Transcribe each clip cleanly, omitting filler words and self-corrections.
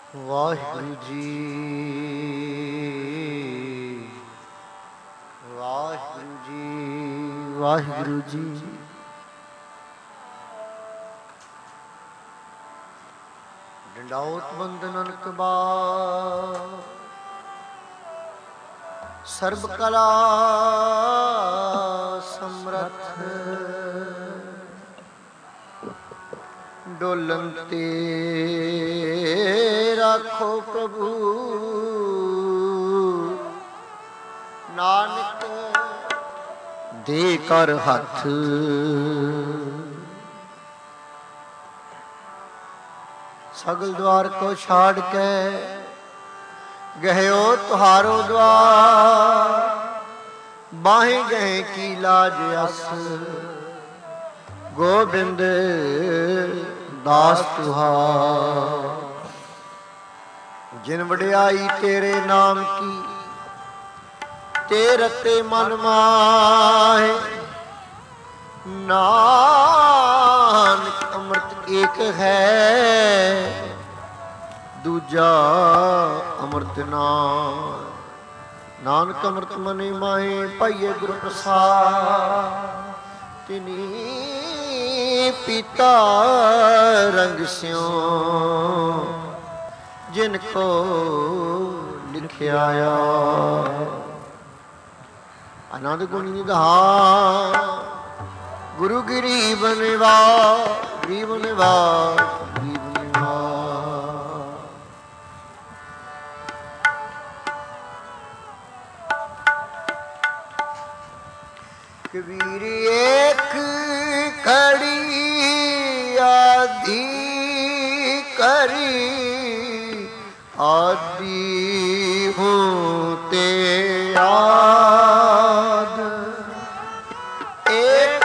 ਵਾਹਿਗੁਰੂ ਜੀ, ਵਾਹਿਗੁਰੂ ਜੀ, ਵਾਹਿਗੁਰੂ ਜੀ। ਡੰਡਾਉਤ ਬੰਦਨਨ ਕਬਾਰ, ਸਰਬ ਕਲਾ ਸਮਰੱਥ, ਡੋਲਨ ਤੇ ਰਾਖੋ ਪ੍ਰਭੂ, ਨਾਨਕ ਦੇ ਕਰ ਹੱਥ। ਸਗਲ ਦਵਾਰ ਕੋ ਛਾੜ ਕੇ ਗਹਿਓ ਤੁਹਾਰੋ ਦਵਾਰ, ਬਾਹੇ ਗਏ ਕੀ ਲਾਜ ਅਸ, ਗੋਬਿੰਦ ਦਾਸ ਤੁਹਾਰ। ਜਿਨ ਵਡਿਆਈ ਤੇਰੇ ਨਾਮ ਕੀ, ਤੇ ਰਤੇ ਮਨ ਮਾਹੇ, ਨਾਨਕ ਅੰਮ੍ਰਿਤ ਏਕ ਹੈ, ਦੂਜਾ ਅੰਮ੍ਰਿਤ ਨਾਮ। ਨਾਨਕ ਅੰਮ੍ਰਿਤ ਮਨੇ ਮਾਹੇ, ਪਾਈਏ ਗੁਰ ਪ੍ਰਸਾਦ, ਤਿਨੀ ਪੀਤਾ ਰੰਗ ਸਿਉ, ਜਿਨ ਕੋ ਲਿਖਿਆ ਆ। ਆਨੰਦ ਗੁਣ ਨਿਧਾਨ, ਗੁਰੂ ਗਰੀਬ ਨਿਵਾਸ, ਗਰੀਬ ਨਿਵਾਸ, ਗਰੀਬ ਨਿਵਾਸ। ਕਬੀਰ ਏਕ ਖੜੀ ਆਧੀ ਕਰੀ, ਆਦਿ ਹੂੰ ਤੇ ਆਦ। ਏਕ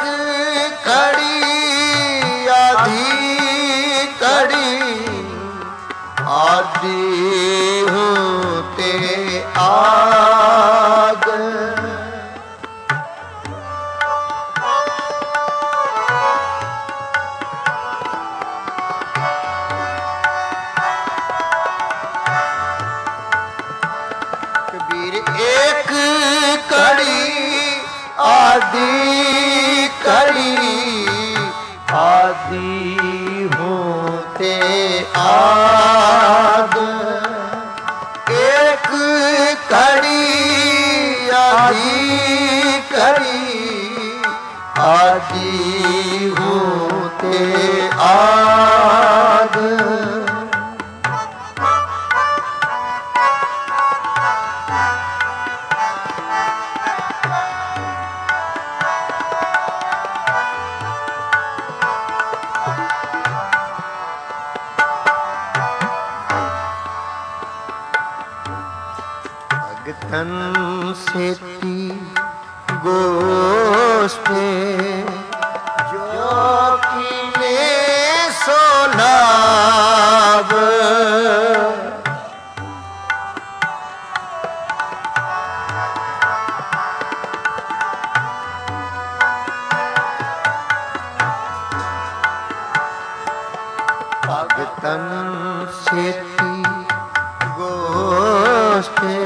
ਖੜੀ ਆਧੀ ਕੜੀ, ਆਦਿ ਹੂੰ ਤੇ ਆਦ। ਆਦਿ ਕੜੀ, ਆਦਿ ਹੂੰ ਤੇ ਆਦ। ਏਕ ਕੜੀ ਆਦਿ ਕੜੀ, ਆਦਿ ਹੂੰ ਤੇ ਆਦ। ਭਗਤਨ ਸੇਤੀ ਗੋਸਤੇ, ਜੋ ਕੀਨੇ ਸੋ ਲਾਭ। ਭਗਤਨ ਸੇਤੀ ਗੋਸਤੇ,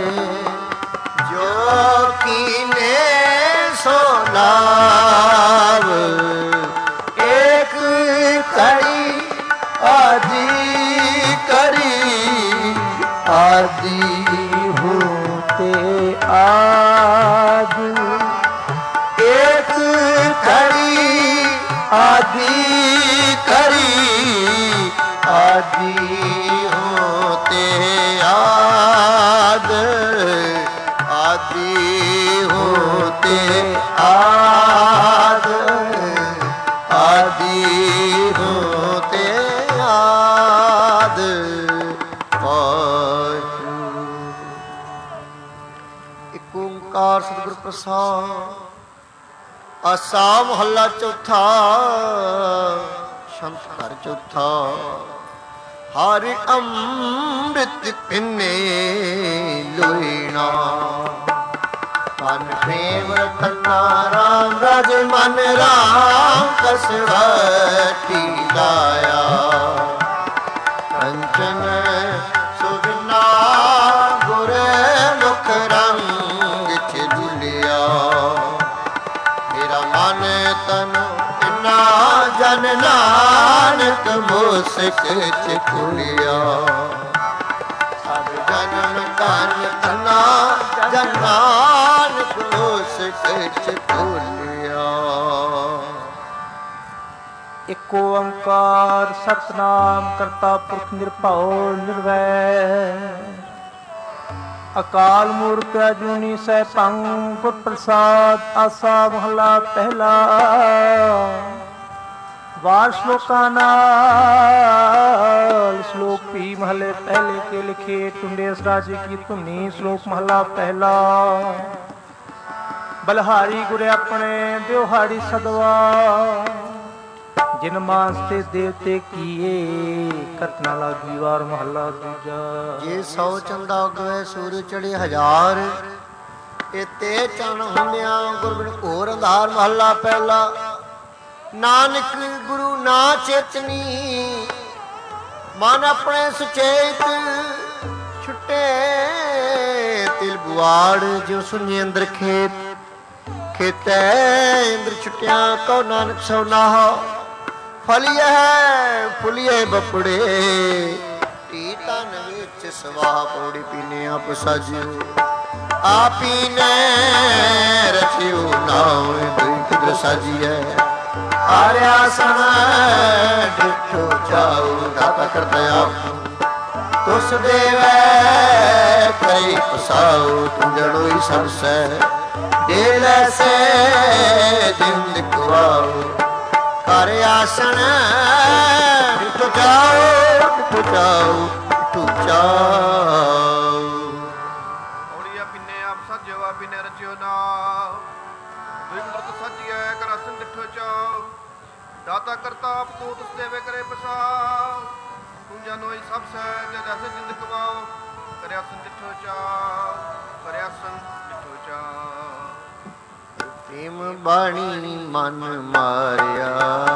ਜੋ ਕੀਨੇ ਸੋ ਲਾਭ। ਏਕ ਕੜੀ ਆਦਿ ਕੜੀ, ਆਦਿ ਹੂੰ ਤੇ ਆਦ। ਏਕ ਕੜੀ ਆਦਿ ਕੜੀ, ਆਦਿ ਹੂੰ ਤੇ ਆਦ। ਆਦਿ ਹੂੰ ਤੇ ਆਦ, ਆਦਿ ਹੂੰ ਤੇ ਆਦ। ਵਾਹਿਗੁਰੂ। ਇੱਕ ਓਂਕਾਰ ਸਤਿਗੁਰ ਪ੍ਰਸਾਦ। ਆਸਾ ਮਹੱਲਾ ਚੌਥਾ, ਸ਼ਮਸ ਘਰ ਚੌਥਾ। ਹਰ ਅੰਮ੍ਰਿਤ ਪਿੰਨੇ ਲੋਇਣਾ, ਮਨ ਪ੍ਰੇਮ ਰਤਨਾ ਰਾਮ ਰਾਜ ਮਨ ਰਾਮ ਕਸਵਟੀ ਲਾਇਆ। ਕੰਚਨ ਬਿਨਾ ਗੁਰ ਮੁਖ ਰੰਗ ਚਿਲਿਆ ਮੇਰਾ ਮਨ ਤਨ ਇਨਾ ਜਨ ਨਾਨਕ ਮੁਸਕ ਚਿਲਿਆ ਸਭ ਜਨਮ ਧਨ ਧਨਾ ਜਨ ਨਾਨਕ ਮੁਸਕ ਚਿਲਿਆ। ਇਕ ਓੰਕਾਰ ਸਤਿਨਾਮ ਕਰਤਾ ਪੁਰਖ ਨਿਰਭਉ ਨਿਰਵੈਰ ਅਕਾਲ ਮੂਰਤ ਅਜੂਨੀ ਸੈਭੰ ਗੁਰ ਪ੍ਰਸਾਦ ਆਸਾ ਮਹਲਾ ਪਹਿਲਾ। ਵਾਰ ਸ਼ਲੋਕਾਂ ਨਾਲ ਸ਼ਲੋਕ ਵੀ ਮਹਲੇ ਪਹਿਲੇ ਕੇ ਲਿਖੇ ਟੁੰਡੇ ਰਾਜੇ ਕੀ ਧੁਨੀ। ਸ਼ਲੋਕ ਮਹਲਾ ਪਹਿਲਾ। ਬਲਹਾਰੀ ਗੁਰ ਆਪਣੇ ਬਿਵਹਾਰੀ ਸਦਵਾ ਜਿਨ ਮਾਨਸ ਤੇ ਦੇਵਤੇ ਕੀਏ ਘਟਨਾ ਲਾਗੀ। ਵਾਰ ਮਹਲਾ ਦੂਜਾ। ਜੇ 100 ਚੰਦਾ ਉਗਵੇ ਸੂਰਜ ਚੜੇ 1000 ਇਹ ਤੇ ਚਣ ਹੁੰਦਿਆਂ ਗੁਰਬਿਨ ਘੋਰ ਅੰਧਾਰ। ਮਹਲਾ ਪਹਿਲਾ। ਨਾਨਕ ਗੁਰੂ ਨਾ ਚੇਤਨੀ ਮਨ ਆਪਣੇ ਸੁਚੇਤ ਛੁੱਟੇ ਤਿਲ ਬੁਆੜ ਜੋ ਸੁਣੀ ਅੰਦਰ ਖੇਤ ਖੇਤੈ ਇੰਦਰ ਛੁੱਟਿਆ ਕਉ ਨਾਨਕ ਸੋ ਨਾਹ ਫਲੀਐ ਫੁਲੀਐ ਬਪੜੇ ਢੀ ਤਨ ਵਿੱਚ ਸਵਾਹ ਪੌੜੀ ਪੀਨੇ ਆਪ ਸਾਜਿਓ ਆਪੀ ਨੇ ਰਚਿਓ ਨਾਮ ਦੁਖ ਸਾਜੀਐ ਆਰਿਆ ਸਣ ਡਿਠੋ ਚਾਉ ਦਾਤਾ ਕਰਤਾ ਆਪ ਤੁਸ ਦੇਵੈ ਕਈ ਪਸਾਉ ਤੁਮ ਜੜੋਈ ਸਰਸੈ ਦੇ ਲੈਸੇ ਜਿੰਦ ਕੁਆਉ ਕਰ ਆਸਣ ਡਿਠੋ ਚਾਉ ਡਿਠੋ ਚਾਉ ਡਿਠੋ ਚਾਉ। ਔੜੀਆ ਪਿੰਨੇ ਆਪ ਸਾਜਿਓ ਆਪੀ ਨੇ ਰਚਿਓ ਨਾਮ ਵਿਮਰਤ ਸਾਜੀਐ ਕਰ ਆਸਣ ਡਿਠੋ ਚਾਉ ਦਾਤਾ ਕਰਤਾ ਆਪ ਤੂੰ ਤੁਸ ਦੇਵੇ ਕਰੇ ਪਸਾਉ ਤੂੰ ਜਾਨੋਈ ਸਭ ਸਹਿ ਤੇ ਜੈਸੇ ਜਿੰਦ ਕਵਾਉ ਕਰਿਆ ਸੰ ਡਿਠੋ ਚਾਉ ਕਰਿਆ ਸੰ ਡਿਠੋ ਚਾਉ। ਪ੍ਰੇਮ ਬਾਣੀ ਮਨ ਮਾਰਿਆ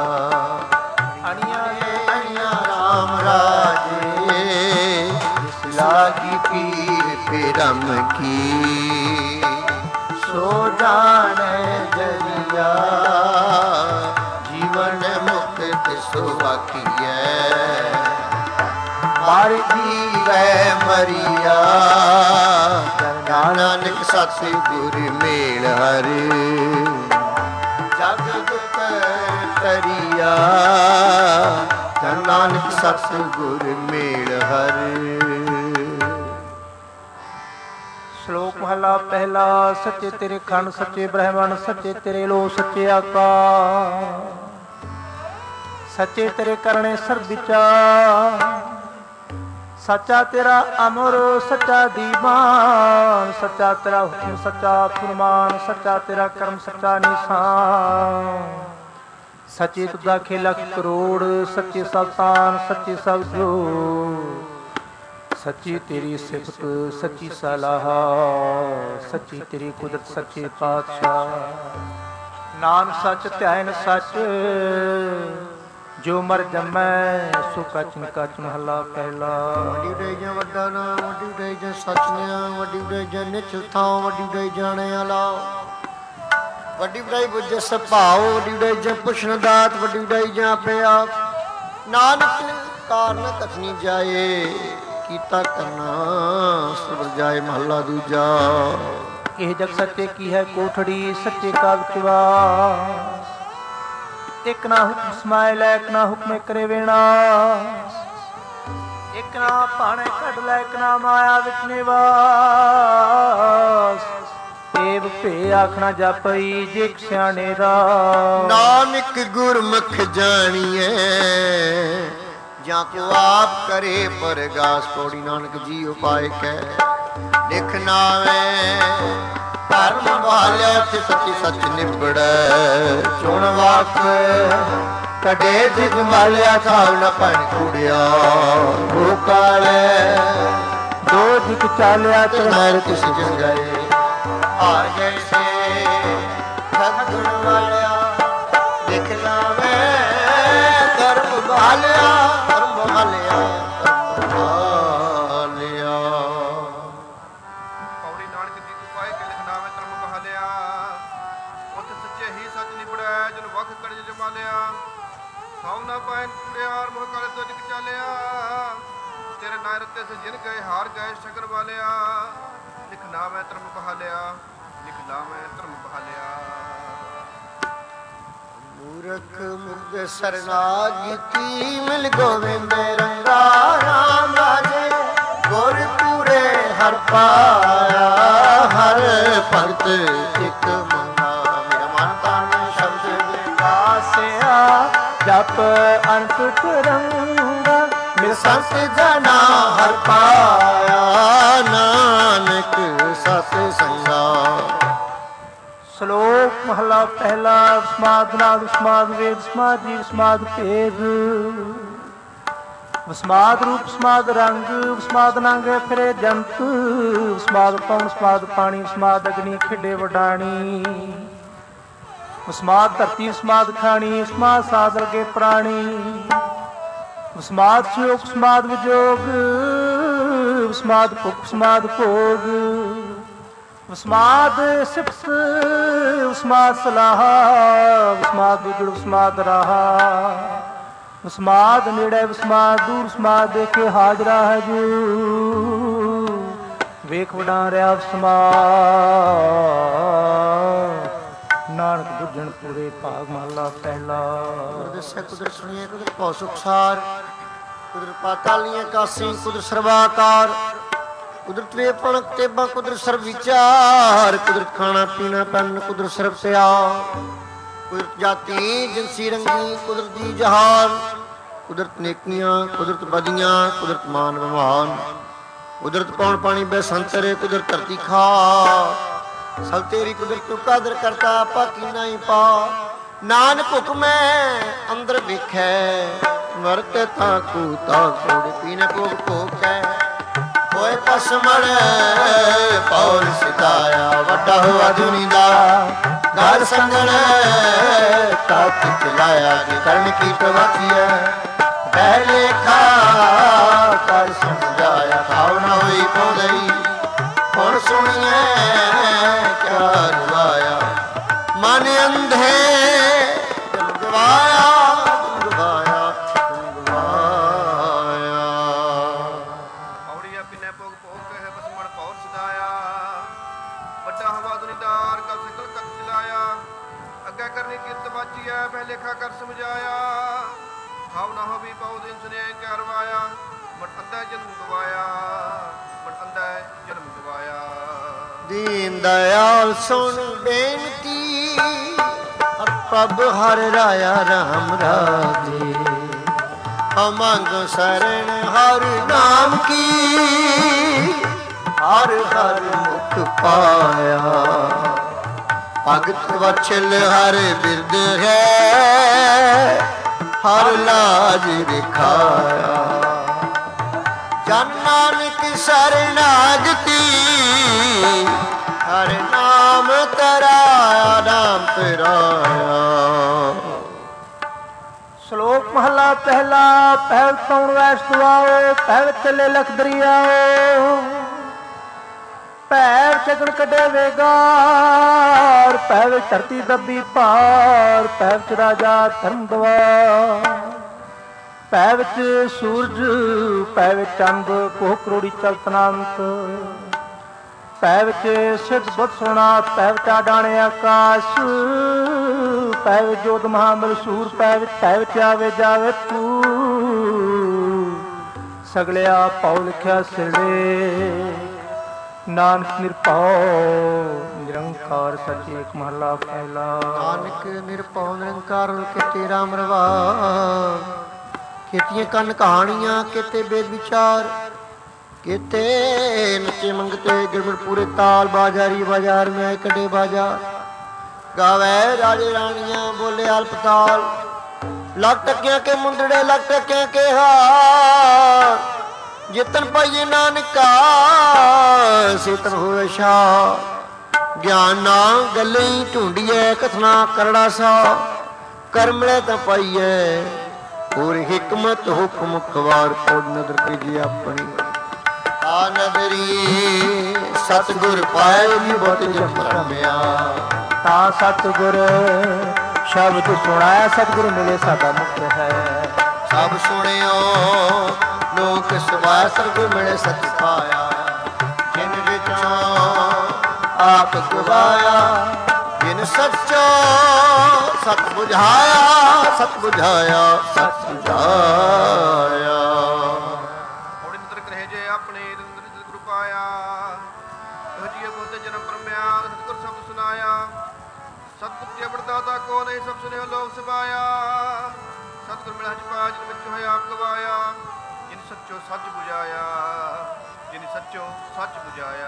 ਅਣੀਆਂ ਰਾਮ ਰਾਜੇ ਲਾਗੀ ਪੀਰ ਪਰਮ ਕੀ ਸੋ ਜਾਣੈ ਜਰੀਆ ਜੀਵਨ ਮੁਕਤ ਸੁਆਖੀਐ ਮਰ ਜੀਵੈ ਮਰੀਆ ਨਾਨਕ ਸਤਿ ਗੁਰ ਮੇਲ ਹਰ ਜਗ ਦੁਖ ਤਰੀਆ ਨਾਨਕ ਸਤਿ ਗੁਰ ਮੇਲ ਹਰ। ਸ਼ਲੋਕ ਮਹਲਾ ਪਹਿਲਾ। ਸੱਚੇ ਤੇਰੇ ਖੰਡ ਸੱਚੇ ਬ੍ਰਹਮਣ ਸੱਚੇ ਤੇਰੇ ਲੋ ਸੱਚੇ ਆਕਾਸ਼ ਸੱਚੇ ਤੇਰੇ ਕਰਨੇ ਸਰਬ ਵਿਚਾਰ ਸੱਚਾ ਤੇਰਾ ਅਮਰ ਸੱਚਾ ਦੀਵਾਨ ਸੱਚਾ ਤੇਰਾ ਹੁਕਮ ਸੱਚਾ ਫੁਰਮਾਨ ਸੱਚਾ ਤੇਰਾ ਕਰਮ ਸੱਚਾ ਨਿਸ਼ਾਨ ਸੱਚੇ ਤੁਦਾ ਖੇਲਾ ਕਰੋੜ ਸੱਚੇ ਸਤਾਨ ਸੱਚੇ ਸਭ ਜੋ ਸੱਚੀ ਤੇਰੀ ਸਿਫਤ ਸੱਚੀ ਸਲਾਹ ਸੱਚੀ ਤੇਰੀ ਕੁਦਰਤ ਸੱਚੇ ਪਾਤਸ਼ਾਹ ਨਾਮ ਸੱਚ ਧਿਆਨ ਸੱਚ ਜੋ ਮਰ ਜੰਮੈ ਸੋ ਕਚਨ ਕਚ ਮਹਲਾ ਪਹਿਲਾ। ਵੱਡੀ ਉਡਾਈ ਜਾਂ ਵੱਡਾ ਨਾਮ ਵੱਡੀ ਉਡਾਈ ਜਾਂ ਸੱਚ ਨਿਆ ਵੱਡੀ ਉਡਾਈ ਜਾਂ ਨਿਛਲ ਥਾਂ ਵੱਡੀ ਉਡਾਈ ਜਾਣੇ ਆਲਾ ਵੱਡੀ ਉਡਾਈ ਬੁੱਝ ਸੁਭਾਉ ਵੱਡੀ ਉਡਾਈ ਜਾਂ ਪੁੱਛਣ ਦਾਤ ਵੱਡੀ ਉਡਾਈ ਜਾਂ ਆਪੇ ਆਪ ਨਾਨਕ ਕਾਰਨ ਕਥਨੀ ਜਾਏ ਕੀਤਾ ਕਰਨਾ ਸੁਰ ਜਾਏ। ਮਹਲਾ ਦੂਜਾ। ਇਹ ਜਗ ਸੱਚੇ ਕੀ ਹੈ ਕੋਠੜੀ ਸੱਚੇ ਕਾ ਵਿਚਵਾਸ ਇੱਕ ਨਾ ਹੁਕਮ ਸਮਾਇ ਲੈ ਇੱਕ ਨਾ ਹੁਕਮੇ ਕਰੇ ਵਿਨਾਸ਼ ਇੱਕ ਨਾ ਭਾਣੇ ਕੱਢ ਲੈ ਇੱਕ ਨਾ ਮਾਇਆ ਵਿੱਚ ਨਿਵਾਸ ਏਵ ਭੇ ਆਖਣਾ ਜਾਪਈ ਜੇ ਸਿਆਣੇ ਰਾਮ ਨਾਨਕ ਗੁਰਮੁਖ ਜਾਣੀਐ ਜਾਂ ਕੋ ਆਪ ਕਰੇ ਪਰਗਾਸ ਪੌੜੀ ਨਾਨਕ ਜੀ ਉਪਾਇ ਕੈ ਲਿਖ ਨਾਵੇਂ ਧਰਮ ਵਾਲਿਆ ਤੇ ਸੱਚੀ ਸੱਚ ਨਿਬੜੈ ਚੁਣ ਵਾਕ ਕਡੇ ਦਿਗ ਮਾਲਿਆ ਖਾਉ ਨ ਭਣ ਕੁੜਿਆ ਹੋ ਕਾਲੇ ਦੋ ਦਿਕ ਚਾਲਿਆ ਤੇ ਨਰ ਕਿਸ ਜੰਗਏ ਆ ਜੈਸੇ ਠਗਣ ਵਾਲਿਆ ਲਿਖ ਨਾਵੇਂ ਧਰਮ ਵਾਲਿਆ ਧਰਮ ਵਾਲਿਆ ਧਰਮ ਵਾਲਿਆ। ਮੈਂ ਰਤੇ ਸੇ ਜਿਨ ਗਏ ਹਾਰ ਗਏ ਸ਼ਕਰ ਵਾਲਿਆ ਲਿਖਣਾ ਮੈਂ ਧਰਮ ਬਹਾਲਿਆ ਲਿਖਣਾ ਮੈਂ ਧਰਮ ਬਹਾਲਿਆ ਮੂਰਖ ਮੁਗਧ ਸਰਨਾਗਤੀ ਮਿਲ ਗੋਵਿੰਦ ਰੰਗਾ ਰਾਮ ਰਾਜੇ ਗੁਰ ਪੂਰੇ ਹਰ ਪਾਇਆ ਹਰ ਭਗਤ ਇੱਕ ਮੰਗਾ ਮੇਰਾ ਮਨ ਤਨ ਸ਼ਬਦ ਵਿਕਾਸਿਆ ਜਪ ਅਨੰਤ ਰੰਗਾ ਮਿਲ ਸੰਤ ਜਨਾ ਹਰ ਪਾਇਆ ਨਾਨਕ ਸਤ ਸੰਗਾ। ਸ਼ਲੋਕ ਮਹਲਾ ਪਹਿਲਾ। ਸਮਾਦ ਨਾਦ ਸਮਾਦ ਵੇਦ ਸਮਾਦ ਜੀਵ ਸਮਾਦ ਭੇਦ ਵਸਮਾਦ ਰੂਪ ਸਮਾਦ ਰੰਗ ਵਸਮਾਦ ਨੰਗ ਫਿਰੇ ਜੰਤ ਵਸਮਾਦ ਪਵਨ ਵਸਮਾਦ ਪਾਣੀ ਵਸਮਾਦ ਅਗਨੀ ਖੇਡੇ ਵਡਾਣੀ ਵਸਮਾਦ ਧਰਤੀ ਵਸਮਾਦ ਖਾਣੀ ਵਸਮਾਦ ਸਾਧ ਲਗੇ ਪ੍ਰਾਣੀ ਵਸਮਾਦ ਸੁਯੋਗ ਵਸਮਾਦ ਵਿਜੋਗ ਵਸਮਾਦ ਭੁਖ ਵਸਮਾਦ ਭੋਗ ਵਸਮਾਦ ਸਿਫਤ ਵਸਮਾਦ ਸਲਾਹ ਵਸਮਾਦ ਉਜੜ ਵਸਮਾਦ ਰਾਹਾ ਵਸਮਾਦ ਨੇੜੇ ਵਸਮਾਦ ਦੂਰ ਵਸਮਾਦ ਦੇਖੇ ਹਾਜ਼ਰਾ ਹੈ ਜੂ ਵੇਖ ਵਡਾ ਰਿਹਾ ਵਸਮਾਦ ਨਾਨਕ ਬੁੱਝਣ ਪੂਰੇ ਭਾਗ ਮਹਲਾ ਪਹਿਲਾ। ਦੱਸਿਆ ਕੁਦਰ ਸੁਣੀਏ ਕੁਦਰ ਭਉ ਸੁਖਸਾਰ ਕੁਦਰ ਪਾਤਾਲੀਆਂ ਕਾਸੀ ਕੁਦਰ ਸਰਵਾਕਾਰ ਕੁਦਰਤ ਵੇ ਪਣਕ ਤੇਬਾ ਕੁਦਰ ਸਰਬ ਵਿਚਾਰ ਕੁਦਰਤ ਖਾਣਾ ਪੀਣਾ ਪੈਨ ਕੁਦਰ ਸਰਬ ਪਿਆਰ ਕੁਦਰਤ ਜਾਤੀ ਜਿਨਸੀ ਰੰਗੀ ਕੁਦਰਤ ਦੀ ਜਹਾਨ ਕੁਦਰਤ ਨੇਕੀਆਂ ਕੁਦਰਤ ਬਦੀਆਂ ਕੁਦਰਤ ਮਾਨ ਬਮਾਨ ਕੁਦਰਤ ਪੌਣ ਪਾਣੀ ਬੇਸੰਤਰੇ ਕੁਦਰਤ ਧਰਤੀ ਖਾ ਸਭ ਤੇਰੀ ਕੁਦਰਤ ਤੂੰ ਕਾਦਰ ਕਰਤਾ ਆਪਾ ਕੀਨਾ ਹੀ ਪਾ ਨਾਨਕ ਹੁਕਮੈ ਅੰਦਰ ਵੇਖੈ ਮਰਤੇ ਤਾਂ ਕੂ ਤਾ ਕੋੜ ਪੀਨੇ ਭੋਗ ਭੋਗੈ ਹੋਏ ਪਸਮਣ ਪੌਰ ਸਿਧਾਇਆ ਵੱਡਾ ਹੋਆ ਦੁਨੀ ਦਾ ਗਲ ਸੰਗਣ ਤਤ ਚਲਾਇਆ ਕਿ ਕਰਨ ਕੀ ਪ੍ਰਵਾਚੀਐ ਪਹਿਲੇ ਖਾ ਕਰ ਸਮਝਾਇਆ ਭਾਵਨਾ ਹੋਈ ਪੋਦਈ ਹੁਣ ਸੁਣੀਐ ਕਿਆ ਰਵਾਇਆ ਮਨ ਅੰਧੇ ਗਵਾਇਆ ਲੇਖਾ ਕਰ ਸਮਝਾਇਆ ਭਾਵਨਾ ਹੋਵੀ ਪਾਉ ਦਿਨ ਸੁਨੇ ਕਰਵਾਇਆ ਮਨ ਅੰਧਾ ਜਨਮ ਗਵਾਇਆ ਮਨ ਅੰਧਾ ਜਨਮ ਗਵਾਇਆ। ਦੀਨ ਦਇਆਲ ਸੁਣ ਬੇਨਤੀ ਪ੍ਰਭ ਹਰ ਰਾਇਆ ਰਾਮ ਰਾਜੇ ਅਮੰਗ ਸਰਣ ਹਰ ਨਾਮ ਕੀ ਹਰ ਹਰ ਮੁਖ ਪਾਇਆ ਭਗਤ ਵਛਲ ਹਰ ਬਿਰਦ ਹੈ ਹਰ ਲਾਜ ਦਿਖਾਇਆ ਜਨ ਨਾਨਕ ਸਰਨਾਗਤੀ ਹਰ ਨਾਮ ਤਰਾਇਆ ਨਾਮ ਤਰਾਇਆ। ਸ਼ਲੋਕ ਮਹਲਾ ਪਹਿਲਾ। ਪਹਿਲ ਸੌਣ ਵੈਸ ਦੁਆਓ ਪਹਿਲ ਚੱਲੇ ਲਖ ਦਰਿਆਓ ਪੈਰ ਛਕਣ ਕੱਢੇ ਵੇਗਾਰ ਪੈ ਵਿੱਚ ਧਰਤੀ ਦੱਬੀ ਭਾਰ ਪੈ ਵਿੱਚ ਰਾਜਾ ਧਰਮ ਦਵਾਰ ਪੈ ਵਿੱਚ ਸੂਰਜ ਪੈ ਵਿੱਚ ਚੰਦ ਕੋਹ ਕਰੋੜੀ ਚਲਤਨੰਤ ਪੈ ਵਿੱਚ ਸਿੱਧ ਬੁੱਧ ਸੋਨਾਥ ਪੈ ਵਿੱਚ ਆਡਾਣੇ ਆਕਾਸ਼ ਪੈ ਵਿੱਚ ਜੋਤ ਮਹਾਬਲ ਸੂਰ ਪੈ ਵਿੱਚ ਆਵੇ ਜਾਵੇ ਤੂੰ ਸਗਲਿਆ ਪਾਉ ਲਿਖਿਆ ਸਿਰੜੇ ਨਾਨਕ ਨਿਰਭਉ ਨਿਰੰਕਾਰ ਸੱਚੇ ਇੱਕ ਮਹਲਾ ਪਹਿਲਾ। ਨਾਨਕ ਨਿਰਭਉ ਨਿਰੰਕਾਰ ਕਿਤੇ ਰਾਮ ਰਵਾ ਕੀਤੀਆਂ ਕੰਨ ਕਹਾਣੀਆਂ ਕਿਤੇ ਬੇਦ ਵਿਚਾਰ ਕਿਤੇ ਨੱਚੇ ਮੰਗਤੇ ਗਿਰਮੜ ਪੂਰੇ ਤਾਲ ਬਾਜ਼ਾਰੀ ਬਾਜ਼ਾਰ ਮੈਂ ਕੱਢੇ ਬਾਜ਼ਾਰ ਗਾਵੇ ਰਾਜੇ ਰਾਣੀਆਂ ਬੋਲੇ ਅਲਪਤਾਲ ਲੱਖ ਟੱਕਿਆਂ ਕੇ ਮੁੰਦੜੇ ਲੱਖ ਟੱਕਿਆਂ ਕੇ ਹਾਰ ਜਿਤਨ ਪਾਈਏ ਨਾਨਕਾ ਸਿਤਨ ਹੋਵੇ ਸ਼ਾ ਗਿਆਨ ਨਾ ਗੱਲੇ ਢੂੰਡੀਏ ਕਥਨਾ ਕਰੜਾ ਸਾ ਕਰਮਲੇ ਤਾਂ ਪਾਈਏ ਹੋਰ ਹਕਮਤ ਹੁਕਮ ਖਵਾਰ ਕੋਡ ਨਦਰ ਕੀਜੀ ਆਪਣੀ ਆ ਨਦਰੀ ਸਤਿਗੁਰ ਪਾਏ ਜੀ ਬਹੁਤ ਜਪਰਮਿਆ ਤਾਂ ਸਤਿਗੁਰ ਸ਼ਬਦ ਸੁਣਾਇਆ ਸਤਿਗੁਰ ਮਿਲੇ ਸਾਡਾ ਮੁਕਤ ਹੈ ਸਭ ਸੁਣਿਓ ਲੋਕ ਸਵਾਇ ਸਰਗੁਰ ਮਿਲੇ ਸਤਿ ਪਾਇਆ। ਜਿਨ ਵਿੱਚੋਂ ਆਪ ਗਵਾਇਆ ਜਿਨ ਸੱਚੋ ਸਤ ਬੁਝਾਇਆ, ਸਤ ਬੁਝਾਇਆ, ਸਤ ਬੁਝਾਇਆ। ਔੜੀ ਨਿਤਰ ਕਰੇ ਜੇ ਆਪਣੇ ਨਿਤ ਗੁਰੂ ਪਾਇਆ। ਇਹੋ ਜਿਹੇ ਬੋਤੇ ਜਨਮ ਪਰਮਿਆ ਸਤਿਗੁਰ ਸ਼ਬਦ ਸੁਨਾਇਆ। ਸਤਿਗੁਰ ਜੇ ਵਰਦਾਤਾ ਕੋ ਨਹੀਂ ਸਭ ਸੁਨਿਓ ਲੋਕ ਸਬਾਇਆ। ਸਤਿਗੁਰ ਮਿਲਾ ਜਪਾ ਜਿਨ ਵਿੱਚ ਹੋਇਆ ਆਪ ਗਵਾਇਆ। ਜਿਨ ਸੱਚੋ ਸੱਚ ਬੁਝਾਇਆ, ਜਿਨ ਸੱਚੋ ਸੱਚ ਬੁਝਾਇਆ।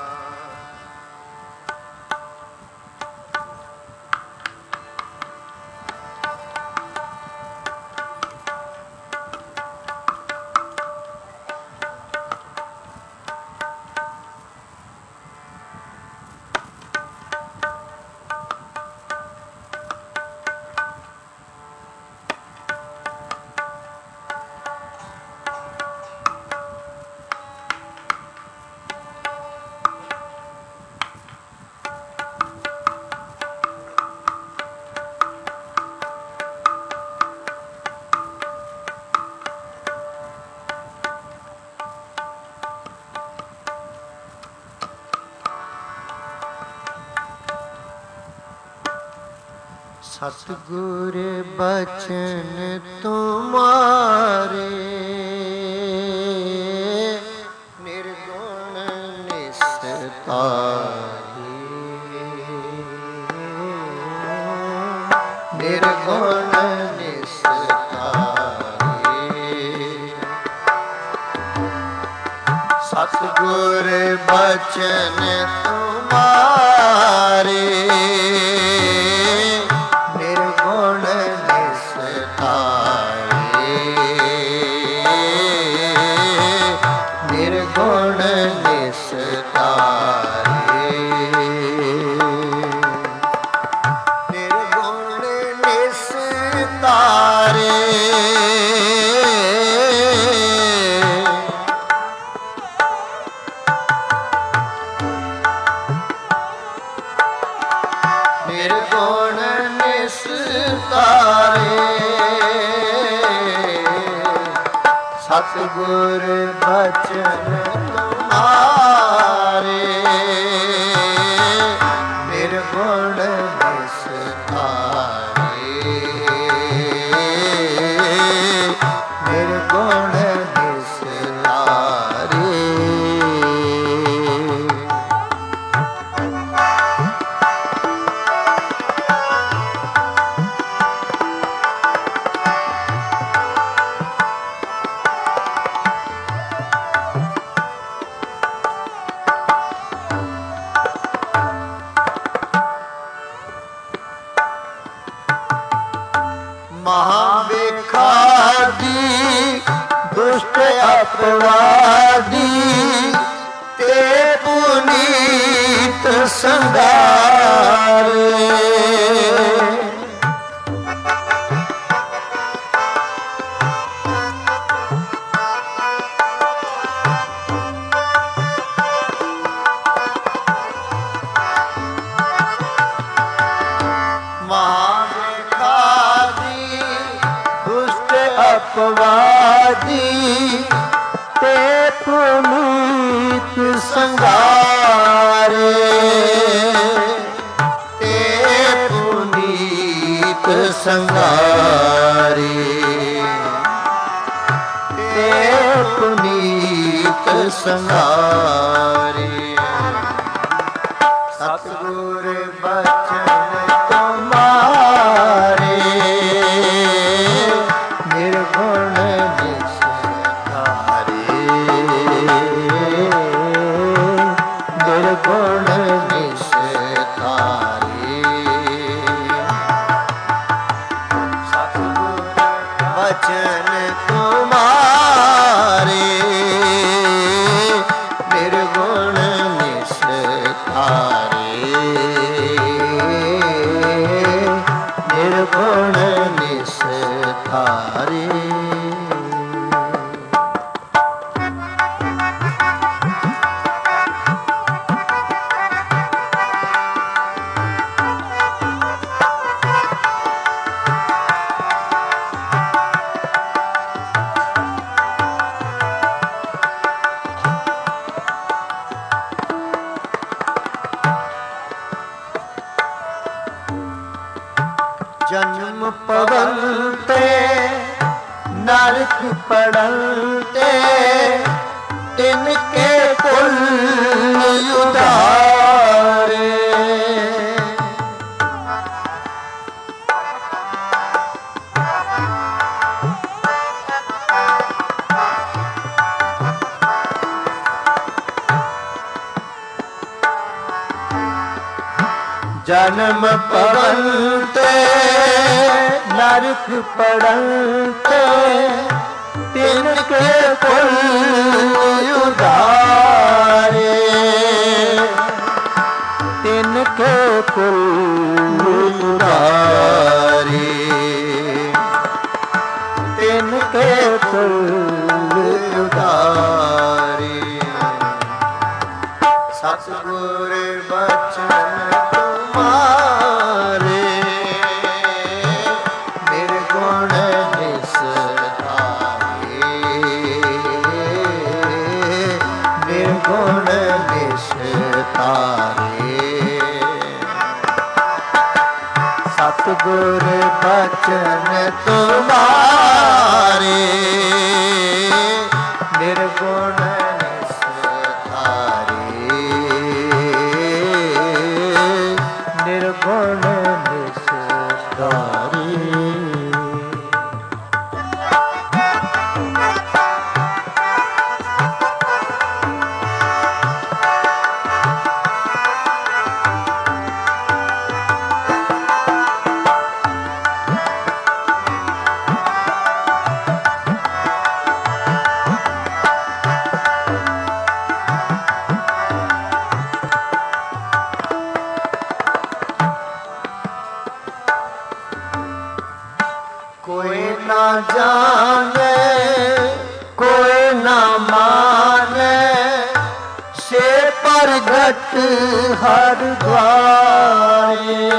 ਸਤਿਗੁਰ ਬਚਨ ਤੁਮਾਰੇ ਨਿਰਗੁਣ ਨਿਸਤਾਰੇ। ਨਿਰਗੁਣ ਨਿਸਤਾਰੇ। ਸਤਿਗੁਰ ਬਚਨ ਤੁਮਾਰੇ ਨਿਰਗੁਣ ਨਿਸਤਾਰੇ। ਨਿਰਗੁਣ ਨਿਸਤਾਰੇ। ਨਿਰਗੁਣ ਨਿਸਤਾਰੇ। ਸਤਿਗੁਰ ਬਚਨ ਤੁਮਾਰੇ ਨਿਰਗੁਣ ਨਿਸਤਾਰੇ। ਨਿਰਗੁਣ ਨਿਸਤਾਰੇ। ਮਹਾਵੇਖਾਦੀ ਦੁਸ਼ਟ ਅਪਵਾਦੀ ਤੇ ਪੁਨੀਤ ਸੰਘਾਰੇ। ਅਪਵਾਦੀ ਤੇ ਪੁਨੀਤ ਸੰਘਾਰੇ। ਤੇ ਪੁਨੀਤ ਸੰਘਾਰੇ। ਤੇ ਪੁਨੀਤ ਸੰਘਾਰੇ। ਸਤਿਗੁਰ ਬਚਨ ਤੁਮਾਰੇ ਨਿਰਗੁਣ ਨਿਸਤਾਰੇ। ਨਿਰਗੁਣ ਨਿਸਤਾਰੇ। ਸਤਿਗੁਰ ਬਚਨ ਤੁਮਾਰੇ ਨਿਰਗੁਣ ਨਿਸਤਾਰੇ। ਨਿਰਗੁਣ ਨਿਸਤਾਰੇ। ਪਵਨ ਤੇ ਨਰਕ ਪੜਨ ਤੇ ਤਿਨ ਕੇ ਕੁਲ ਉਧਾਰੇ। ਜਨਮ ਪਵਨ ਤੇ ਨਰਕ ਪੜਨ ਤੇ ਤਿਨ ਕੇ ਕੁਲ ਉਧਾਰੇ। ਤਿਨ ਕੇ ਕੁਲ ਉਧਾਰੇ। ਤਿਨ ਕੇ ਕੁਲ ਉਧਾਰੇ। ਸਤਿਗੁਰ ਬਚਨ ਸਤਿਗੁਰ ਬਚਨ ਤੁਮਾਰੇ ਨਿਰਗੁਣ ਨਿਸਤਾਰੇ। ਨਿਰਗੁਣ ਨਿਸਤਾਰੇ। कोई ना जाने कोई ना माने से प्रगट हर द्वारे।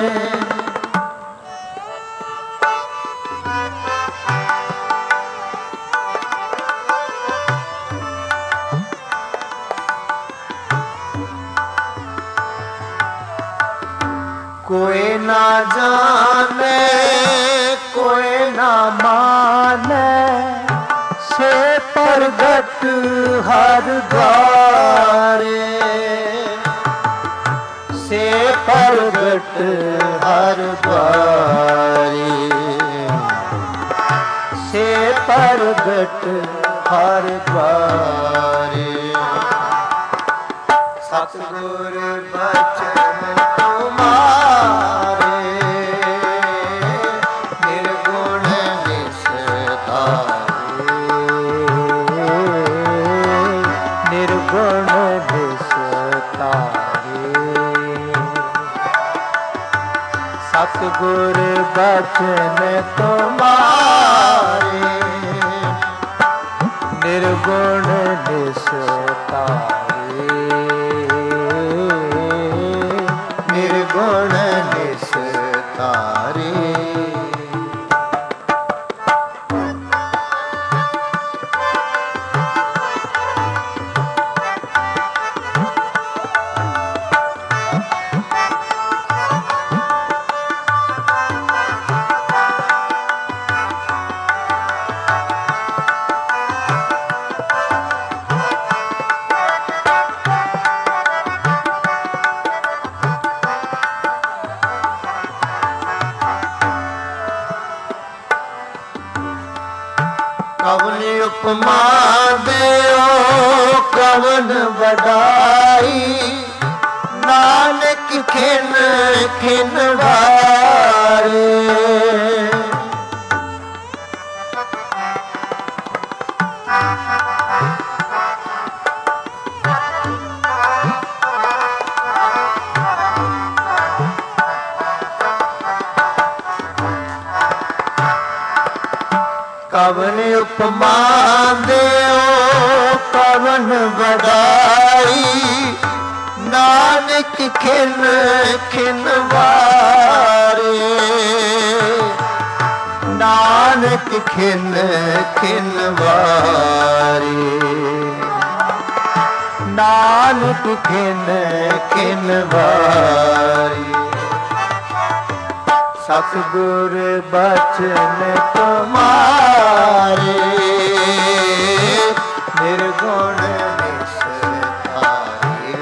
कोई ना जाने कोई ना माने से प्रगट हर द्वारे। से प्रगट हर द्वारे। से प्रगट हर द्वारे। सतगुर बचन तुमारे निर्गुण निस्तारे। निर्गुण निस्तारे। सतगुर बचन तुमारे निर्गुण निस्तारे। निर्गुण निस्तारे। कवन उपमा देओ कवन वडाई नानक खिन खिन वारे। कवन उपमा देओ कवन वडाई नानक खिन खिन वारे। नानक खिन खिन वारे। नानक खिन खिन वारे। सतगुर बचन तुम्हारे निर्गुण निस्तारे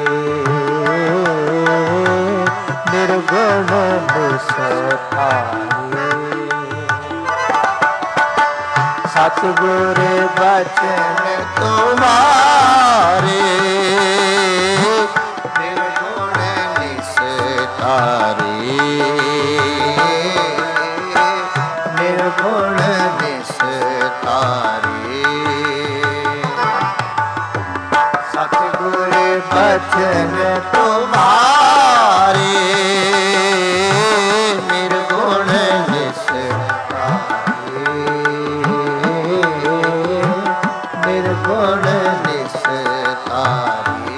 निर्गुण निस्तारे सतगुर बचन तुम्हारे निर्गुण निस्तारे निर्गुण निस्तारे सतगुर बचन तुम्हारे निर्गुण निस्तारे निर्गुण निस्तारे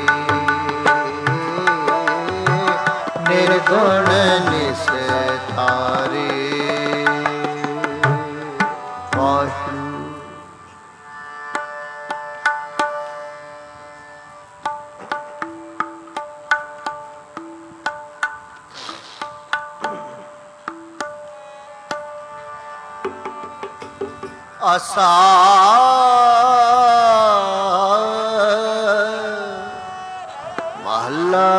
निर्गुण निस्तारे आसा महला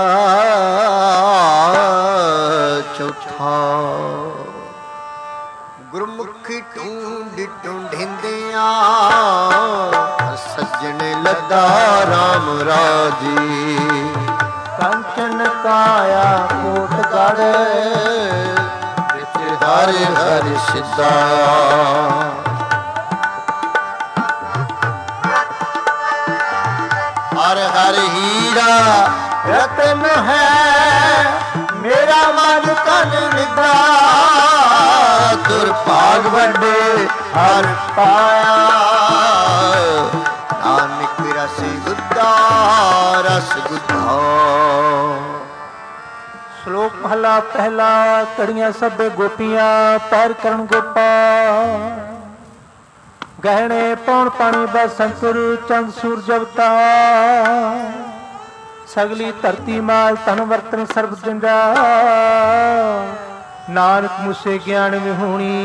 चौथा गुरमुखी ढूंढ ढूंढिंदिया सज्जन लद्दा राम राजी कंचन काया कोटगढ़ हर हर सिद्धा हर हर हीरा रतन है मेरा मन तन निद्रा दुर्भाग बड़े हर पाया नानक रस गुद्दा रस गुद्धा। श्लोक महला पहला कड़ियां सब गोपियां पैर करण गोपाल गहने पौन पानी बसंतुर चंद सूरज अवतार सगली धरती माल तन वर्तन सर्व जंजा नानक मुसे ज्ञान विहूणी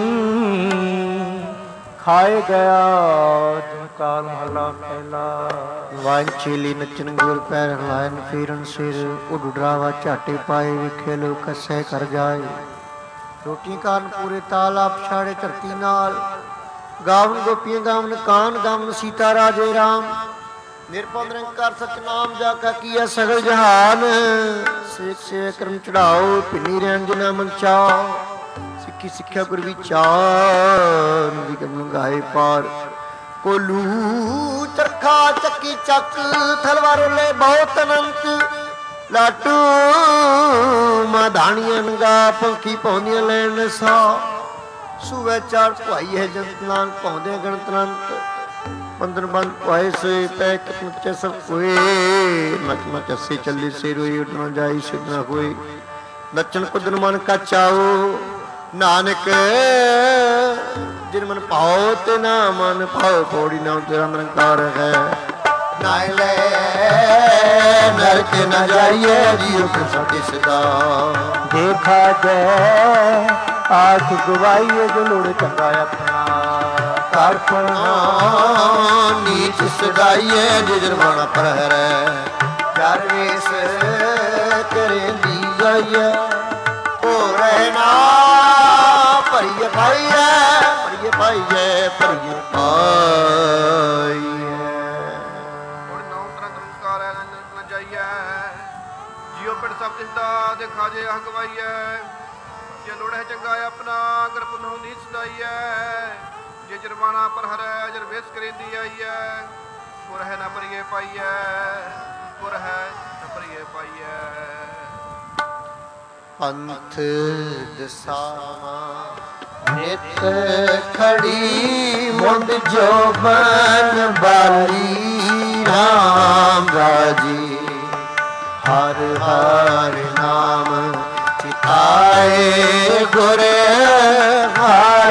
खाए गया जिनकाल महला पहला। वांछेली नचन गुर पैर हलायन फेरन सिर उड डरावा झाटे पाए विखे लो कसे कर जाए रोटी कान पूरे ताल आप छाड़े धरती नाल गावन गोपियां गावन कान गावन सीता राजे राम निरपौ निरंकार सतनाम जाका किया सगल जहान सेक से कर्म चढ़ाओ पिनी रैन जिना मन चाओ सिक्खी सिक्ख्या गुर विचार गाए पार कोलू चरखा चक्की चक थलवार ले बहुत अनंत लाटू माधानियां नंगा पंखी पौंदियां लैन सा सूवे चार भाई है जंतनान पौंदे गणतनंत बंदन बंद पाए से पैक नचे सब कोई नचना चसे चली से रोई उठना जाई सिद्धना कोई नचन कुदन मन का चाओ नानक जिन मन पाओ ते ना मन पाओ पौड़ी ना तेरा निरंकार है नाय ले नरक न जाइए जियो फिर सके सदा देखा जय आख गवाइए जो लोड़ चंगा अपना करपना नीच सदाइए जिजरवाना पर है चार वेस करे दी जाइए ओ रहना भरिए पाइए भरिए पाइए भरिए पाइए जियो पिंड सब जिंदा देखा जे अह गवाइए जे लोड़ है चंगा अपना अगर पुनः नी सदाई है जे जरवाना पर हरै जर वेस करेंदी आई है पुर है न परिए पाई है पुर है न परिए पाई है पंथ दसावा नित खड़ी मुंड जोबन बाली राम राजी हर हर नाम चिताए गुर हर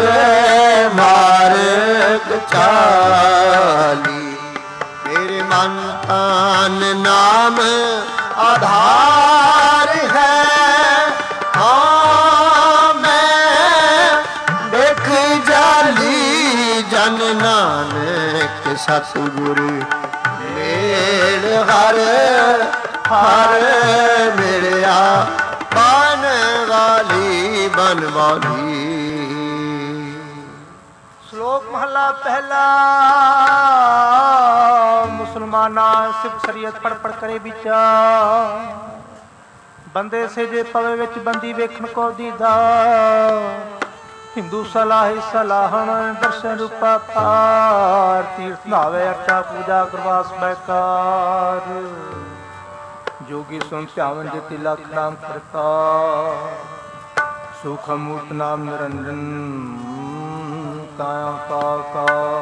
मार्ग चाली मेरे मन तन नाम आधार है हाँ ਸਤਿਗੁਰ ਮੇਲ ਹਰ ਹਰ ਮਿਲਿਆ ਬਨ ਵਾਲੀ ਸ਼ਲੋਕ ਮਹਲਾ ਪਹਿਲਾ। ਮੁਸਲਮਾਨਾ ਸਿੱਖ ਸ਼ਰੀਅਤ ਪੜ ਪੜ ਕਰੇ ਵਿਚਾਰ, ਬੰਦੇ ਸੇਜੇ ਪਵੇ ਵਿੱਚ ਬੰਦੀ ਵੇਖਣ ਕੋ ਦੀਦਾ। ਹਿੰਦੂ ਸਲਾਹੀ ਸਲਾਹਣ ਦਰਸ਼ਨ ਰੂਪਾ ਪਾਰ, ਤੀਰਥ ਨਾਵੇ ਅਰਚਾ ਪੂਜਾ ਗੁਰਵਾਸ ਬੈਕਾਰ। ਜੋਗੀ ਸੁਨ ਧਿਆਵਨ ਜਤੀ ਲਖ ਨਾਮ ਪ੍ਰਕਾਰ, ਸੁਖ ਮੂਰਤ ਨਾਮ ਨਿਰੰਜਨ ਕਾਇਆ ਕਾਕਾ।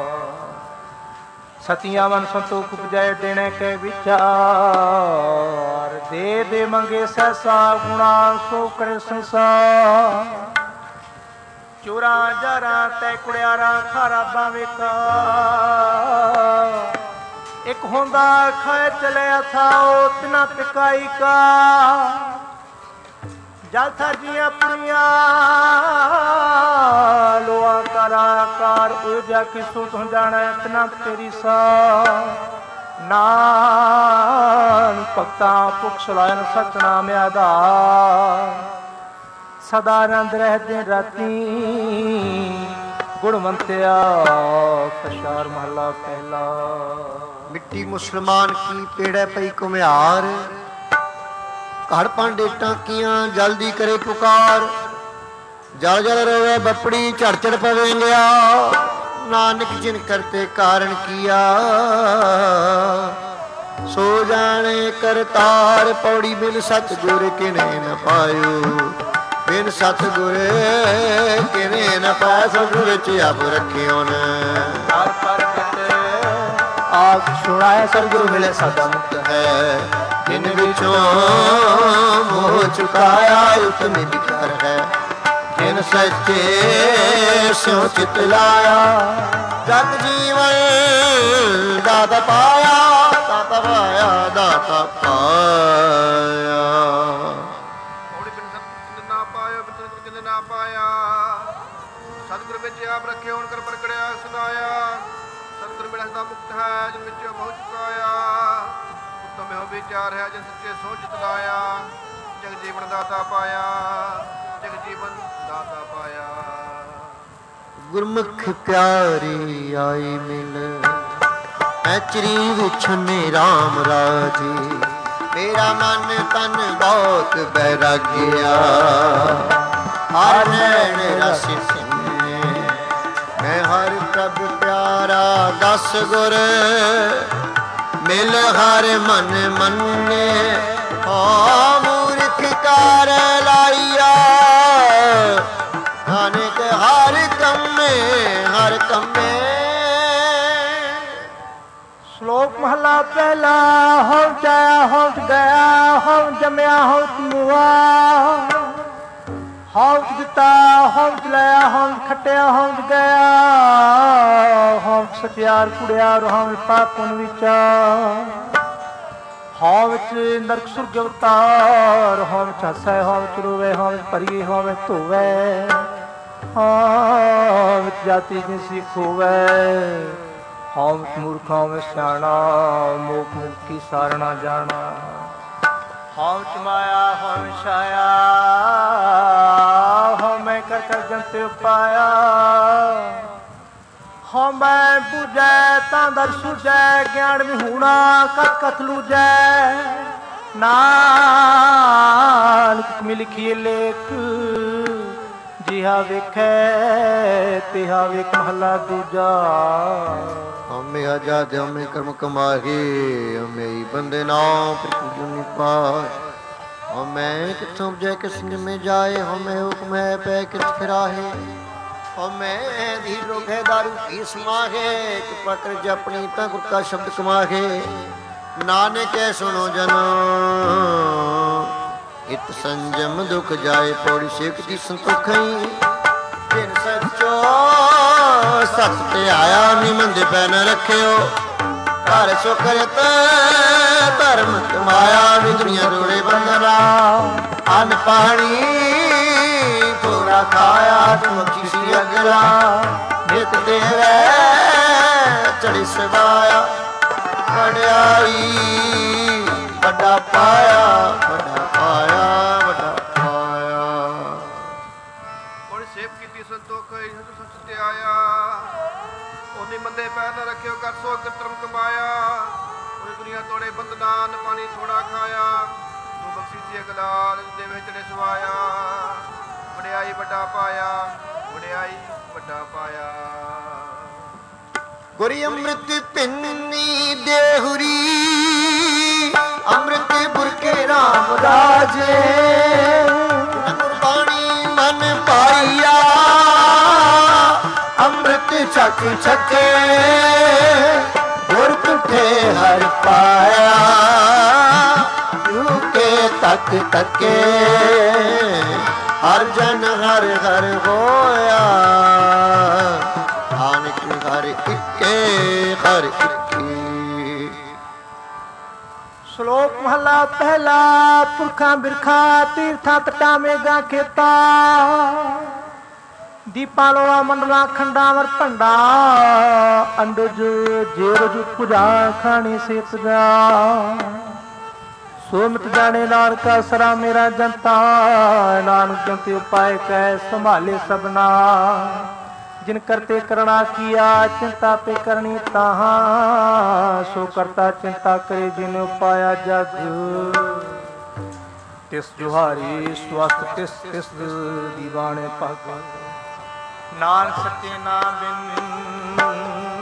ਸਤਿਆਂ ਮਨ ਸੰਤੋਖ ਉਪਜਾਏ ਦੇਣੇ ਕੇ ਵਿਚਾਰ, ਦੇ ਦੇ ਮੰਗੇ ਸਹਿਸਾ ਗੁਣਾ ਸੋ ਕਰੇ ਸੰਸਾਰ। ਚੋਰਾਂ ਜਾਰਾਂ ਤੈ ਕੁੜਿਆਰਾਂ ਖਰਾਬਾਂ ਵੇਖਾ, ਇੱਕ ਹੁੰਦਾ ਖਾਏ ਚਲੇ ਥਾਓ ਤਿਨਾ ਪਿਕਾਈ ਕਾ। ਜਲ ਥਾਜੀਆਂ ਪੁਰੀਆਂ ਲੋਆ ਕਰਾਕਾਰ, ਉਜਾ ਕਿਸੂ ਤੂੰ ਜਾਣਾ ਇਤਨਾ ਤੇਰੀ ਸਾ। ਨਾਨ ਭਗਤਾਂ ਭੁਖ ਸਲਾਇਨ ਸਚ ਨਾਮ ਆਧਾਰ, ਸਦਾ ਆਨੰਦ ਰਹਿ ਦਿਨ ਰਾਤੀ ਗੁਣਵੰਤਿਆ। ਕਛਾਰ ਮਹਲਾ ਪਹਿਲਾ। ਮਿੱਟੀ ਮੁਸਲਮਾਨ ਕੀ ਪੇੜੇ ਪਈ ਘੁਮਿਆਰ, ਘੜ ਭਾਂਡੇ ਟਾਂਕੀਆਂ ਜਲਦੀ ਕਰੇ ਪੁਕਾਰ। ਜਲ ਜਲ ਰੋਵੇ ਬੱਪੜੀ ਝੜ ਝੜ ਪਵੇ ਗਿਆ, ਨਾਨਕ ਜਿਨ ਕਰਤੇ ਕਾਰਨ ਕੀਆ। ਸੋ ਜਾਣੇ ਕਰਤਾਰ ਪੌੜੀ ਬਿਨ ਸਤਿਗੁਰ ਕਿਨੇ ਨ ਪਾਇਓ। ਬਿਨ ਸਤਿਗੁਰ ਕਿਨੇ ਨ ਪਾਇਆ, ਸਤਿਗੁਰ ਵਿੱਚ ਆਪ ਰੱਖਿਓ ਨ। ਹਰ ਪਰਬਤ ਆਪ ਸੁਣਾਏ ਸਤਿਗੁਰ ਮਿਲੇ ਸਦਾ ਮੁਕਤ ਹੈ। ਜਿਨ ਵਿੱਚੋਂ ਮੋਹ ਚੁਕਾਇਆ ਉਤਮੇ ਵਿਚਾਰ ਹੈ। ਜਿਨ ਸੱਚੇ ਸਿਉ ਚਿਤ ਲਾਇਆ, ਜਗ ਜੀਵਨ ਦਾਤਾ ਪਾਇਆ। ਦਾਤਾ ਪਾਇਆ ਦਾਤਾ ਪਾਇਆ। ਔੜੀ ਬਿਨ ਸਤਿਗੁਰ ਨਾ ਪਾਇਆ, ਬਿਨ ਸਤਿਗੁਰ ਨਾ ਪਾਇਆ। ਸਤਿਗੁਰ ਵਿੱਚ ਆਪ ਰੱਖੇ ਹੋਣ ਕਰ ਪ੍ਰਗਟਿਆ ਸੁਨਾਇਆ। ਸਤਿਗੁਰ ਮਿਲਿਆ ਸਦਾ ਮੁਕਤ ਹੈ, ਜਿਨ ਵਿੱਚ ਮੋਹ ਚੁਕਾਇਆ। ਉਤਮ ਇਹੋ ਵਿਚਾਰ ਹੈ, ਜਿਨ ਸੱਚੇ ਸੋਚ ਚਿਤ ਲਾਇਆ। ਜਗ ਜੀਵਨ ਦਾਤਾ ਪਾਇਆ, ਜਗ ਜੀਵਨ ਦਾਤਾ ਪਾਇਆ। ਗੁਰਮੁਖ ਪਿਆਰੀ ਆਈ ਮਿਲ, ਐਚਰੀ ਵਿਛਨੇ ਰਾਮ ਰਾਜੇ। ਮੇਰਾ ਮਨ ਤਨ ਬਹੁਤ ਬੈਰਾਗਿਆ, ਹਰ ਨੈਣ ਰਸ ਸਿੰਨੇ। ਮੈਂ ਹਰ ਪ੍ਰਭ ਪਿਆਰਾ ਦਸ ਗੁਰ, ਮਿਲ ਹਰ ਮਨ ਮੰਨੇ। ਹਾਂ ਮੂਰਖ ਕਰ ਲਾਈਆ, ਨਾਨਕ ਹਰ ਕੰਮੇ ਹਰ ਕੰਮੇ। ਸ਼ਲੋਕ ਮਹਲਾ ਪਹਿਲਾ। ਹੋਂ ਜਾਇਆ ਹੋਂ ਗਿਆ, ਹੋਂ ਜੰਮਿਆ ਹੋਂ ਮੁਆ। ਹੋਂ ਦਿੱਤਾ ਹੋਂ ਲਿਆ, ਹੋਂ ਖੱਟਿਆ ਹੋਂ ਗਿਆ। ਹੋਂ ਸਚਿਆਰ ਕੁੜਿਆਰ, ਹੋਂ ਪਾਪਨ ਵਿਚਾਰ। ਹੋਂ ਵਿੱਚ ਨਰਕ ਸੁਰਗ ਅਵਤਾਰ, ਹੋਂ ਵਿੱਚ ਹੱਸੈ ਹੋਂ ਵਿੱਚ ਰੋਵੇ। ਹੋਂ ਵਿੱਚ ਭਰੀਏ ਹੋਂ ਵਿੱਚ ਧੋਵੇ। ਹੋਂ ਵਿੱਚ ਜਾਤੀ ਜਿਸੀ ਖੋਵੇ। ਹੋਂ ਵਿੱਚ ਮੂਰਖਾਂ ਵਿੱਚ ਸਿਆਣਾ, ਮੋਖ ਮੁਕਤੀ ਸਾਰਣਾ ਜਾਣਾ। ਹੋਂ ਵਿੱਚ ਮਾਇਆ ਹੋਂ ਵਿੱਚ ਛਾਇਆ, ਹੋਂ ਮੈਂ ਕਰ ਕਰ ਜੰਤੇ ਉਪਾਇਆ। ਹੋਂ ਮੈਂ ਬੁਝੈ ਤਾਂ ਦਰ ਸੁਝੈ, ਗਿਆਨ ਵਿਹੂਣਾ ਕਤ ਕਤ ਲੂਜੈ। ਨਾਨਕ ਮਿ ਲਿਖੀਏ ਲੇਖ, ਜਿਹਾ ਵੇਖੈ ਤਿਹਾ ਵੇਖ ਮਹਲਾ ਦੂਜਾ। ਹਮੇ ਆਜ਼ਾਦ ਹਮੇ ਕਰਮ ਕਮਾਹੇ, ਹਮੇ ਹੀ ਬੰਦੇ ਨਾਮ ਪ੍ਰਤੀਜੁਨੀ ਪਾਏ। ਹਮੇ ਕਿਥੋਂ ਉਪਜੈ ਕਿਸ ਨਿਮੇ ਜਾਏ, ਹਮੇ ਹੁਕਮ ਹੈ ਪੈ ਕਿਰਤ ਫਿਰਾਹੇ। ਹਮੇ ਧੀਰ ਰੋਗ ਹੈ ਦਾਰੂ ਪੀ ਸਮਾਹੇ, ਕਿਰਪਾ ਕਰ ਜਪਣੀ ਤਾਂ ਗੁਰ ਕਾ ਸ਼ਬਦ ਕਮਾਹੇ। ਨਾਨਕ ਸੁਣੋ ਜਨੋ ਇਤ ਸੰਜਮ ਦੁਖ ਜਾਏ, ਪੌੜੀ ਸੇਖ ਦੀ ਸੰਤੋਖਈ। ਜਿਨ ਸੱਚੋ ਸਤ ਤੇ ਆਇਆ, ਨਿਮੰਦੇ ਪੈ ਨ ਰੱਖਿਓ। ਘਰ ਸੁਕਰਤ ਧਰਮ ਕਮਾਇਆ, ਨੀ ਦੁਨੀਆ ਰੋੜੇ ਬੰਦਨਾ। ਅੰਨ ਪਾਣੀ ਥੋੜਾ ਖਾਇਆ, ਤੁਮਕੀ ਸੀ ਅਗਲਾ। ਨਿਤ ਦੇਵੈ ਚੜੀ ਸਵਾਇਆ ਵਡਿਆਈ ਵੱਡਾ ਪਾਇਆ ਵੱਡਾ ਪਾਇਆ ਵੱਡਾ ਪਾਇਆ। ਹੁਣ ਸੇਵ ਕੀਤੀ ਸੰਤੋਖ ਸੱਚ ਤੇ ਆਇਆ ਉਹਨੇ ਮੰਦੇ ਪੈਰ ਨਾ ਰੱਖਿਓ ਕਰ ਸੋ ਕਰਮ ਕਮਾਇਆ। ਉਹਨੇ ਦੁਨੀਆ ਤੋੜੇ ਬੰਦਨਾਨ ਪਾਣੀ ਥੋੜਾ ਖਾਇਆ ਤੂੰ ਬਖਸ਼ੀ ਸੀ ਅਗਲਾਲ ਦੇ ਵਿੱਚ ਚੜੇ ਸਵਾਇਆ ਵਡਿਆਈ ਵੱਡਾ ਪਾਇਆ ਵਡਿਆਈ ਵੱਡਾ ਪਾਇਆ। ਗੁਰੀ ਅੰਮ੍ਰਿਤ ਪਿੰਨੀ ਦੇਹੁਰੀ ਅੰਮ੍ਰਿਤ ਬੁਰਕੇ ਰਾਮ ਰਾਜੇ ਗੁਰਬਾਣੀ ਮਨ ਪਾਈਆ ਅੰਮ੍ਰਿਤ ਛਕ ਛਕੇ ਗੁਰ ਤੁਠੇ ਹਰ ਪਾਇਆ ਯੂਕੇ ਤਕ ਤਕੇ ਹਰ ਜਨ ਹਰ ਹਰ ਹੋਇਆ ਨਾਨਕ ਹਰ ਇੱਕੇ ਹਰ ਇੱਕੇ। ਸ਼ਲੋਕ ਮਹਲਾ ਪਹਿਲਾ ਪੁਰਖਾਂ ਬਿਰਖਾ ਤੀਰਥਾਂ ਤਟਾਂ ਮੇਘਾਂ ਖੇਤਾ ਦੀਪਾਂ ਲੋਆ ਮੰਡਲਾਂ ਖੰਡਾਂ ਵਰ ਭੰਡਾ ਅੰਡਜ ਜੇਰਜ ਪੁਜਾ ਖਾਣੀ ਸੇਤ ਜਾ ਸੋ ਮਿਟ ਜਾਣੇ ਨਾਨਕਾ ਸਰਾ ਮੇਰਾ ਜਨਤਾ ਨਾਨਕ ਜੰਤੇ ਉਪਾਇ ਕਹਿ ਸੰਭਾਲੇ ਸਭਨਾ जिन करते करना किया चिंता पे करनी ताहा सो करता चिंता करे जिन पाया जग तिस जुहारी स्वस्थ तिस तिस दीवाने पग नानक सच्चे नाम बिन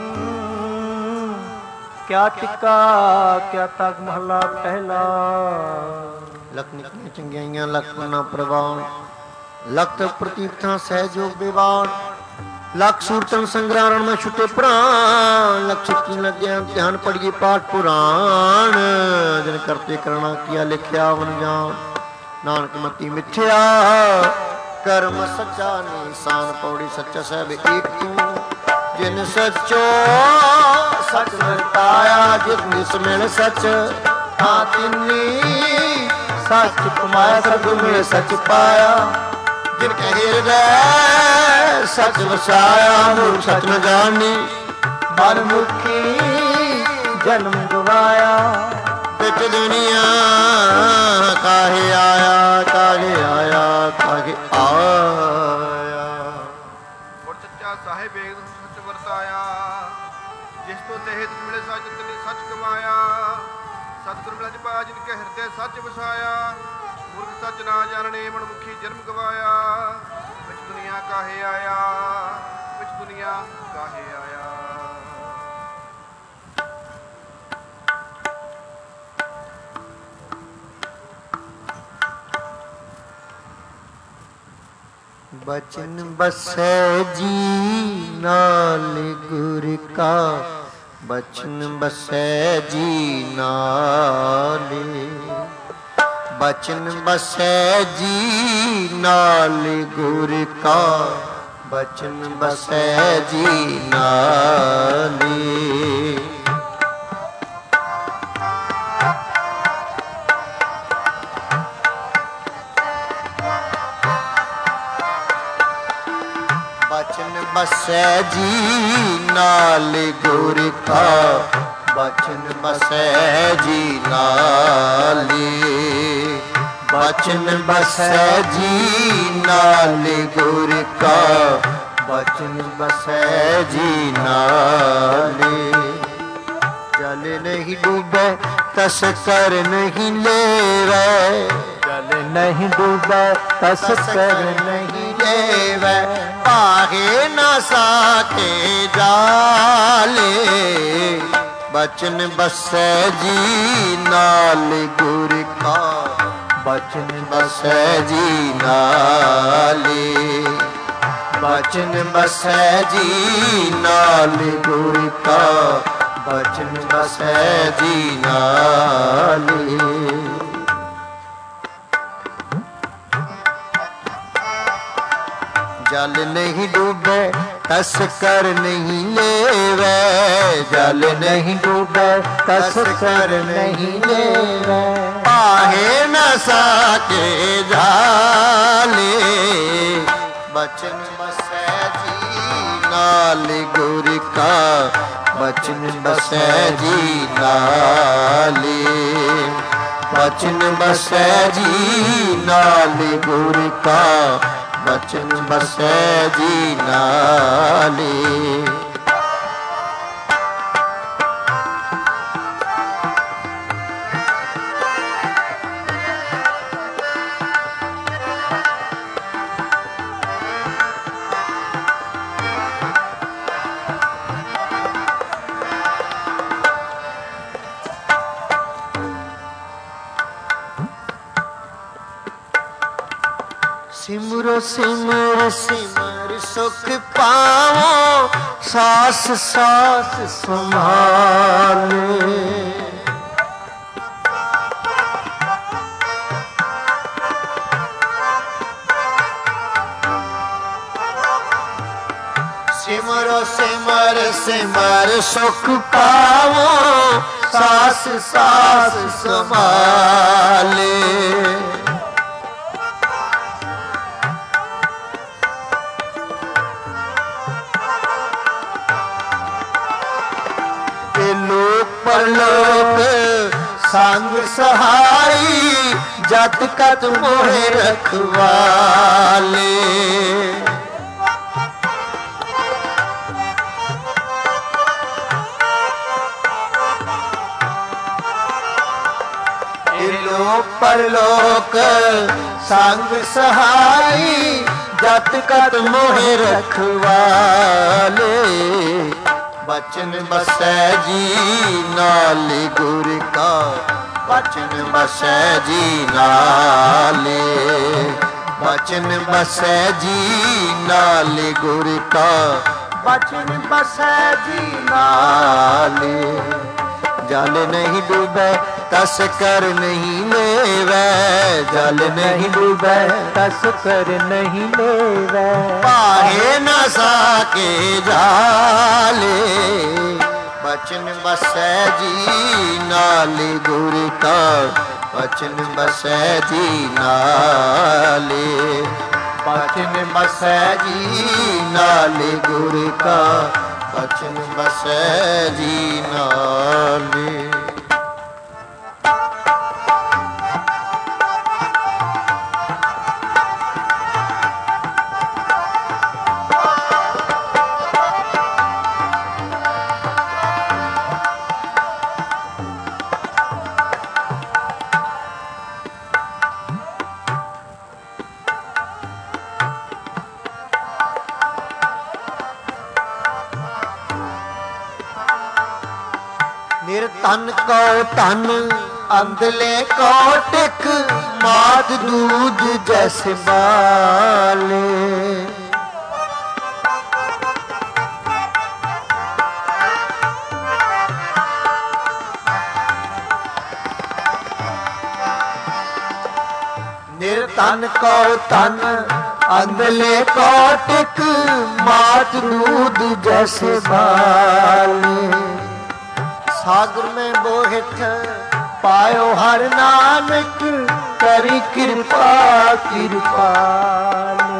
क्या टिक्का क्या तग महला पहला। लख निकलियां चंगियाइयां लख ना प्रवान लख प्रतीक्षां सहयोग विवान लख सूरतन संग्रारण में छुटे प्राण लख छुट्टी लग्या ध्यान पढ़िए पाठ पुराण जिन करते करना किया लिखिया वन जान नानक मती मिथ्या कर्म सच्चा निशान पौड़ी सच्चा साहब एक तू जिन सचो सच वर्ताया जिन मिल सच हाँ तिन्नी सच कमाया सब में सच पाया जिन कहे हृदय सच वसाया मूर्ख सच न जानी मन मुखी जन्म गवाया बिच दुनिया काहे आया काहे आया काहे आया। और सच्चा साहिब एक सच वरताया जिस तो देह मिले सच तिने सच कमाया सतगुर मिला पाया जिनके हृदय सच वसाया मूर्ख सच ना जानने मन मुखी जन्म गवाया विच दुनिया काहे आया विच दुनिया काहे आया। बचन बसै जी नाल गुर का बचन बसै जी नाल बचन बसै जी नाल गुर का बचन बसै जी नाल। बचन बसै जी नाल गुर का बचन बसै जी नाले बचन बसै जी नाल गुर का बचन बसै जी नाले। जल नहीं डूबे तस कर नहीं लेवै जल नहीं डूबे तस कर नहीं लेवै पाहे न साके जाले बचन बसै जी नाल गुर का बचन बसै जी नाले बचन बसै जी नाल गुर का बचन बसै जी नाले। जल नहीं डूबे तस कर नहीं लेवै जल नहीं डूबे तस कर नहीं लेवै पाहे न साके जाले बचन बसै जी नाल गुर का ਬਚਨ ਬਸੈ ਜੀ ਨਾਲੇ, ਬਚਨ ਬਸੈ ਜੀ ਨਾਲੇ ਗੁਰ ਕਾ, ਬਚਨ ਬਸੈ ਜੀ ਨਾਲੇ। सिमरो सिमर सिमर सुख पाओ, सास सास संभाले। सिमरो सिमर सिमर सुख पाओ, सास सास संभाले। परलोक संग सहाई, जत कत मोहे रखवाले। परलोक संग सहाई, जत कत मोहे रखवाले। बचन बसै जी नाले गुर का, बचन बसै जी नाले, बचन बसै जी नाले गुर का, बचन बसै जी नाले। जल नहीं डूबे तस कर नहीं लेवै, जल नहीं डूबे तस कर नहीं लेवै। पाहे न साके जाले, बचन बसै जी नाले गुर का, बचन बसै जी नाले, बचन बसै जी नाले गुर का, बचन बसै जी नाले। तन को तन अंधले को टिक, मात दूध जैसे बाले। निर्तन को तन अंधले को टिक, मात दूध जैसे बाले। सागर में बोहिठ पायो हर नानक, करी कृपा कृपाले।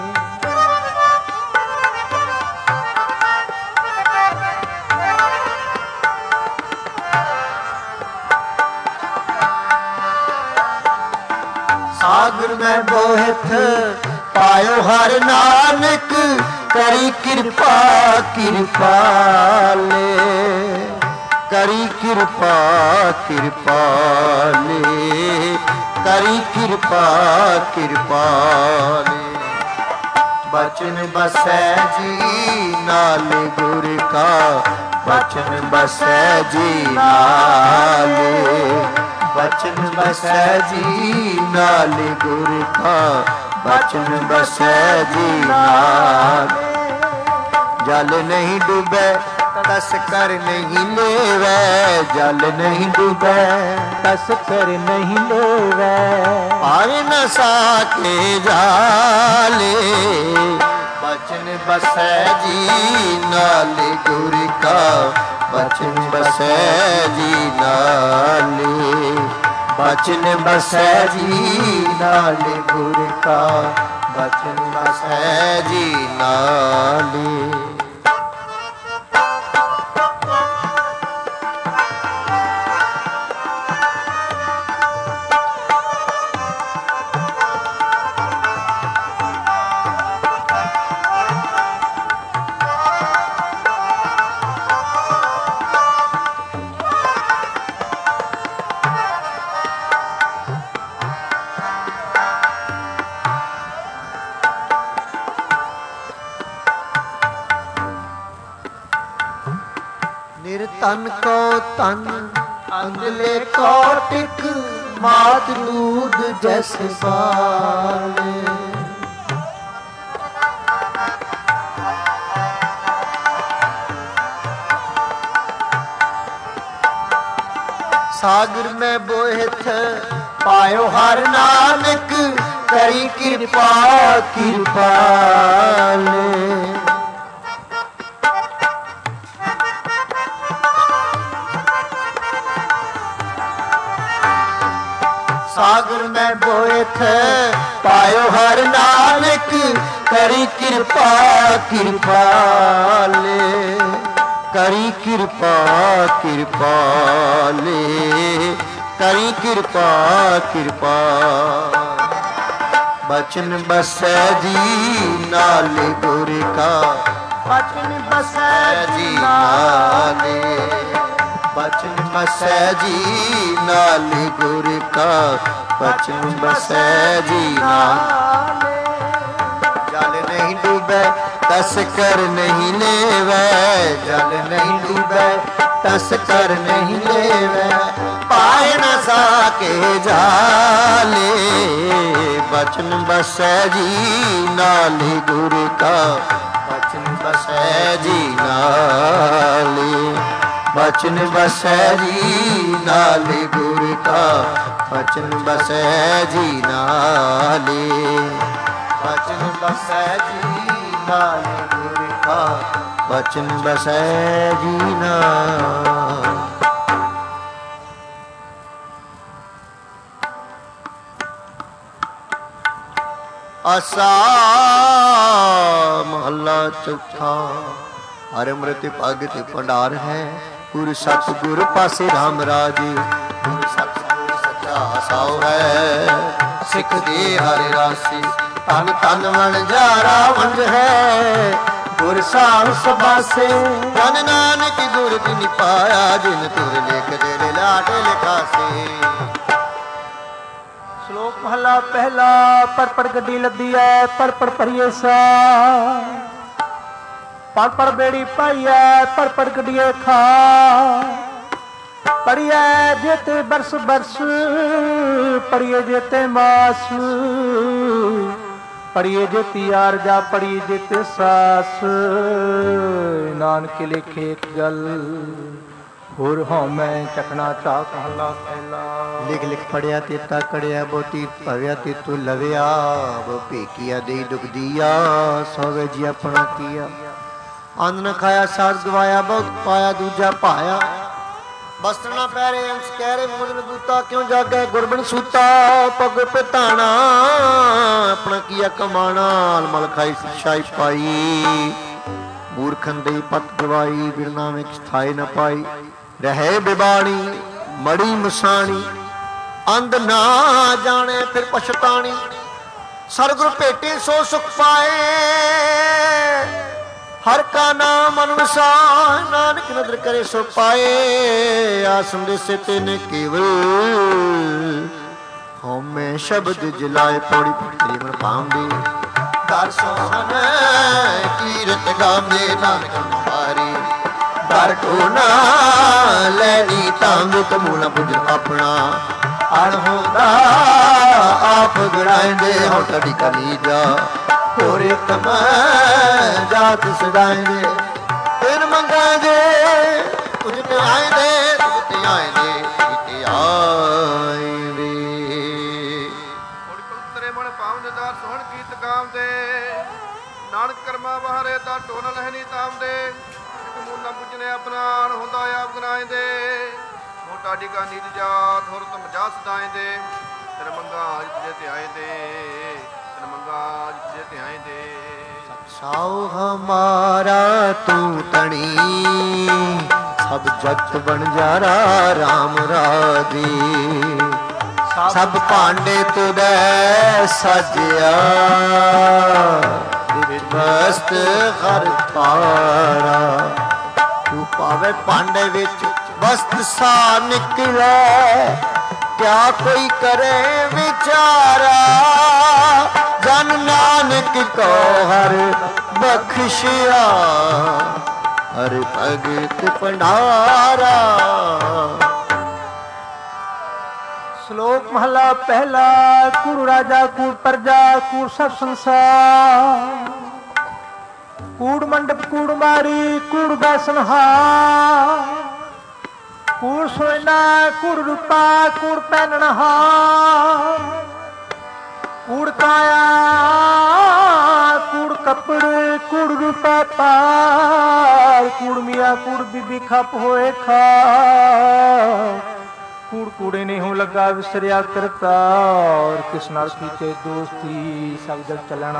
सागर में बोहिठ पायो हर नानक, करी कृपा कृपाले। करी कृपा कृपाले, करी कृपा कृपाले। बचन बसै जी नाले गुर का, बचन बसै जी नाले, बचन बसै जी नाले गुर का, बचन बसै जी नाले। जल नहीं डूबे तस कर नहीं लेवै, जल नहीं डूबे तस कर नहीं लेवै। पावे न साके जाले, बचन बसै जी नाले गुर का, बचन बसै जी नाले, बचन बसै जी नाले गुर का, बचन बसै जी नाले। ਤਨ ਕੋ ਤਨ ਅੰਗਲੇ ਕੋਟਿਕ ਮਾਤ ਦੂਧ ਜੈਸੇ ਪਾਲੇ। सागर में बोहित पायो हर नानक करी कृपा कृपाले। सागर में बोहित पायो हर नानक करी कृपा कृपाले। करी कृपा कृपाले करी कृपा कृपा। बचन बसै जी नाल गुर का बचन बसै जी नाले। बचन बसै जी नाल गुर का बचन बसै जी नाले। जल नहीं डूबे तस कर नहीं लेवै। जल नहीं डूबे तस कर नहीं लेवै। पाए न साके जाले। बचन बसै जी नाले गुरु का बचन बसै जी नाले। बचन बसै जी नाले गुरु का बचन बसै जी नाले। बचन बसै जी नाले गुरु का बचन बसै जी नाले। आसा महला चौथा। हर अमृत भगत भंडार है गुरु सतगुर पासे राम राज। गुरु सतगुर सच्चा साओ है सिख दे हर रासी। तन तन मन जारा वंज है गुर साल सबासे। धन नानक गुर बिन पाया जिन तुर लेख दे लाट लिखासे। ਸ਼ਲੋਕ ਮਹਲਾ ਪਹਿਲਾ। ਪਰ ਪੜ ਗੱਡੀ ਲੱਦੀ ਐ ਪਰ ਪੜ ਭਰੀਏ ਸਾ। ਪੜ ਪੜ ਬੇੜੀ ਪਾਈਐ ਪਰ ਪੜ ਗੱਡੀਏ ਖਾ। ਪੜੀਐ ਜੇਤੇ ਬਰਸ ਬਰਸ ਪੜੀਏ ਜੇਤੇ ਮਾਸ। ਪੜੀਏ ਜੇਤੀ ਆਰਜਾ ਪੜੀਏ ਜੇਤੇ ਸਾਸ। ਨਾਨਕ ਲਿਖੇ ਇੱਕ ਗੱਲ ਹੋਰ ਹਾਂ ਮੈਂ ਚਖਣਾ ਚਾਕ ਮਹਲਾ ਪਹਿਲਾ। लिख लिख पढ़िया तेता कड़िया बोती भव्या तेतु लव्या। वो भेकिया दे दुख दिया सौवे जी अपना किया। अन्न न खाया साथ गवाया बहुत पाया दूजा पाया। वस्त्र न पैरे अंश कहरे मुरन बूता क्यों जागे गुरबन सूता। पग पिताना अपना किया कमाना मल खाई शाही पाई। मूर्खन दे पत गवाई बिरना में स्थाई न पाई। रहे बिबाणी मड़ी मसाणी अंध ना जाने फिर पछतानी। सरगुरु भेटे सो सुख पाए हर का नाम अनुसार। नानक नदर करे सो पाए आसम से तेने केवल। होमे शब्द जिलाए पौड़ी तेरी मन पाऊंदी। दर्शन कीरत गावे नानक हमारी। दर को ना लैनी तांग तमूना पुज अपना। अणहोंदा आप गड़ाएंदे हो तड़ी कलीजा। होरे तम जात सदाएंदे इन मंगाएंदे तुझ ते आएंदे तुझ ते आएंदे ते आएंदे। थोड़ी पवित्रे मन पावंदे दार सोहण गीत गावंदे। नानक कर्मा बहारे दा टोन लहनी तामदे। मुन्ना पुजने अपना अणहोंदा आप गड़ाएंदे। टाडी का नीत जात होर तुम जा सदाएंदे। तेरे मंगा आज तुझे ते आएंदे। तेरे मंगा आज तुझे ते आएंदे। साओ हमारा तू तणी सब जगत बंजारा राम राजी। सब भांडे तुदे सजिया वस्त हर पारा। तू पावे भांडे विच वस्त सा निकले क्या कोई करे विचारा। जन नानक को हर बख्शिया ਹਰਿ ਭਗਤ ਭੰਡਾਰਾ। ਸ਼ਲੋਕ ਮਹਲਾ ਪਹਿਲਾ। ਕੂੜ ਰਾਜਾ ਕੂੜ ਪ੍ਰਜਾ ਕੂੜ ਸਭ ਸੰਸਾਰ। ਕੂੜ ਮੰਡਪ ਕੂੜ ਮਾਰੀ ਕੂੜ ਬੈਸਨਹਾਰ। ਕੂੜ ਸੋਇਨਾ ਕੂੜ ਰੂਪਾ ਕੂੜ ਪਹਿਨਣਹਾਰ। ਕੂੜ ਕਾਇਆ ਕੂੜ ਕੱਪੜ ਕੂੜ ਰੂਪਾ ਪਾਰ। ਕੂੜ ਮੀਆਂ ਕੂੜ ਬੀਬੀ ਖਪ ਹੋਏ ਖਾ। कूड़ कूड़े नहीं हो लगा विसरिया करता। और किस नाल कीचे दोस्ती सब जग चलना।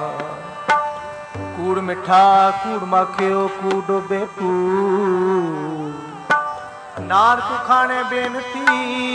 कूड़ मिठा कूड़ माखियो कूड़ डोबे कूड़। नानक खाने बेनती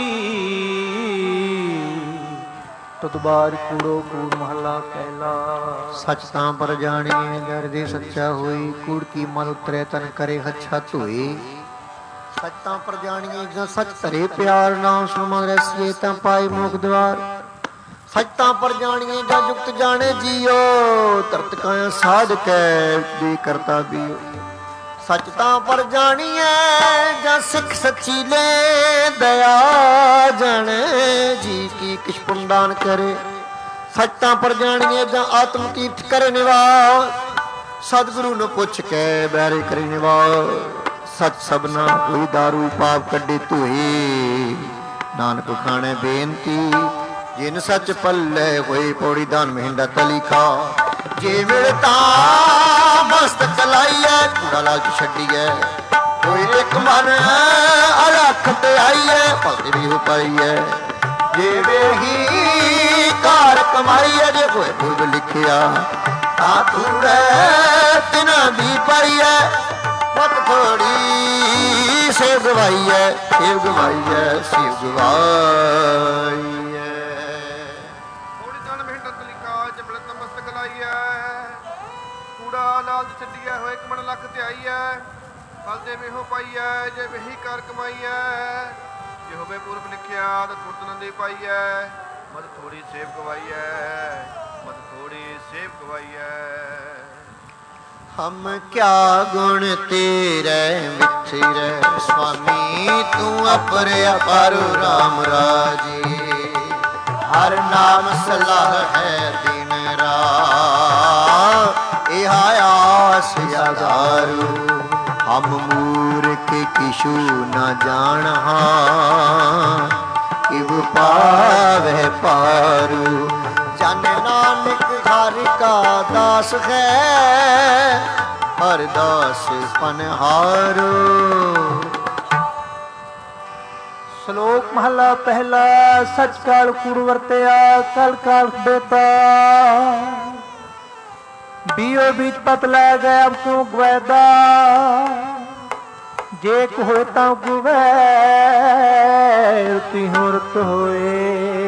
तुद बार कूड़ो कूड़ महला पहला। सच तां पर जानिए जर दे सच्चा होई। कूड़ की मल उतरे तन करे हच्छा धोई। सच तां पर जानिए जं सच धरे प्यार। नाम सुमन रसिए तां पाए मोख द्वार। सच तां पर जानिए जं जुगत जाने जियो। तरत काया साध कै दे करता बियो। सच तां पर जानिए जं सिख सच्ची ले दया जाने। जी की किछ पुंदान करे। सच तां पर जानिए जं आत्म तीर्थ करे निवास। सतगुरु न पुछ कै बैरे करे निवास। सच सबना कोई दारू पाप कड्डे धोए। नानक खाने बेनती जिन सच पल्ले होए। पौड़ी दान महिंदा तली खा। जे मिलता मस्त कलाइए कूड़ा लालच छड्डीए। कोई एक मन अलख ते आईए भगत भी हो पाईए। जे वेही कार कमाईए जे होए पूर्व लिखिया। ता तूड़े तिना भी पाईए। मत थोड़ी सेव गवाई है सेव गवाई है सेव गवाई है। थोड़ी दान महिंदा तली खा जबलत मस्त कलाई है। कूड़ा लालच छड्डीए होए एक मन लख ते आई है। फल दे में हो पाई है जे वही कार कमाई है। जे होवे पूर्व लिखिया तो तुरत न दे पाई है। मत थोड़ी सेव गवाई है मत थोड़ी सेव गवाई है। हम क्या गुण तेरे मिथिरे। स्वामी तू अपर अपार राम राजे। हर नाम सलाह है दिन रात। यह आस आधारू। हम मूर्ख किशु न जानहा। किव पावे पारू। जन नानक हर का दास है। हर दास पनहारो। ਸ਼ਲੋਕ ਮਹਲਾ ਪਹਿਲਾ। ਸਚ ਕਾਲ ਕੂੜ ਵਰਤਿਆ ਕਲ ਕਾਲ ਬੇਤਾ। बीओ बीच पत लै गए अब क्यों गवैदा। जे होए तां गुवैर तिहों रत होए।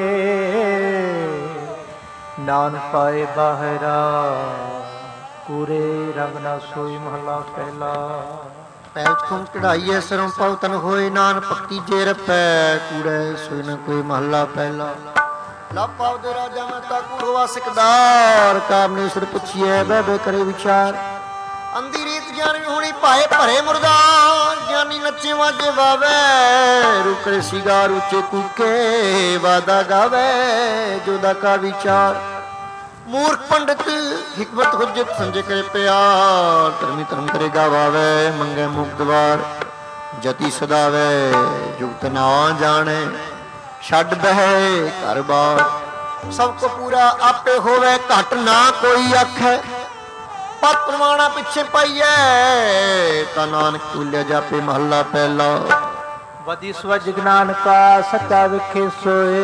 नानक पाए बाहरा कूरे रंग ना सोई महला पहला। पैच खुम चढ़ाइए सरम पाव तन होए। नान पक्ति जे रपै कूड़े सोई न कोई महला पहला। लभ पाव दे राजा में ता कूड़ होवा सिकदार। कामनेश्वर पुछिए बह बह करे विचार। अंधी रीत ज्ञानी होनी पाए भरे मुर्दार। ज्ञानी नचे वाजे वावे रुकड़े सिगार ऊंचे कूके वादा गावे जोदा का विचार। मूर्ख पंडित हिकमत हुज्जत समझे करे प्यार। धर्मी धर्म करे गावावे मंगे मुख द्वार। जति सदावे जुगत ना जाने छड़ बहे घर बार। सबको पूरा आपे होवे घट ना कोई आखे। पत प्रमाणा पिछे पाइए ता नानक तुल्य जापे महला पहला। वधि स्वज ज्ञान का सच्चा विखे सोए।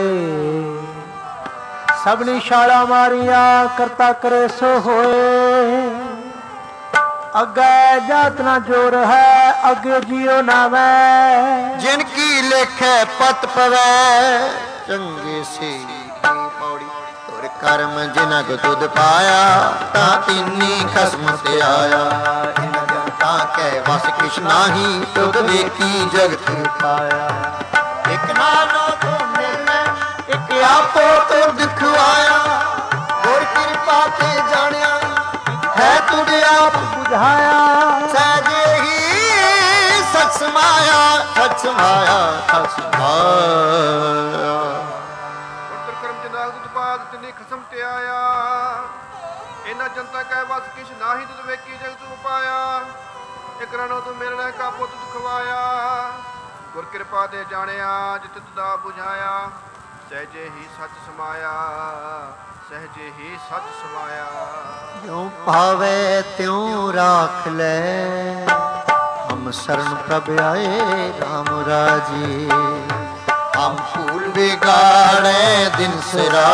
सबनी शाला मारिया करता करे सो होए। अगे जात ना जोर है अगे जियो नावे। जिनकी लेखे पत पवे चंगे से पौड़ी। तुर कर्म जिना को तुद पाया ता तिन्नी खसम से आया। इन जनता के वस किछ नाही तुद देखी जगत पाया। एक नानो तो मिलने एक आपो तो दिखवाया। और कृपा ते जानिया है तुझे आप बुझाया। सहजे ਸਮਾਇਆ ਸਤ ਸਮਾਇਆ। ਉਤਰ ਕਰਮ ਚੰਦਾਗ ਦੁੱਧ ਪਾਦ ਤਿਨੇ ਖਸਮ ਤੇ ਆਇਆ। ਇਹਨਾਂ ਜਨਤਾ ਕਹਿ ਵਸ ਕਿਛ ਨਾਹੀ ਤੁਧ ਵੇਖੀ ਜਗਤ ਉਪਾਇਆ। ਇਕ ਰਣੋ ਤੂੰ ਮੇਰੇ ਲੈ ਕਾ ਪੁੱਤ ਦੁਖਵਾਇਆ। ਗੁਰ ਕਿਰਪਾ ਦੇ ਜਾਣਿਆ ਜਿਤ ਤੁਦਾ ਬੁਝਾਇਆ। ਸਹਿਜੇ ਹੀ ਸੱਚ ਸਮਾਇਆ ਸਹਿਜੇ ਹੀ ਸੱਚ ਸਮਾਇਆ। ਜਿਉ ਭਾਵੇ ਤਿਉ ਰਾਖ ਲੈ ਹਮ ਸ਼ਰਨ ਪ੍ਰਭ ਆਏ ਰਾਮ ਰਾਜੀ। ਹਮ ਭੂਲ ਬਿਗਾੜੇ ਦਿਨ ਸਿਰਾ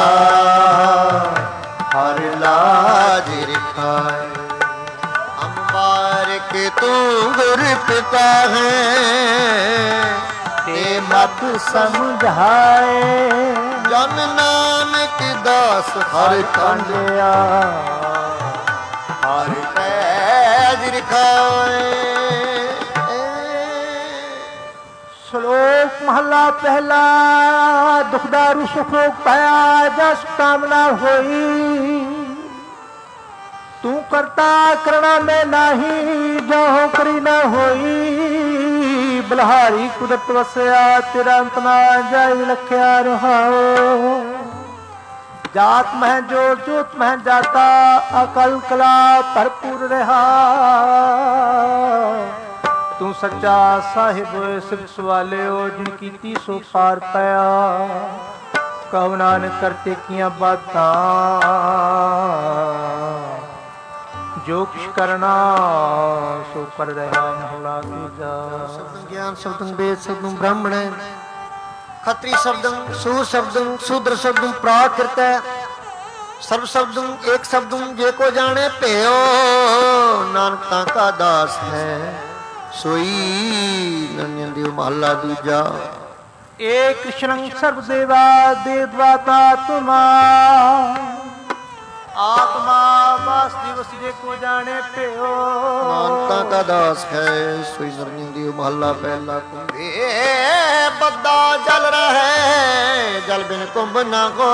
ਹਰ ਲਾਜ ਰਖਾਏ। ਹਮ ਬਾਰਿਕ ਤੂੰ ਗੁਰ ਪਿਤਾ ਹੈ ਤੇ ਮਤ ਸਮਝਾਏ। ਜਨ ਨਾਨਕ ਦਾਸ ਹਰ ਕੰਡਿਆ ਹਰ ਪੈਜ ਰਖਾਏ। ਸ਼ਲੋਕ ਮਹਲਾ ਪਹਿਲਾ। ਦੁਖਦਾਰੂ ਸੁਖ ਪਾਇਆ ਜਸ ਕਾਮਨਾ ਹੋਈ। ਤੂੰ ਕਰਤਾ ਕਰਣਾ ਮੈਂ ਨਾਹੀ ਜੋ ਕਰੀ ਨਾ ਹੋਈ। ਬਲਹਾਰੀ ਕੁਦਰਤ ਵਸਿਆ ਤੇਰਾ ਅੰਤ ਨਾ ਜਾਇ ਲਖਿਆ ਰਹਾਓ। ਜਾਤ ਮਹਿ ਜੋਰ ਜੋਤ ਮਹਿ ਜਾਤਾ ਅਕਲ ਕਲਾ ਭਰਪੂਰ ਰਹਾ। ਤੂੰ ਸੱਚਾ ਸਾਹਿਬ ਸਿਫਤ ਸਵਾਲਿਓ ਜਿਨ ਕੀਤੀ ਸੋ ਪਾਰ ਪਾਇਆ। ਕਹੋ ਨਾਨਕ ਕਰਤੇ ਕੀਆਂ ਬਾਤਾਂ ਜੋ ਕੁਛ ਕਰਨਾ ਸੋ ਕਰ ਰਿਹਾ ਮਹਲਾ ਤੀਜਾ। ਸ਼ਬਦੰ ਗਿਆਨ ਸ਼ਬਦੰ ਵੇਦ ਸ਼ਬਦੰ ਬ੍ਰਾਹਮਣ ਖੱਤਰੀ ਸ਼ਬਦੰ ਸੂਰ ਸ਼ਬਦੰ ਸ਼ੂਦਰ ਸ਼ਬਦੰ ਪ੍ਰਾਕ੍ਰਿਤ ਸਰਬ ਸ਼ਬਦੰ ਏਕ ਸ਼ਬਦੰ ਜੇ ਕੋ ਜਾਣੇ ਭਿਓ। ਨਾਨਕ ਤਾਂ ਕਾ ਦਾਸ ਹੈ ਸੋਈ ਨੰਨ ਦਿਓ ਮਹਲਾ ਦੂਜਾ। ਏ ਕ੍ਰਿਸ਼ਨ ਸਰਬ ਦੇਵਾ ਦੇਵਤਾ ਤੁਮਾ। ਆਤਮਾ ਵਾਸ ਦਿਵਸ ਜੇ ਕੋ ਜਾਣੇ ਭਿਓ। ਨਾਨਕਾਂ ਕਾ ਦਾਸ ਹੈ ਸੋਈ ਨਰਨਿੰ ਦਿਓ ਮਹਲਾ ਪਹਿਲਾ। ਕੁੰਭੇ ਬੱਦਾ ਜਲ ਰਹੇ ਜਲ ਬਿਨ ਕੁੰਭ ਨਾ ਕੋ।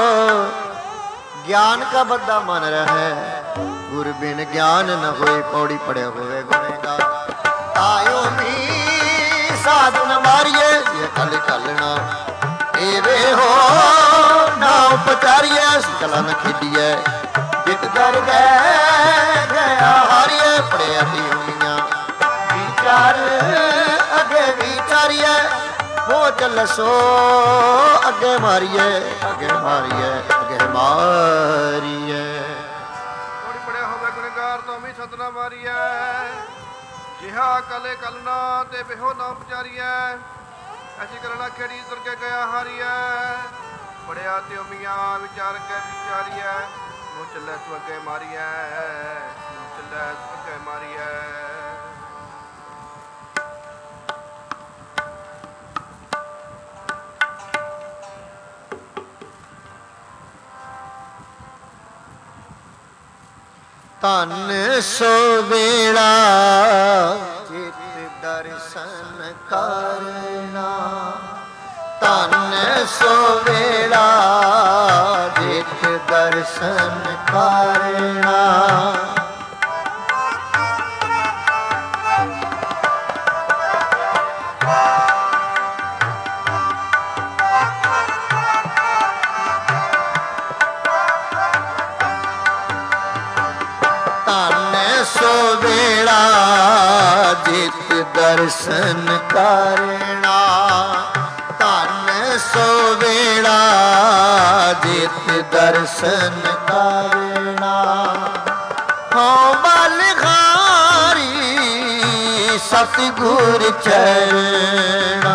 ਗਿਆਨ ਕਾ ਬੱਦਾ ਮਨ ਰਹੇ ਗੁਰ ਬਿਨ ਗਿਆਨ ਨ ਹੋਏ। ਪੌੜੀ ਪੜਿਆ ਹੋਵੇ ਗੁਨੇਗਾਰ ਆਇਓ ਵੀ ਸਾਧਨ ਮਾਰੀਏ ਇਹ ਕਲ ਕਲਣਾ ਏਵੇ ਹੋ ਨਾ ਉਪਚਾਰੀਏ ਕਲਾ ਨ ਖੇਡੀਏ। ਜਿਤ ਦਰ ਗਏ ਗਿਆ ਹਾਰੀਏ ਪੜਿਆ ਦੀ ਹੋਈਆਂ ਵਿਚਾਰ ਅੱਗੇ ਵਿਚਾਰੀਏ। ਹੋ ਚੱਲਸੋ ਅੱਗੇ ਮਾਰੀਏ ਅੱਗੇ ਮਾਰੀਏ ਅੱਗੇ ਮਾਰੀਏ। ਪੌੜੀ ਪੜਿਆ ਹੋਵੇ ਗੁਨੇਗਾਰ ਤੋਂ ਵੀ ਸਤਨਾ ਮਾਰੀਐ। ਜਿਹਾ ਕਲੇ ਕਲਨਾ ਤੇ ਬਿਹੋ ਨਾ ਉਪਚਾਰੀਐ। ਐਸੀ ਕਰਨਾ ਖੇੜੀ ਤੁਰ ਕੇ ਗਿਆ ਹਾਰੀਐ। ਪੜਿਆ ਤੇ ਉਮੀਆਂ ਵਿਚਾਰ ਕੇ ਵਿਚਾਰੀਐ। ਮੂੰਹ ਚੱਲੇ ਤੂੰ ਅੱਗੇ ਮਾਰੀਐ ਮੂੰਹ ਚੱਲੇ ਤੂੰ ਅੱਗੇ ਮਾਰੀਐ। ਧਨ ਸੋ ਵੇਲਾ ਜਿਤ ਦਰਸ਼ਨ ਕਰਨਾ। ਧਨ ਸੋ ਵੇਲਾ ਜਿਤ ਦਰਸ਼ਨ ਕਰਨਾ। ਸੋ ਵੇਲਾ ਜਿਤ ਦਰਸ਼ਨ ਕਰਨਾ। ਧਨ ਸੋ ਵੇਲਾ ਜਿਤ ਦਰਸ਼ਨ ਕਰਨਾ। ਹਉ ਬਲਿਹਾਰੀ ਸਤਿਗੁਰ ਚਰਣਾ।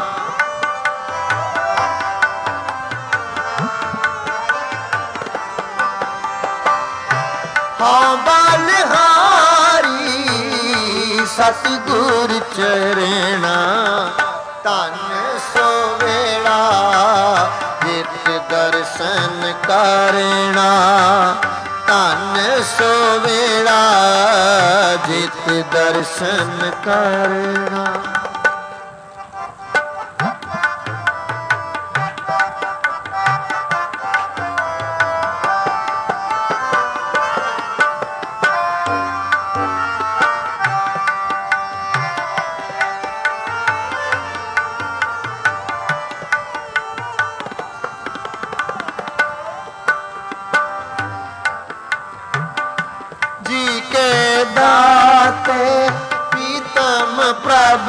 ਹਉ ਬਲਿਹਾਰੀ ਸਤਿਗੁਰ ਚਰਣਾ। ਧਨ ਸੋ ਵੇਲਾ ਜਿਤ ਦਰਸ਼ਨ ਕਰਨਾ। ਧਨ ਸੋ ਵੇਲਾ ਜਿਤ ਦਰਸ਼ਨ ਕਰਨਾ।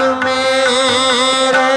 मेरे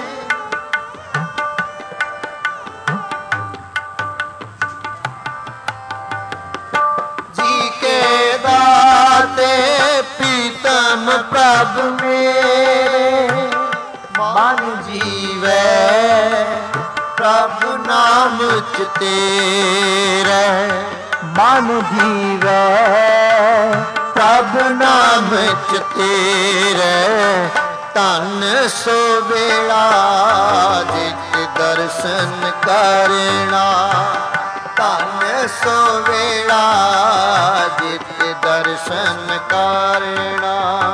जी के दाते प्रीतम प्रभु मेरे मन जीवै प्रभु नाम च तेरे मन जीवै प्रभु नाम च तेरे धन सो बेड़ा जित दर्शन करना धन सो बेड़ा जित दर्शन करना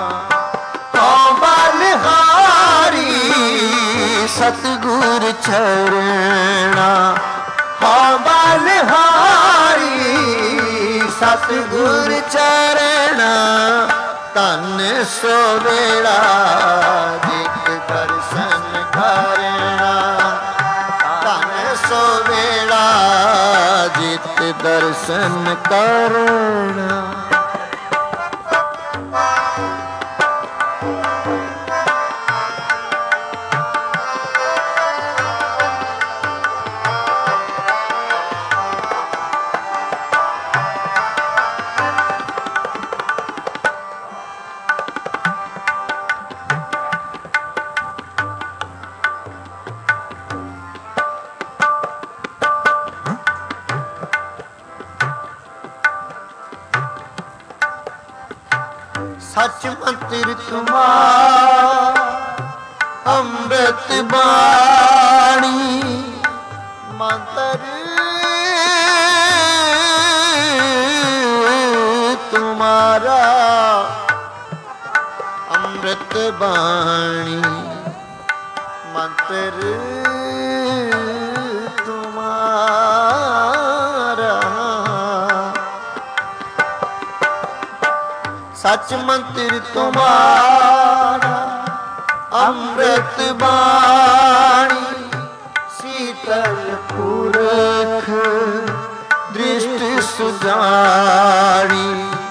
बलहारी सतगुर चरणा हाँ बलहारी सतगुर चरणा धन सो बेड़ा जित दर्शन करना धन सो बेड़ा जित दर्शन करना। सच मंत्र तुम्हारा अमृत बाणी मंत्र तुम्हारा अमृत बाणी मंत्र सच मंत्र तुम्हारा अमृत बाणी शीतल पुरख दृष्ट सुजानी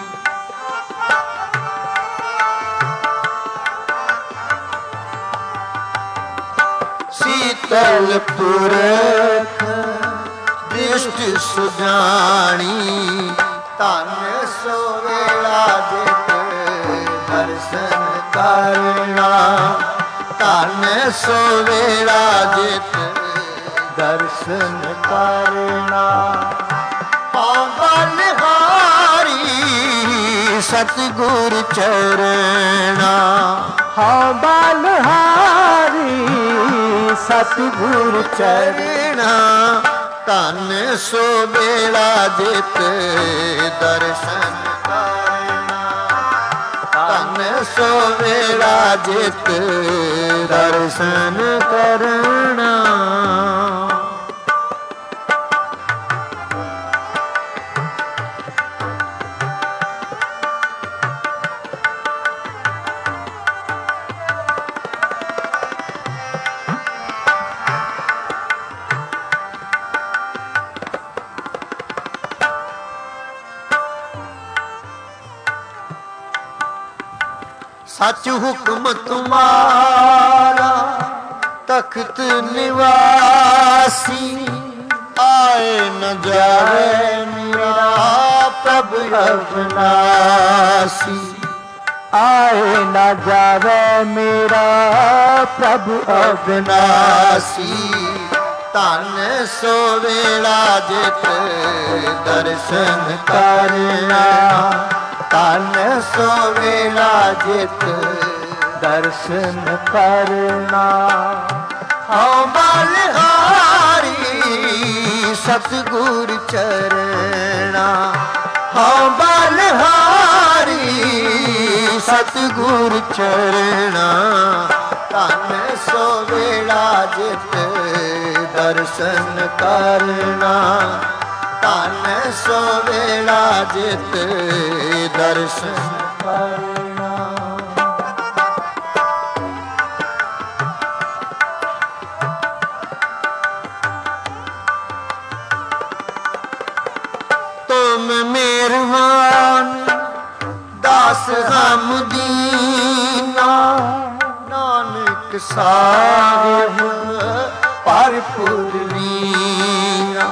शीतल पुरख दृष्ट सुजानी धन सो वेला जित दर्शन करना धन सो वेला जित दर्शन करना बलहारी सतगुर चरणा हाँ बलहारी सतगुर चरणा धन सो बेड़ा जित दर्शन करना धन सो बेड़ा जित दर्शन करना। सच हुक्म तुम्हारा तख्त निवासी आए न जाए मेरा प्रभु अविनाशी आए न जावे मेरा प्रभु अविनाशी धन सो वेला जित दर्शन करना धन सो वेला जित दर्शन करना हाँ बलहारी सतगुर चरणा हाँ बलहारी सतगुर चरणा धन सो वेला जित दर्शन करना धन सो वेला जित दर्शन करना। तुम मेहरबान दास हम दीना ਸਾਹਿਬ ਭਰਪੂਰ ਲੀਨਾ।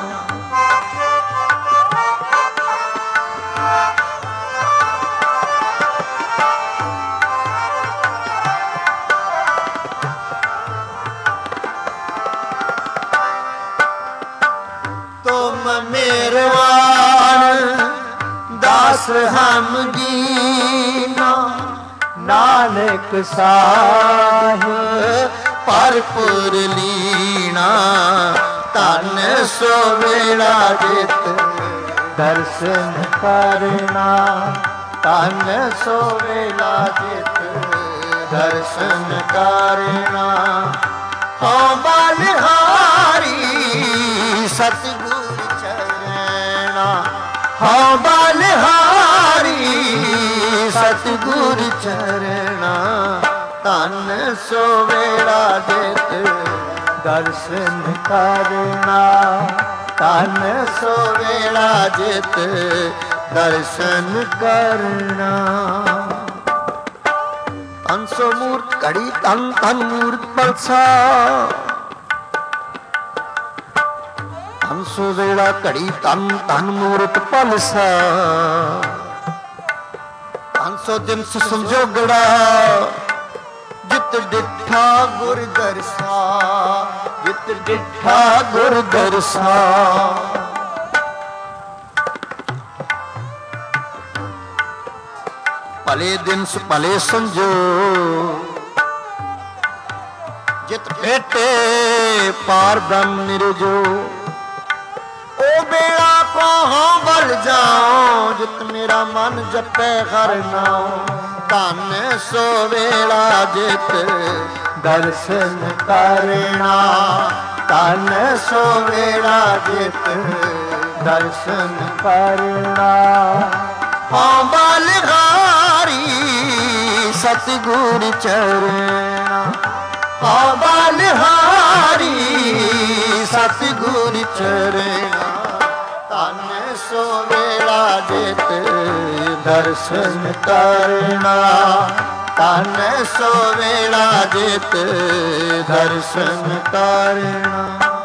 तुम मेहरबान दास हम दीना, ਨਾਨਕ ਸਾਹਿਬ ਭਰਪੂਰ ਲੀਨਾ। ਧਨ ਸੋ ਵੇਲਾ ਜਿਤ ਦਰਸ਼ਨ ਕਰਨਾ, ਧਨ ਸੋ ਵੇਲਾ ਜਿਤ ਦਰਸ਼ਨ ਕਰਨਾ। ਹਉ ਬਲਿਹਾਰੀ ਸਤਿਗੁਰ ਚਰਣਾ, ਹਉ ਬਲਿਹਾਰੀ ਸਤਿਗੁਰ ਚਰਣਾ। ਧਨ ਸੋ ਵੇਲਾ ਜਿਤ ਦਰਸ਼ਨ ਕਰਨਾ, ਧਨ ਸੋ ਵੇਲਾ ਜਿਤ ਦਰਸ਼ਨ ਕਰਨਾ। ਧਨ ਸੋ ਮੂਰਤ ਘੜੀ ਧਨ ਧਨ ਮੂਰਤ ਪਲਸਾ, ਧਨ ਸੋ ਵੇਲਾ ਘੜੀ ਧਨ ਧਨ ਮੂਰਤ ਪਲਸਾ। ਧਨ ਸੋ ਦਿਨ ਸੰਜੋਗੜਾ ਜਿਤ ਡਿਠਾ ਗੁਰ ਦਰਸਾ, ਜਿਤ ਡਿਠਾ ਗੁਰ ਦਰਸਾ। ਭਲੇ ਦਿਨ ਭਲੇ ਸੰਜੋ ਜਿਤ ਭੇਟੇ ਪਾਰ ਬ੍ਰਹਮ ਨਿਰਜੋ। ओ बेड़ा को हाँ बल जाओ जित मेरा मन जपे हर नाम। धन सो वेला जित ਦਰਸ਼ਨ करना, धन सो वेला जित ਦਰਸ਼ਨ ਕਰਨਾ। हाँ बलहारी सतगुर चरना, हाँ बलहारी सतगुर चरना। धन सो वेला जित दर्शन करना, धन सो वेला जित दर्शन करना।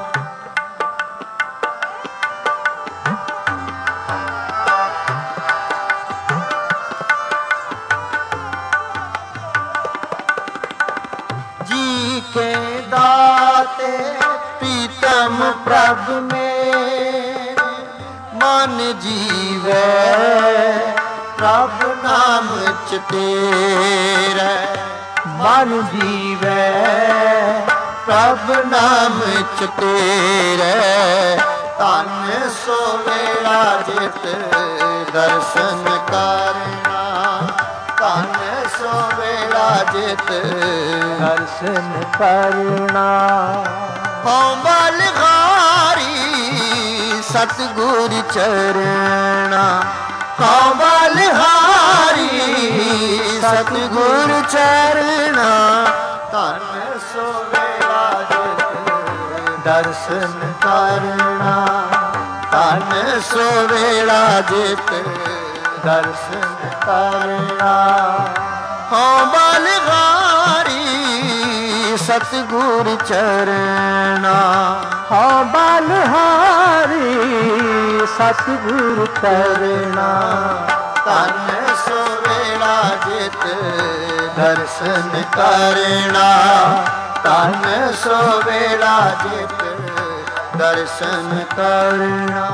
जी के दाते प्रीतम प्रभ में मन जीवै, प्रभ नाम चतेरै। ਮਨ ਜੀਵੈ प्रभ नाम चतेरै। धन सो वेला जित दर्शन करना, धन सो वेला जित ਦਰਸ਼ਨ ਕਰਨਾ। ਹਉ ਬਲਿਹਾਰੀ ਸਤਿਗੁਰ ਚਰਣਾ, ਹਉ ਬਲਿਹਾਰੀ ਸਤਿਗੁਰ ਚਰਣਾ। ਧਨ ਸੋ ਵੇਲਾ ਜਿਤ ਦਰਸ਼ਨ ਕਰਨਾ, ਧਨ ਸੋ ਵੇਲਾ ਜਿਤ ਦਰਸ਼ਨ ਕਰਨਾ। ਹਉ ਬਲਿਹਾਰੀ ਸਤਿਗੁਰ ਚਰਣਾ, ਹਉ ਬਲਿਹਾਰੀ ਸਤਿਗੁਰ ਚਰਣਾ। ਧਨ ਸੋ ਵੇਲਾ ਜਿਤ ਦਰਸ਼ਨ ਕਰਣਾ, ਧਨ ਸੋ ਵੇਲਾ ਜਿਤ ਦਰਸ਼ਨ ਕਰਣਾ।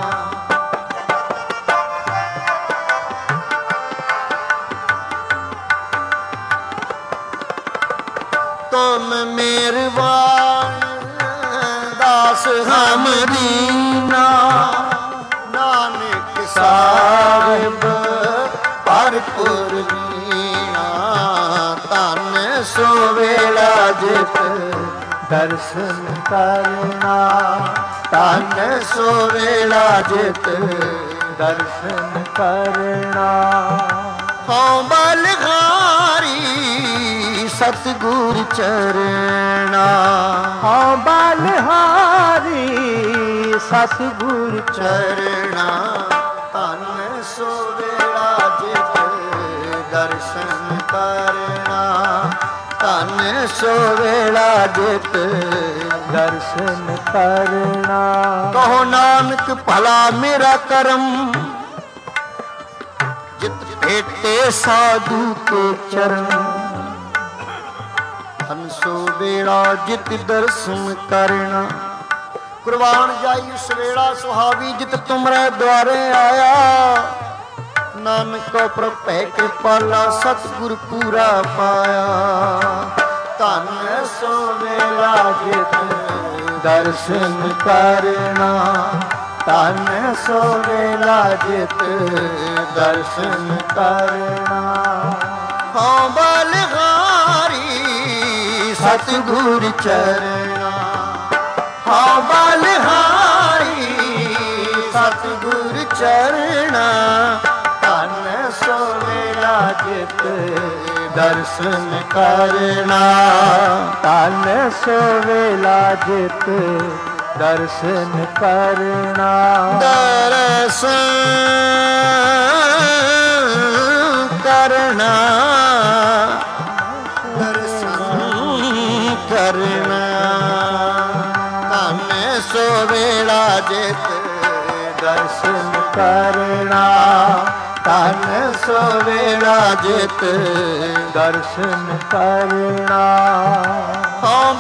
तुम मेहरबान दास हम दीना, नानक साहिब भरपूर लीना। धन सो वेला जित ਦਰਸ਼ਨ ਕਰਨਾ, धन सो वेला जित ਦਰਸ਼ਨ ਕਰਨਾ। ਹਉ ਬਲਿਹਾਰੀ ਸਤਿਗੁਰ ਚਰਣਾ, ਹਉ ਬਲਿਹਾਰੀ ਸਤਿਗੁਰ ਚਰਣਾ। ਧਨ ਸੋ ਵੇਲਾ ਜਿਤ ਦਰਸ਼ਨ ਕਰਨਾ, ਧਨ ਸੋ ਵੇਲਾ ਜਿਤ ਦਰਸ਼ਨ ਕਰਨਾ। ਕਹੋ ਨਾਨਕ ਭਲਾ ਮੇਰਾ ਕਰਮ, ਜਿਤ ਭੇਟੇ ਸਾਧੂ ਕੇ ਚਰਨ। ਧਨ ਸੋ ਵੇਲਾ ਜਿਤ ਦਰਸ਼ਨ ਕਰਨਾ। ਕੁਰਬਾਨ ਜਾਈ ਸਵੇਲਾ ਸੁਹਾਵੀ, ਜਿਤ ਤੁਮਰੇ ਦੁਆਰੇ ਆਇਆ। ਨਾਨਕ ਪ੍ਰਭੈ ਕਿਰਪਾਲਾ, ਸਤਿਗੁਰ ਪੂਰਾ ਪਾਇਆ। ਧਨ ਸੋ ਵੇਲਾ ਜਿਤ ਦਰਸ਼ਨ ਕਰਨਾ। ਧਨ ਸੋ ਵੇਲਾ ਜਿਤ ਦਰਸ਼ਨ ਕਰਨਾ। ਹਉ ਬਲਿਹਾਰੀ ਸਤਿਗੁਰ ਚਰਣਾ। ਹਉ ਬਲਿਹਾਰੀ ਸਤਿਗੁਰ ਚਰਣਾ। ਧਨ ਸੋ ਵੇਲਾ ਜਿਤ ਦਰਸ਼ਨ ਕਰਨਾ। ਧਨ ਸੋ ਵੇਲਾ ਜਿਤ ਦਰਸ਼ਨ ਕਰਨਾ। ਦਰਸ਼ਨ ਕਰਨਾ। ਦਰਸ਼ਨ ਕਰਨਾ। ਧਨ ਸੋ ਵੇਲਾ ਜਿਤ ਦਰਸ਼ਨ ਕਰਨਾ। ਧਨ ਸੋ ਵੇਲਾ ਜਿਤ ਦਰਸ਼ਨ ਕਰਨਾ। ਹਉ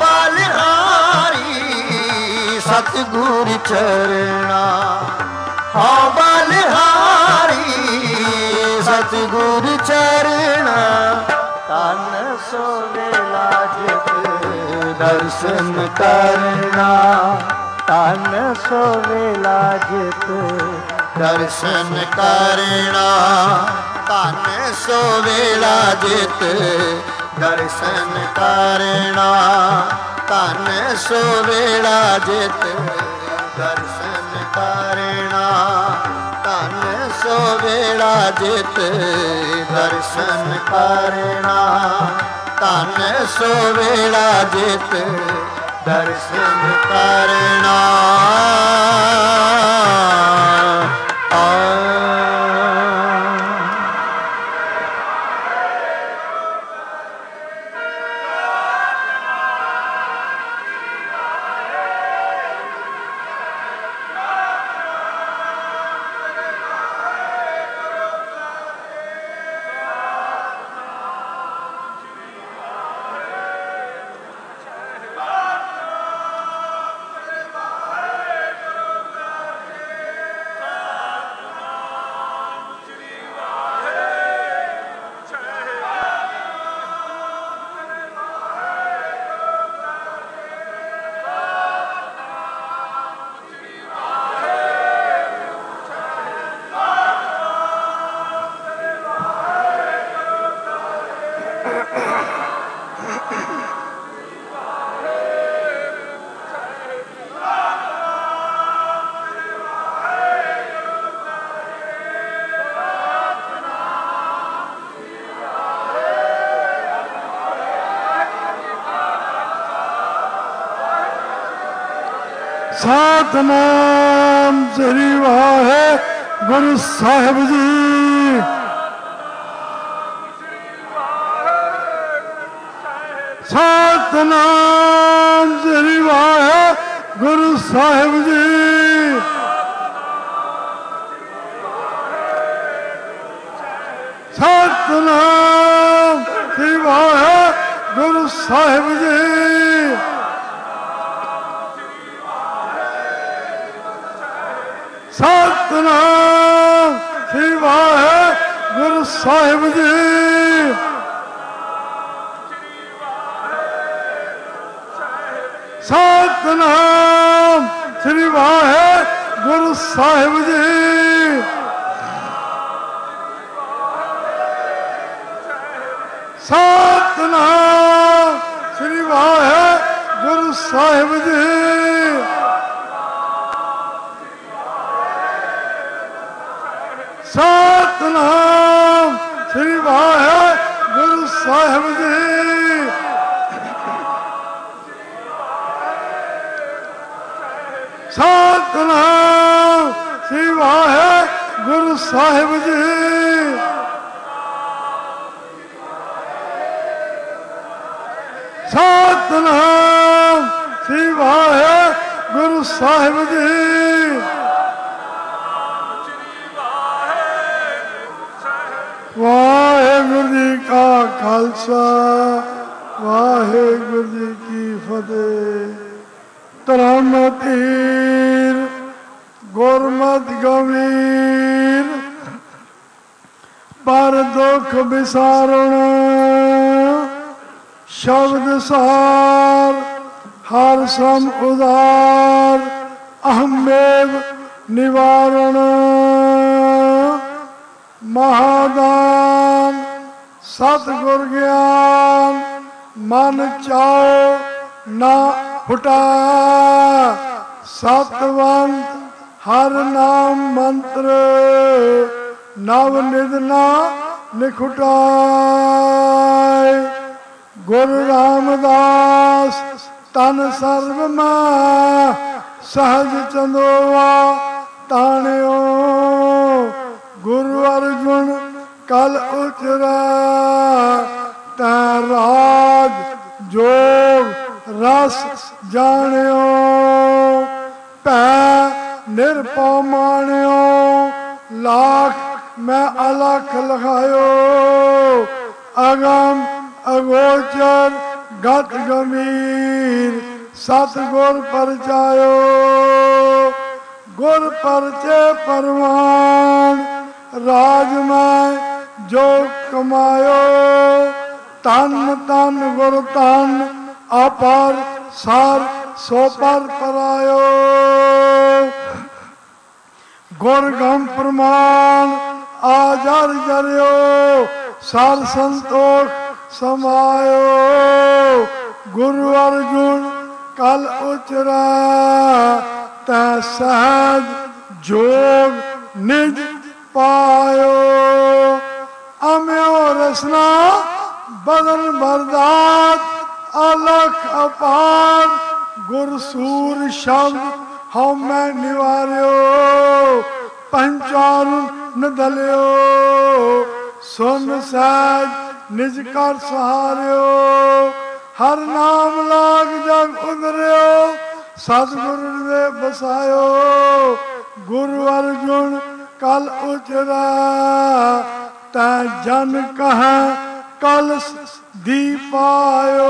ਬਲਿਹਾਰੀ ਸਤਿਗੁਰ ਚਰਣਾ। ਹਉ ਬਲਿਹਾਰੀ ਸਤਿਗੁਰ ਚਰਣਾ। ਧਨ ਸੋ ਵੇਲਾ ਜਿਤ ਦਰਸ਼ਨ ਕਰਨਾ। ਧਨ ਸੋ ਵੇਲਾ ਜਿਤ ਦਰਸ਼ਨ ਕਰਣਾ। ਧਨ ਸੋ ਵੇਲਾ ਜਿਤ ਦਰਸ਼ਨ ਕਰਣਾ। ਧਨ ਸੋ ਵੇਲਾ ਜਿਤ ਦਰਸ਼ਨ ਕਰਣਾ। ਧਨ ਸੋ ਵੇਲਾ ਜਿਤ ਦਰਸ਼ਨ ਕਰਨਾ। ਧਨ ਸੋ ਵੇਲਾ ਜਿਤ ਦਰਸ਼ਨ ਕਰਨਾ। ਸਤਿਨਾਮ ਸ੍ਰੀ ਵਾਹਿਗੁਰੂ ਸਾਹਿਬ ਜੀ। ਸਤਿਨਾਮ ਸ੍ਰੀ ਵਾਹਿਗੁਰੂ ਸਾਹਿਬ ਜੀ। ਸਤਿਨਾਮ ਸ੍ਰੀ ਵਾਹਿਗੁਰੂ ਸਾਹਿਬ ਜੀ। ਸਤਿਨਾਮ ਸ੍ਰੀ ਵਾਹਿਗੁਰੂ ਸਾਹਿਬ ਜੀ। ਸਤਿਨਾਮ ਸ੍ਰੀ ਵਾਹਿਗੁਰੂ ਸਾਹਿਬ ਜੀ। ਸਤਿਨਾਮ ਸ੍ਰੀ ਵਾਹਿਗੁਰੂ ਸਾਹਿਬ ਜੀ। ਸਤਿਨਾਮ ਸ੍ਰੀ ਵਾਹਿਗੁਰੂ ਸਾਹਿਬ ਜੀ। ਸਤਿਨਾਮ ਸ੍ਰੀ ਵਾਹਿਗੁਰੂ ਸਾਹਿਬ ਜੀ। ਸਤਿਨਾਮ ਸ੍ਰੀ ਵਾਹਿਗੁਰੂ ਸਾਹਿਬ ਜੀ। ਵਾਹਿਗੁਰੂ ਜੀ ਕਾ ਖਾਲਸਾ ਵਾਹਿਗੁਰੂ ਜੀ ਕੀ ਫਤਿਹ। ਧਰਮ ਧੀਰ ਗੁਰਮਤਿ ਗੰਭੀਰ ਪਰ ਦੁਖ ਵਿਸਾਰਣ ਸ਼ਬਦ ਸਾਰ ਹਰ ਸਮ ਉਦਾਰ ਅਹਮੇਵ ਨਿਵਾਰਣ ਮਹਾਦਾਨ ਸਤਿਗੁਰ ਗਿਆਨ ਮਨ ਚਾਉ ਨਾ ਫੁਟਾ ਸਤਵੰਤ ਹਰ ਨਾਮ ਮੰਤਰ ਨਵ ਨਿਦਨਾ ਨਿਖੁਟਾਏ। ਗੁਰੂ ਰਾਮਦਾਸ ਤਨ ਸਰਬ ਮੈਂ ਸਹਜ ਚੰਦੋਵਾ ਤਾਣਿਓ ਗੁਰੂ ਅਰਜੁਨ ਕਲ ਉਚਰਾ ਤੈ ਰਾਜ ਜੋਗ ਰਸ ਜਾਣਿਓ ਭੈ ਨਿਰਭਉ ਮਾਣਿਓ ਲਾਖ ਮੈਂ ਅਲਖ ਲਖਾਇਓ ਅਗਮ ਅਗੋਚਰ ਗਤ ਗੰਭੀਰ ਸਤਿਗੁਰ ਪਰਚਾਇਓ ਗੁਰ ਪਰਚੇ ਪਰਵਾਨ ਰਾਜ ਮੈਂ ਜੋ ਕਮਾਇਓ ਤਨ ਤਨ ਗੁਰ ਤਨ ਅਪਰ ਸਰ ਸੋ ਪਰ ਪਰਾਇਓ ਗੁਰ ਗਮ ਪ੍ਰਮਾਨ ਆਜਰ ਜਰਿਓ ਸਰ ਸੰਤੋਖ ਸਮਾਇਓ ਗੁਰੂ ਅਰਜੁਨ ਕਲ ਉਚਰਾ ਤੈ ਸਹਿਜ ਜੋਗ ਨਿਜ ਪਾਇਓ ਅਮਿਓ ਰਸਨਾ ਬਦਨ ਬਰਦਾਤ ਅਲਖ ਅਪਾਰ ਗੁਰ ਸੂਰ ਸ਼ਬਦ ਹਉ ਮੈਂ ਨਿਵਾਰਿਓ ਪੰਚਾਰ ਨਦਲਿਓ ਸੁਨ ਸਹਿਜ ਨਿਜ ਕਰ ਸਹਾਰਿਓ ਹਰ ਨਾਮ ਲਾਗ ਜਗ ਉਦਰਿਓ ਸਤਿਗੁਰੂ ਦੇ ਬਸਾਇਓ ਗੁਰੂ ਅਰਜੁਨ ਕਲ ਉਚਰਾ ਤੈ ਜਨ ਕਹੈ ਕਲ ਦੀ ਪਾਇਓ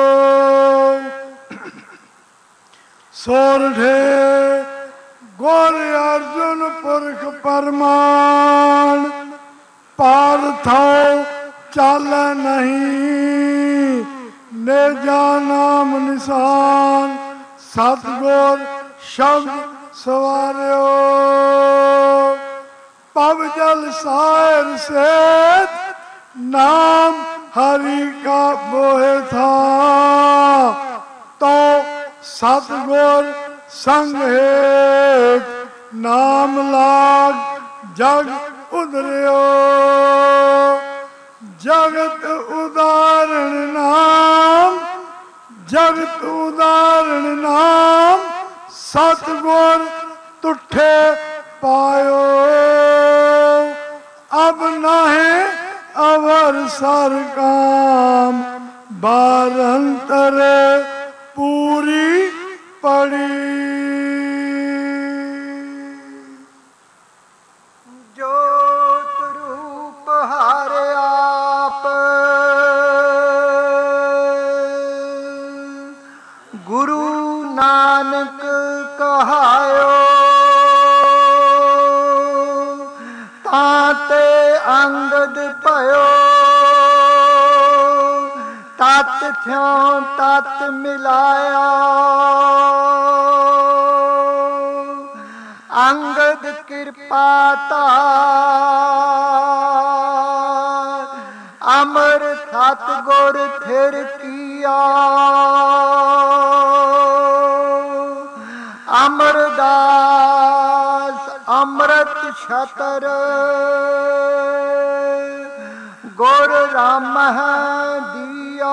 ਸੋਰਠੇ ਗੁਰ ਅਰਜੁਨ ਪੁਰਖ ਪਰਮਾਨ ਪਾਰਥੋ ਚੱਲ ਨਹੀਂ ਨੇਜਾ ਨਾਮ ਨਿਸ਼ਾਨ ਸਤਿਗੁਰ ਸ਼ਬਦ ਸਵਾਰਿਓ ਪਵ ਜਲ ਸਾਇਰ ਸੇਤ ਨਾਮ ਹਰੀ ਕਾ ਬੋਹਿ ਥਾ ਤੋ ਸਤਿਗੁਰ ਸੰਗ ਹੇਤ ਨਾਮ ਲਾਗ ਜਗ ਉਦਰਿਓ ਜਗਤ ਉਦਾਹਰਣ ਨਾਮ ਜਗਤ ਉਦਾਹਰਣ ਨਾਮ ਸਤਿਗੁਰ ਤੁਠੇ ਪਾਇਓ ਅਬ ਨਾਹੇ ਅਵਰ ਸਰ ਕਾਮ ਬਾਰੰਤਰ ਪੂਰੀ ਪੜੀ ਜੋਤ ਰੂਪ ਹਰ ਆਪ ਗੁਰੂ ਨਾਨਕ ਕਹਾਇਓ ਤਾਂ ਤੇ ਅੰਗਦ ਭਇਓ ਤਤ ਥਿਉ ਤਤ ਮਿਲਾਇਆ ਅੰਗਦ ਕਿਰਪਾ ਧਾਰ ਅਮਰ ਸਤ ਗੁਰ ਥਿਰ ਕੀਆ ਅਮਰਦਾਸ ਅੰਮ੍ਰਿਤ ਛਤਰ ਗੁਰ ਰਾਮ ਦੀਆ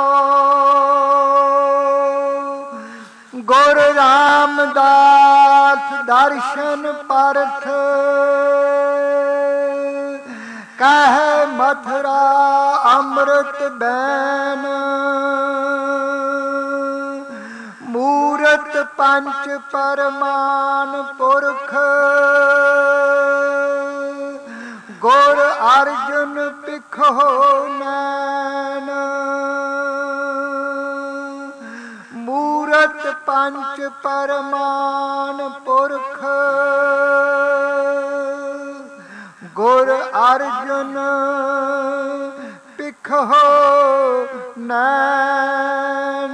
ਗੁਰ ਰਾਮਦਾਸ ਦਰਸ਼ਨ ਪਰਥ ਕਹਿ ਮਥੁਰਾ ਅੰਮ੍ਰਿਤ ਬੈਨ, ਮੂਰਤ ਪੰਚ ਪਰਮਾਨ ਪੁਰਖ, ਗੁਰ ਅਰਜੁਨ ਪਿਖੋ ਨੈਣ। ਮੂਰਤ ਪੰਚ ਪਰਮਾਨ ਪੁਰਖ, ਗੁਰ ਅਰਜੁਨ ਪਿਖੋ ਨੈਣ।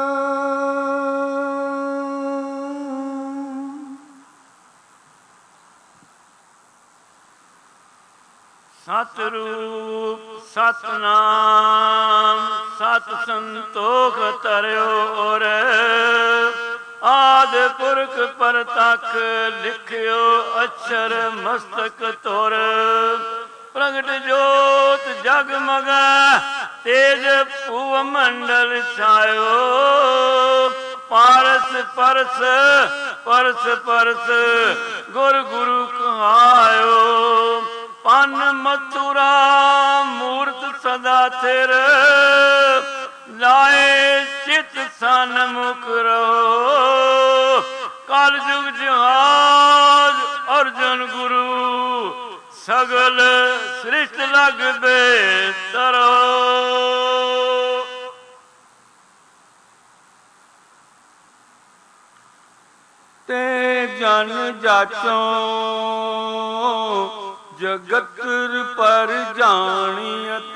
ਸਤਿਰੂਪ ਸਤਿਨਾਮ ਸਤ ਸੰਤੋਖ ਧਰਿਓ ਔਰ, ਆਦਿ ਪੁਰਖ ਪਰਤਖ ਲਿਖਿਓ ਅਛਰ ਮਸਤਕ ਤੁਰ। ਪ੍ਰਗਟ ਜੋਤ ਜਗਮਗ ਤੇਜ ਭੂਵ ਮੰਡਲ ਛਾਇਓ, ਪਾਰਸ ਪਰਸ ਪਰਸ ਪਰਸ ਗੁਰ ਗੁਰੂ ਕਹਾਇਓ। ਪਨ ਮਥੁਰਾ ਮੂਰਤ ਸਦਾ ਥਿਰ, ਲਾਏ ਚਿਤ ਸਨਮੁਖ ਰਹੋ। ਕਲ ਜੁਗ ਜਹਾਜ ਅਰਜਨ ਗੁਰੂ, ਸਗਲ ਸ੍ਰਿਸ਼ਟ ਲਗ ਬੇਤਰੋ। ਤੇ ਜਨ ਜਾਚੋ ਜਗਤਰ ਪਰ ਜਾਣੀਅਤ,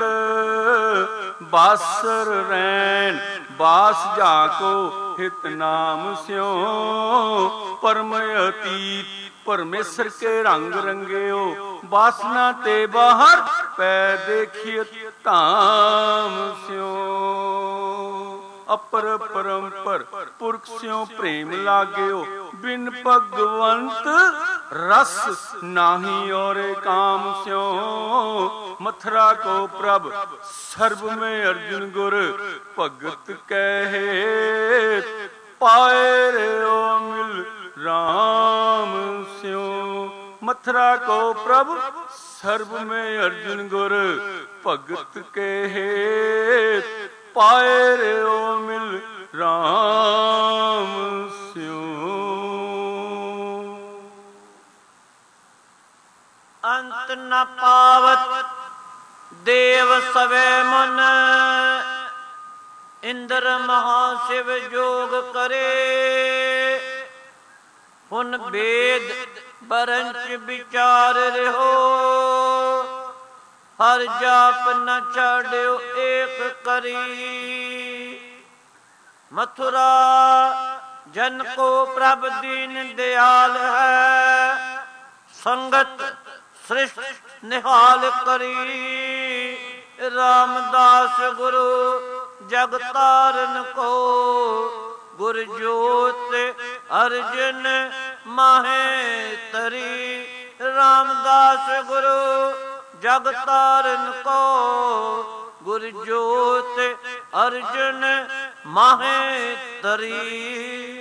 ਬਾਸਰ ਰੈਣ ਬਾਸ ਜਾਕੋ ਹਿਤ ਨਾਮ ਸਿਉ। ਪਰਮ ਅਤੀਤ ਪਰਮੇਸ਼ਰ ਕੇ ਰੰਗ ਰੰਗਿਓ, ਬਾਸਨਾ ਤੇ ਬਾਹਰ ਪੈ ਦੇਖੀਏ ਧਾਮ ਸਿਉ। ਅਪਰ ਪਰੰਪਰ ਪੁਰਖ ਸਿਉ ਪ੍ਰੇਮ ਲਾਗਿਓ, ਬਿਨ ਭਗਵੰਤ ਰਸ ਨਾਹੀ ਔਰ ਕਾਮ ਸਿਉ। ਮਥੁਰਾ ਕੋ ਪ੍ਰਭ ਸਰਬ ਮੈਂ ਅਰਜੁਨ ਗੁਰ, ਭਗਤ ਕਹੇ ਪਾਏ ਰਿਓ ਮਿਲ ਰਾਮ ਸਿਉ। ਮਥੁਰਾ ਕੋ ਪ੍ਰਭ ਸਰਬ ਮੈਂ ਅਰਜੁਨ ਗੁਰ, ਭਗਤ ਕਹੇ ਪਾਏ ਰਿਓ ਮਿਲ ਰਾਮ ਸਿਉ। ਅੰਤ ਨ ਪਾਵਤ ਦੇਵ ਸਵੇ ਮਨ, ਇੰਦਰ ਮਹਾ ਸ਼ਿਵ ਜੋਗ ਕਰੇ। ਹੁਣ ਬੇਦ ਬਰੰਚ ਵਿਚਾਰ ਰਿਹੋ, ਹਰ ਜਾਪ ਨ ਛਾੜਿਓ ਏਕ ਕਰੀ। ਮਥੁਰਾ ਜਨ ਕੋ ਪ੍ਰਭ ਦੀਨ ਦਿਆਲ ਹੈ, ਸੰਗਤ ਸ੍ਰਿਸ਼ਟ ਨਿਹਾਲ ਕਰੀ। ਰਾਮਦਾਸ ਗੁਰੂ ਜਗ ਤਾਰਨ ਕੋ, ਗੁਰ ਜੋਤ ਅਰਜਨ ਮਾਹੇ ਤਰੀ। ਰਾਮਦਾਸ ਗੁਰੂ ਜਗ ਤਾਰਨ ਕੋ, ਗੁਰ ਜੋਤ ਅਰਜਨ ਮਾਹੇ ਤਰੀ।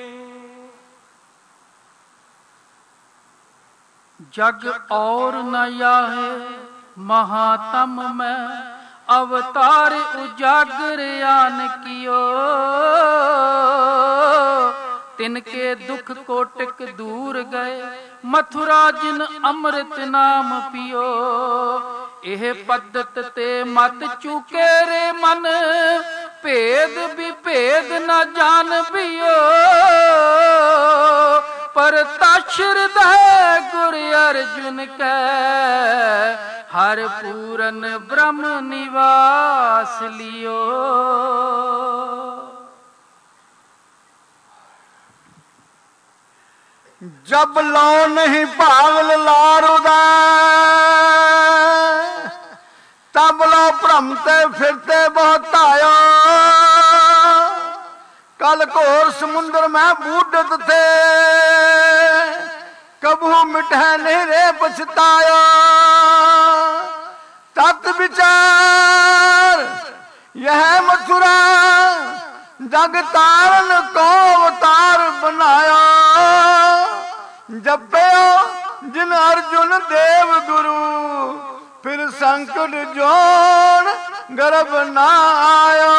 ਜਗ ਔਰ ਨ ਆਹੇ महातम में अवतार उजागर आन कियो, तिनके दुख कोटिक दूर गए, मथुरा जिन अमृत नाम पियो। एह पद्धत ते मत चूके रे मन, भेद भी भेद न जान पियो। पर ताशरद है गुर अर्जुन कै, हर पूरन ब्रह्म निवास लियो। जब लो नहीं भावल लारुदा, तब लो भ्रमते फिरते बहुत आयो। कल घोर समुद्र में बूढ़त थे, कबू मिठै नहीं रे पछतायो। तत् विचार यह मथुरा, जग तारन को अवतार बनाया। जपयो जिन अर्जुन देव गुरु, फिर संकट जोन गर्भ ना आयो।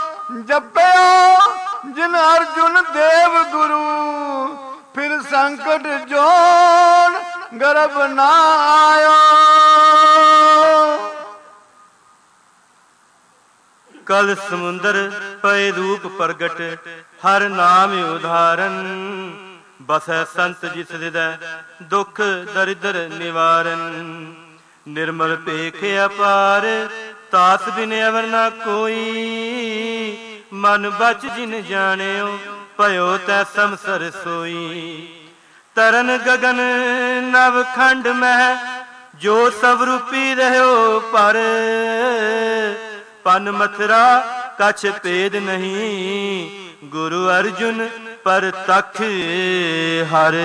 जपयो जिन अर्जुन देव गुरु, फिर संकट जोन गर्भ ना आयो। कल समुंदर पय रूप प्रगट, हर नाम उदाहरण। बसै संत जिस हृदय, दुख दरिद्र निवारण। निर्मल पेख अपार, तास बिन अवर न कोई। मन बच जिन जानियो, भयो तै समसर सोई। तरन गगन नव खंड मह, जो सब रूपी रहो पर। पन मथुरा कछ भेद नहीं, गुरु अर्जुन पर तख हर।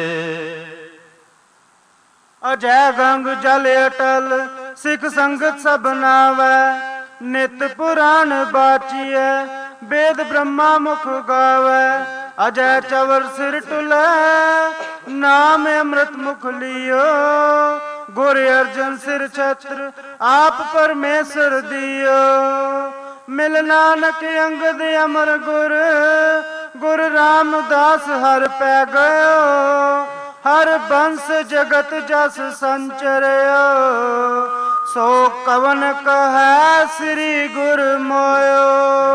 अजय गंग जल अटल, सिख संगत सब नावै। नित पुराण बाचिए, वेद ब्रह्मा मुख गावै। अजय चवर सिर टुलै, नाम अमृत मुख लियो। गुर अर्जन सिर छत्र, आप परमेश्वर दियो। मिल नानक अंगद अमर गुर, गुर रामदास हर पै गयो। हर बंस जगत जस संचरयो, सो कवन कहै श्री गुर मोयो।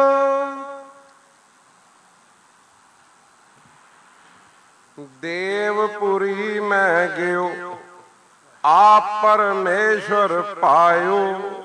देवपुरी मैं गयो, आप परमेश्वर पायो।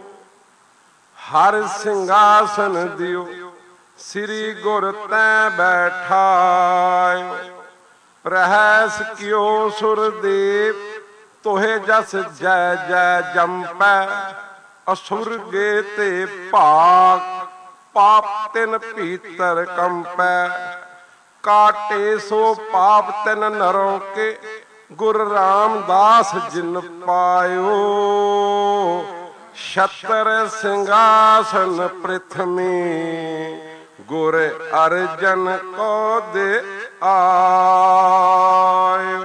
हर सिंहासन दियो, श्री गुर तैं बैठायो। प्रहस कियो सुरदेव, तोहे जस जय जय जंपै। असुर गे ते भाग, पाप तिन भीतर कंपै। काटे सो पाप तिन नरों के, गुर रामदास जिन पायो। छतर सिंहासन पृथ्वी, गुर अर्जन को दे आयो।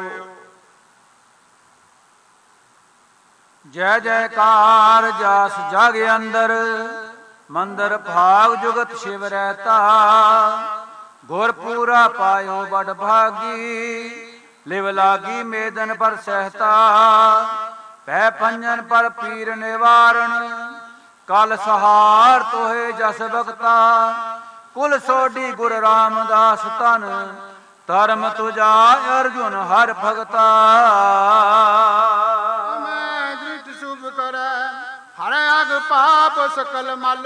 जय जयकार जास जग अंदर, मंदर भाग जुगत शिव रहता। गुर पूरा पायो बड़ भागी, लिव लागी मेदन पर सहता। पै पंजन पर पीर निवारण, कल सहार तोहे जस भगता। कुल सोडी गुर रामदास तन, धर्म तुझा अर्जुन हर भगता। मैं दृष्ट शुभ करे, हर अग पाप सकल मल।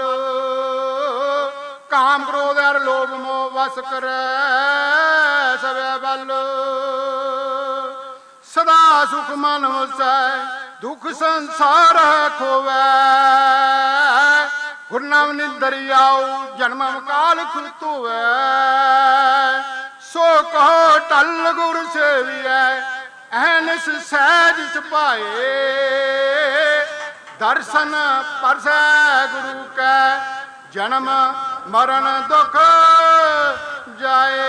काम क्रोध और लोभ मोह वस करे, सब बल। सदा सुख मन मुसै, दुख संसार खोवै। गुरु नाम निदरियाओ, जन्म काल खुलत होवै। सो कहो टल गुर सेवियै, अहनिस सहज सपाए। दर्शन परसै गुरु कै, जन्म मरण दुख जाए।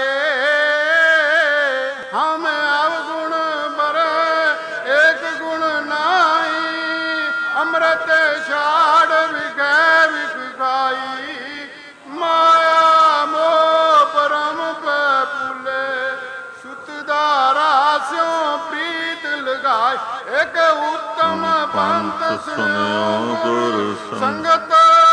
हम अवगुण बर एक गुण नाई, अमृत छाड़ विगै विख खाई। माया मोह परम पे पुले, सुत दारा स्यों प्रीत लगाए। एक उत्तम पंथ सुनो गुर संगत,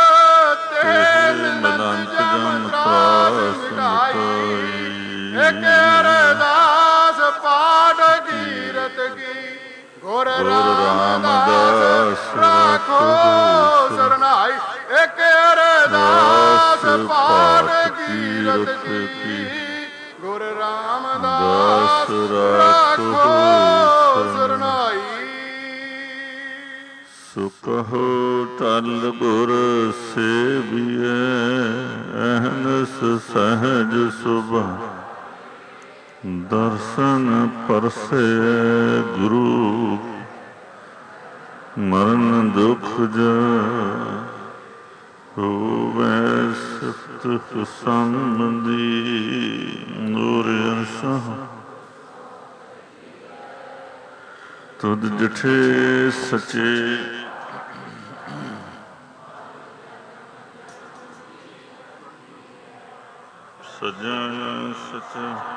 मिलंत जन त्रास मिटाई। एक अरदास पाठ कीरत की, गुर रामदास राखो सरनाई। एक अरदास पाठ कीरत की, गुर रामदास राखो सरनाई। सुकहो टल गुर सेवियै, अहनस सहज सुभा। दर्शन परसे गुरु, मरण दुख होवै सुख संबंधी। नूर अर्शा तुद डिठे सचे, ਸਜਣ ਸਚ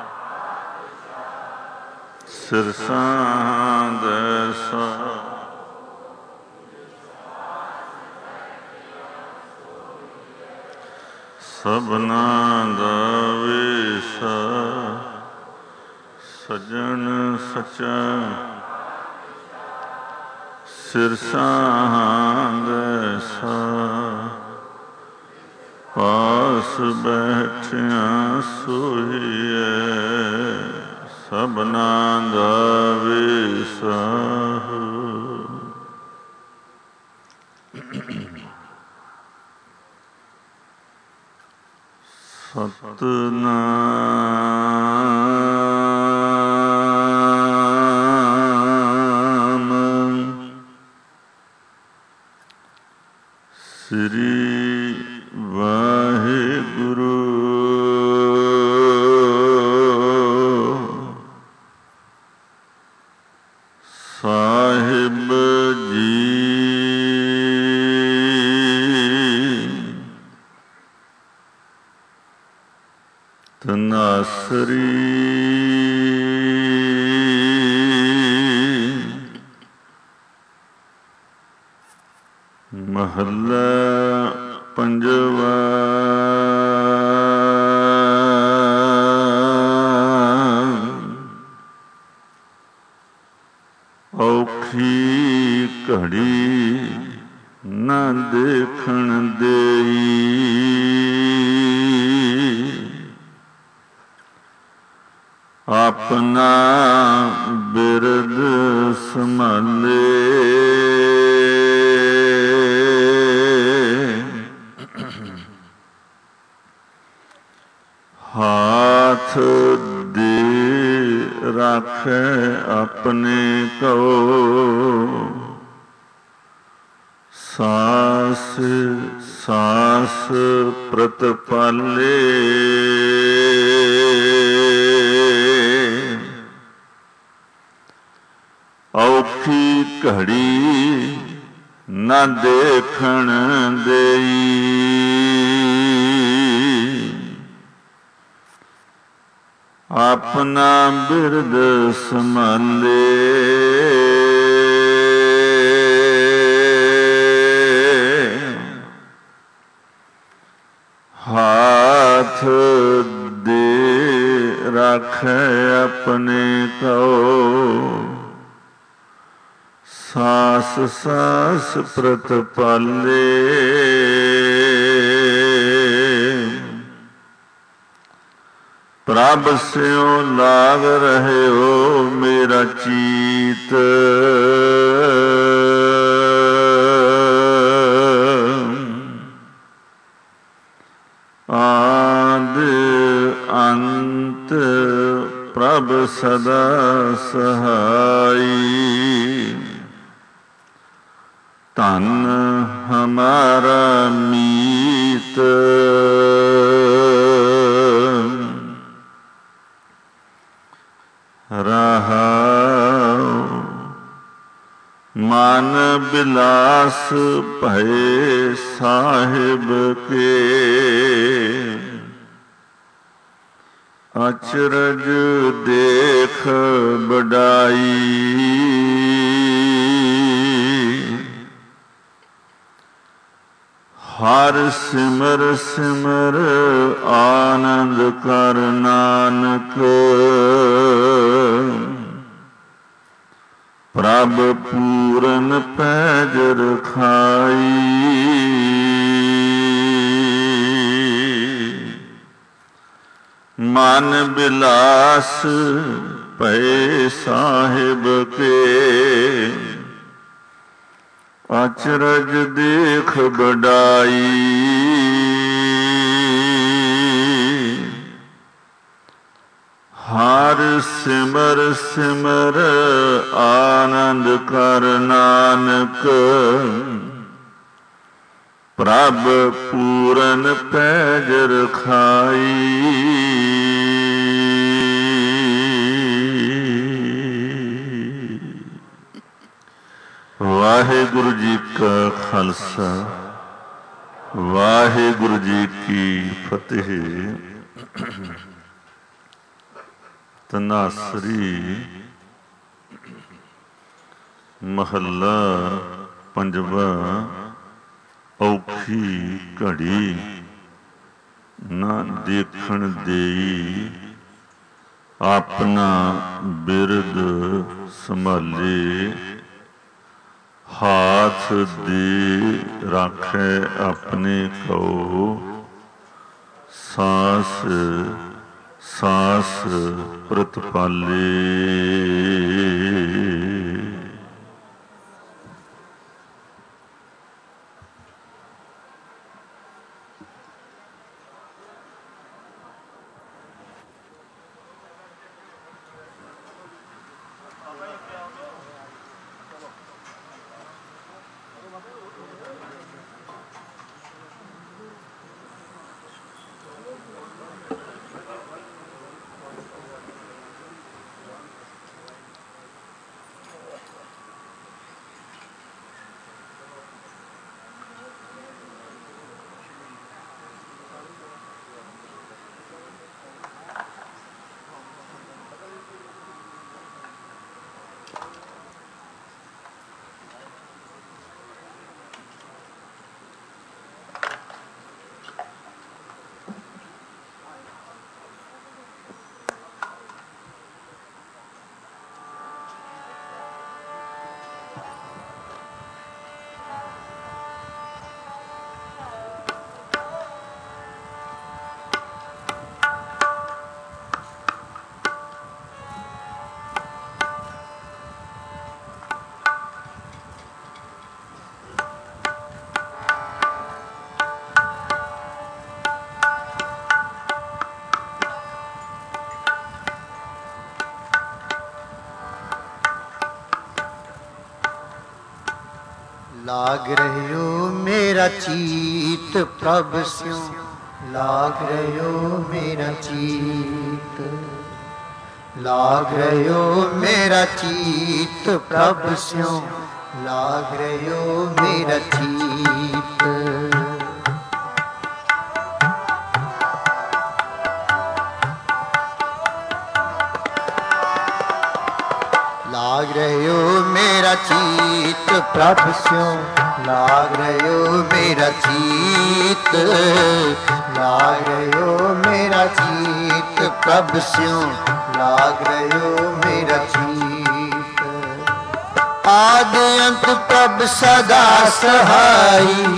ਸਿਰਸਾਂ ਦੈਸਾ ਸਭਨਾਂ ਦਾ ਵੇਸਾ ਸਜਣ ਸਚਾ ਸਿਰਸਾਂ ਦੈਸਾ ਪਾਸ ਬੈਠਿਆਂ ਸੋਈਐ ਸਭਨਾਂ ਦਾ ਵੇਸਾ ਸਤਨਾਮ ਸ੍ਰੀ ਵਾਹਿਗੁਰੂ ਸਾਹਿਬ ਜੀ। ਤਨਾਸਰੀ ਮਹੱਲਾ ਪੰਜਵਾ। ਔਖੀ ਘੜੀ ਨਾ ਦੇਖਣ ਦੇਈ ਆਪਣਾ ਬਿਰਦ ਸੰਭਾਲੇ ਹਾਥ ਦੇ ਰਾਖੇ ਆਪਣੇ ਕੋ ਸਾਸ ਸਾਸ ਪ੍ਰਤਪਾਲੇ ਔਖੀ ਘੜੀ ਨਾ ਦੇਖਣ ਦੇਈ ਆਪਣਾ ਬਿਰਦ ਸੰਭਾਲੇ ਹਾਥ ਦੇ ਰਾਖੇ ਆਪਣੇ ਕੋ ਸਾਸ ਸਾਸ ਪ੍ਰਤਪਾਲੇ ਪ੍ਰਭ ਸਿਉ ਲਾਗ ਰਹਿਓ ਮੇਰਾ ਚੀਤ ਆਦ ਅੰਤ ਪ੍ਰਭ ਸਦਾ ਸਹਾਈ ਧਨ ਹਮਾਰਾ ਮੀਤ ਰਹਾਉ ਮਨ ਬਿਲਾਸ ਭਏ ਸਾਹਿਬ ਕੇ ਅਚਰਜ ਦੇਖ ਬੜਾਈ ਹਰ ਸਿਮਰ ਸਿਮਰ ਆਨੰਦ ਕਰ ਨਾਨਕ ਪ੍ਰਭ ਪੂਰਨ ਪੈਜ ਰਖਾਈ ਮਨ ਬਿਲਾਸ ਭਏ ਸਾਹਿਬ ਕੇ ਅਚਰਜ ਦੇਖ ਬੜਾਈ ਹਰ ਸਿਮਰ ਸਿਮਰ ਆਨੰਦ ਕਰ ਨਾਨਕ ਪ੍ਰਭ ਪੂਰਨ ਪੈਜ ਰਖਾਈ ਵਾਹਿਗੁਰੂ ਜੀ ਕਾ ਖਾਲਸਾ ਵਾਹਿਗੁਰੂ ਜੀ ਕੀ ਫਤਿਹ। ਤਨਾਸਰੀ ਮਹੱਲਾ ਪੰਜਵਾ। ਔਖੀ ਘੜੀ ਨਾ ਦੇਖਣ ਦੇਈ, ਆਪਣਾ ਬਿਰਦ ਸੰਭਾਲੇ। ਹਾਥ ਦੇ ਰਾਖੇ ਆਪਣੇ ਕੋ, ਸਾਸ ਸਾਸ ਪ੍ਰਤਪਾਲੇ। लाग रहियो मेरा चीत प्रभ स्यों, लाग रहियो मेरा चीत, लाग रहियो मेरा चीत प्रभ स्यों, लाग रहियो मेरा चीत। लाग रहियो मेरा चीत प्रभ स्यों, लाग रहियो मेरा चीत, लाग रहियो मेरा चीत प्रभ स्यों, लाग रहियो मेरा चीत। आदि अंत प्रभ सदा सहाई,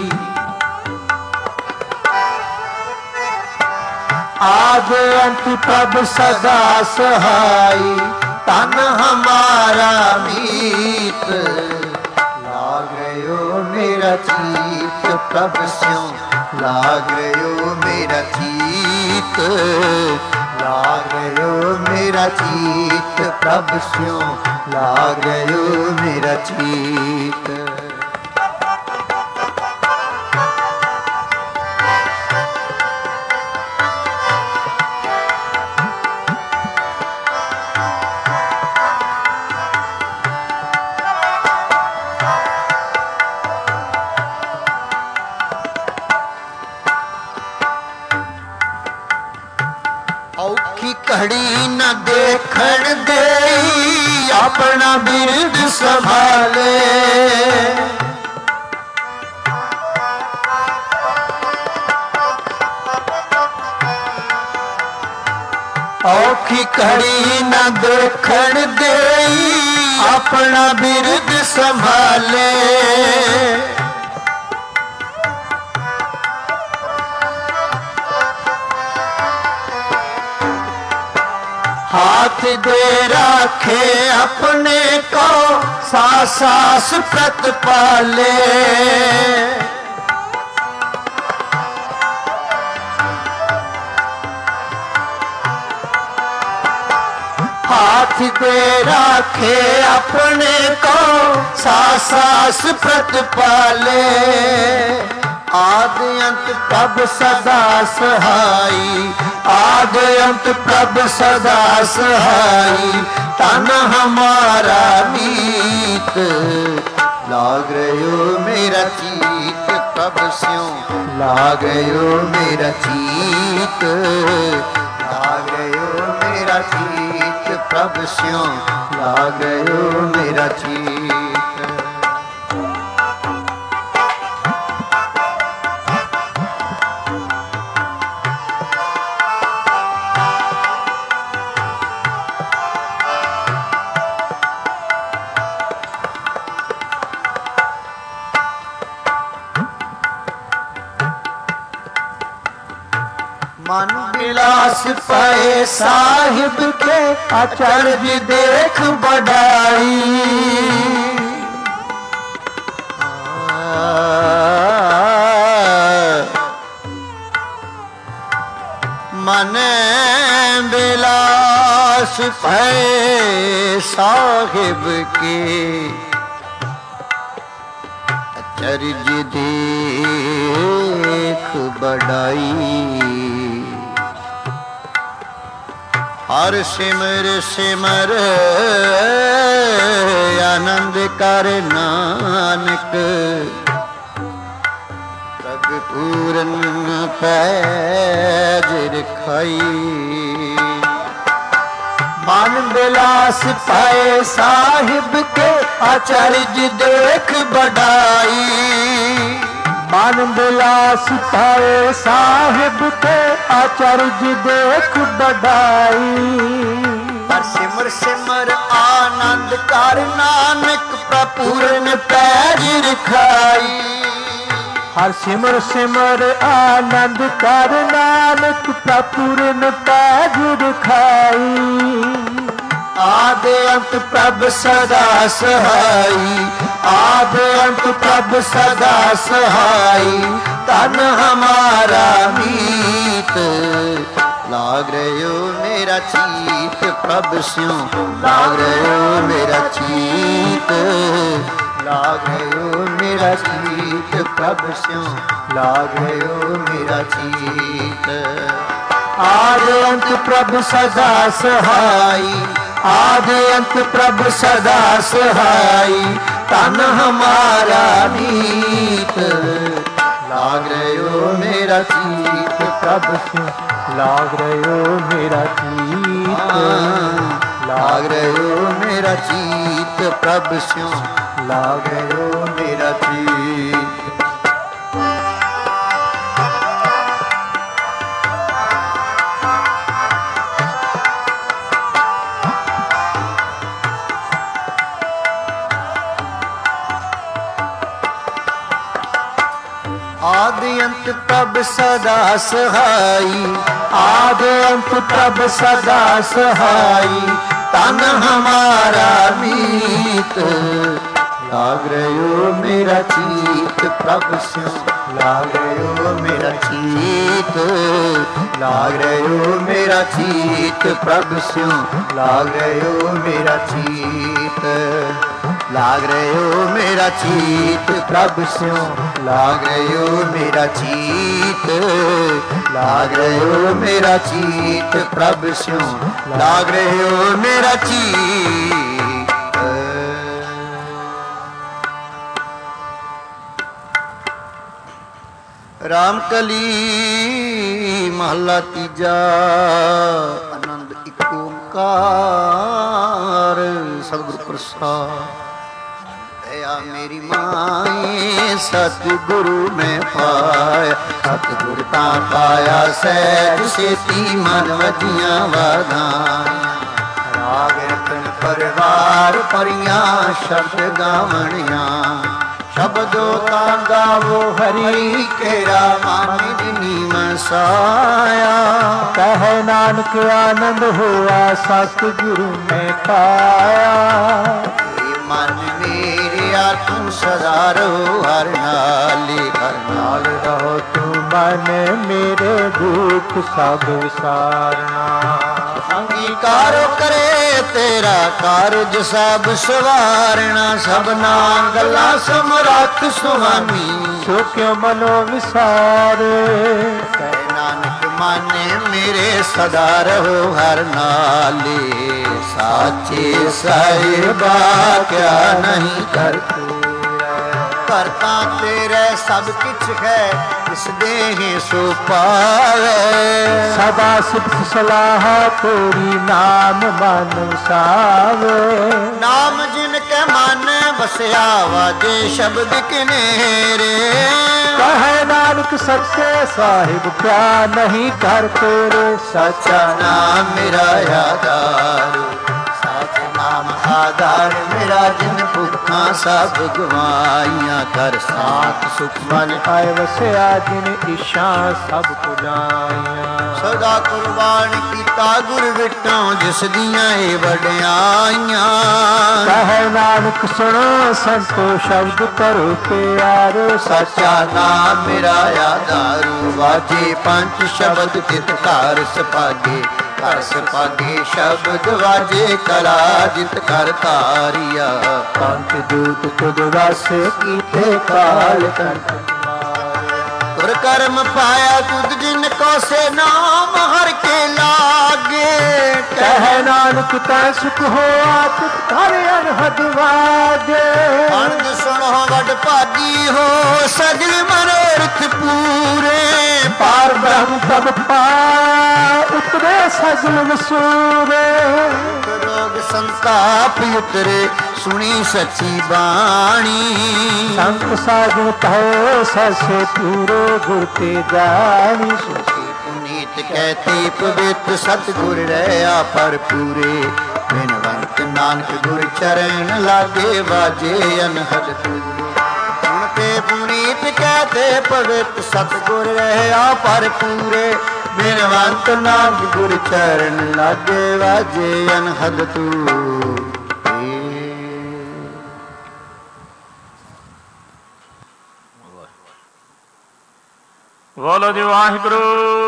आदि अंत प्रभ सदा सहाई, तन हमारा मीत। लाग रहियो मेरा चीत प्रभ स्यों, लाग रहियो मेरा चीत, लाग रहियो मेरा चीत प्रभ स्यों, लाग रहियो मेरा चीत। घड़ी न देखण देई, अपना बिरद संभाले। औखी घड़ी न देखण देई, अपना बिरद संभाले। हाथ दे राखे अपने को, सास सास प्रतपाले। हाथ दे राखे अपने को, सास सास प्रतपाले। आदि अंत प्रभ सदा सहाई, आदि अंत प्रभ सदा सहाई, तन हमारा मीत। लाग रहियो मेरा चीत प्रभ स्यों, लाग रहियो मेरा चीत, लाग रहो मेरा चीत प्रभ स्यों लाग रहो मेरा चीत। मन विलास पाए साहिब के अचरज देख बढ़ाई। मन विलास पाए साहिब के अचरज देख बढ़ाई। हर सिमर सिमर आनंद कर नानक प्रभ पूरन पैज रखाई। मन विलास पाए साहिब के अचरज देख बढ़ाई। मन विलास पाए साहिब के अचरज देख बढ़ाई। पर सिमर सिमर आनंद कर नानक प्रपूरन पैज रखाई। हर सिमर सिमर आनंद कर नानक प्रपूरन पैज रखाई। आदि अंत प्रभ सदा सहाई। आदि अंत प्रभ सदा सहाई। तन हमारा मीत लाग रहो मेरा चीत प्रभ स्यों लाग रहो मेरा चीत। लाग रहो मेरा चीत प्रभ स्यों लाग रहो मेरा चीत। आदि अंत प्रभ सदा सहाई। आदि अंत प्रभ सदा सहाई। तन हमारा मीत लाग रहो मेरा चीत प्रभ स्यों लाग रहो मेरा चीत। लाग रहो मेरा चीत प्रभ स्यों लाग रहो मेरा चीत। आदि अंत प्रभ सदा सहाई। आदि अंत प्रभ सदा सहाई। तन हमारा मीत लाग रहो मेरा चीत प्रभ स्यों लाग रहो मेरा चीत। लाग रहो मेरा चीत प्रभ स्यों लाग रहो मेरा चीत। लाग रहो मेरा चीत प्रभ स्यों लाग रहो मेरा चीत। लाग रहो मेरा चीत प्रभ स्यों लाग रहो मेरा चीत। राम कली महला तीजा आनंद एक ओंकार सतगुरु प्रसाद। दया मेरी माए सतगुरु में पाया। सतगुरु ता पाया सहज सेती मन वजियां वाधाइयां। राग रतन परिवार परियां शब्द गावणियां। शब्दो ता गावो हरि केरा मन जिनी मसाया। कह नानक आनंद हुआ सतगुरु में पाया। मन मेरे तुम सदा रहो हर नाली। हर नाल रहो तुम मन मेरे दुख सब विसारना। अंगीकारो करे तेरा कारज सब सवारना। सबना गला समरथ सुहानी सो क्यों मनो विसारे। कह नानक माने मेरे सदा रहो हर नाले। साचे साहिबा क्या नहीं करते। ਕਰਤਾ ਤੇਰੇ ਸਭ ਕਿਛ ਹੈ, ਇਸ ਦੇਹ ਸੋ ਪਾਵੇ। ਸਦਾ ਸਿਫਤ ਸਲਾਹ ਤੇਰੀ ਨਾਮ ਮਨ ਸਾਵੇ। ਨਾਮ ਜਿਨ ਕੇ ਮਨ ਬਸਿਆ ਵਾਜੇ ਸ਼ਬਦ ਕਿਨੇਰੇ। ਕਹੈ ਨਾਨਕ ਸੱਚੇ ਸਾਹਿਬ ਕਿਆ ਨਹੀਂ ਕਰ ਤੇਰੇ। ਸੱਚਾ ਨਾਮ ਮੇਰਾ ਆਧਾਰ, ਸੱਚ ਨਾਮ ਆਧਾਰ ਮੇਰਾ। ਜਿਨ ਭੁੱਖਾਂ ਸਭ ਗਵਾਈਆਂ, ਕਰ ਸਾਥ ਸੁਖ ਮਨ ਆਏ ਵਸਿਆ। ਜਿਨ ਇਸ਼ਾ ਸਭ ਪੁਜਾਈਆਂ, ਸਦਾ ਕੁਰਬਾਨ ਕੀਤਾ ਗੁਰ ਵਿਟੋਂ, ਜਿਸ ਦੀਆਂ ਇਹ ਵਡਿਆਈਆਂ। ਕਹੈ ਨਾਨਕ ਸੁਣੋ ਸੰਤੋ ਸ਼ਬਦ ਕਰੋ ਪਿਆਰੋ। ਸੱਚਾ ਨਾਮ ਮੇਰਾ ਆਧਾਰੂ, ਵਾਜੇ ਪੰਜ ਸ਼ਬਦ ਤਿਤ ਘਰ ਸਪਾਗੇ। ਘਰ ਸਪਾਗੇ ਸ਼ਬਦ ਵਾਜੇ ਕਲਾ ਜਿਤ ਕਰ ਤਾਰੀਆ। ਪੰਜ ਦੂਤ ਤੁਧ ਵਾਸੇ ਕੀਤੇ ਕਾਲ ਕੰਠ। ਤੁਰ ਕਰਮ ਪਾਇਆ ਤੁਧ ਜਿਨ ਕੋ ਸੇ ਨਾਮ ਹਰ ਕੇ ਲਾਗੇ। ਕਹਿ ਨਾਨਕ ਤੈ ਸੁਖ ਹੋਆ ਤਿਤ ਘਰ ਅਨਹਦ ਵਾਜੇ। ਅਨੰਦ ਸੁਣੋ ਵਡ ਭਾਗੀ ਹੋ, ਸਗਲ ਮਨੋਰਥ ਪੂਰੇ। ਪਾਰ ਬ੍ਰਹਮ ਪ੍ਰਭ ਪਾਇਆ, ਉਤਰੇ ਸਜਲ ਵਸੂਰੇ। ਰੋਗ ਸੰਤਾਪ ਉਤਰੇ, ਸੁਣੀ ਸੱਚੀ ਬਾਣੀ। ਸੰਤ ਸਾਜਨ ਕਹੋ ਸਸੇ ਪੂਰੇ, ਗੁਰ ਤੇ ਜਾਣੀ। ਸੁਖੀ ਪੁਨੀਤ ਕਹਿਤੇ ਪਵਿੱਤ ਸਤਿਗੁਰ ਰਹਿਆ ਪਰ ਪੂਰੇ। ਬਿਨਵੰਤ ਨਾਨਕ ਗੁਰ ਚਰਨ ਲਾਗੇ, ਵਾਜੇ ਅਨਹਦ ਪੂਰੇ। ਹੁਣ ਤੇ ਪੁਨੀਤ ਕਹਿਤੇ ਪਵਿੱਤ ਸਤਿਗੁਰ ਰਹਿਆ ਪਰ ਪੂਰੇ। ਬਿਨਵੰਤ ਨਾਨਕ ਗੁਰ ਚਰਨ ਲਾਗੇ, ਵਾਜੇ ਅਨਹਦ ਪੂਰੇ। ਬੋਲੋ ਜੀ ਵਾਹਿਗੁਰੂ।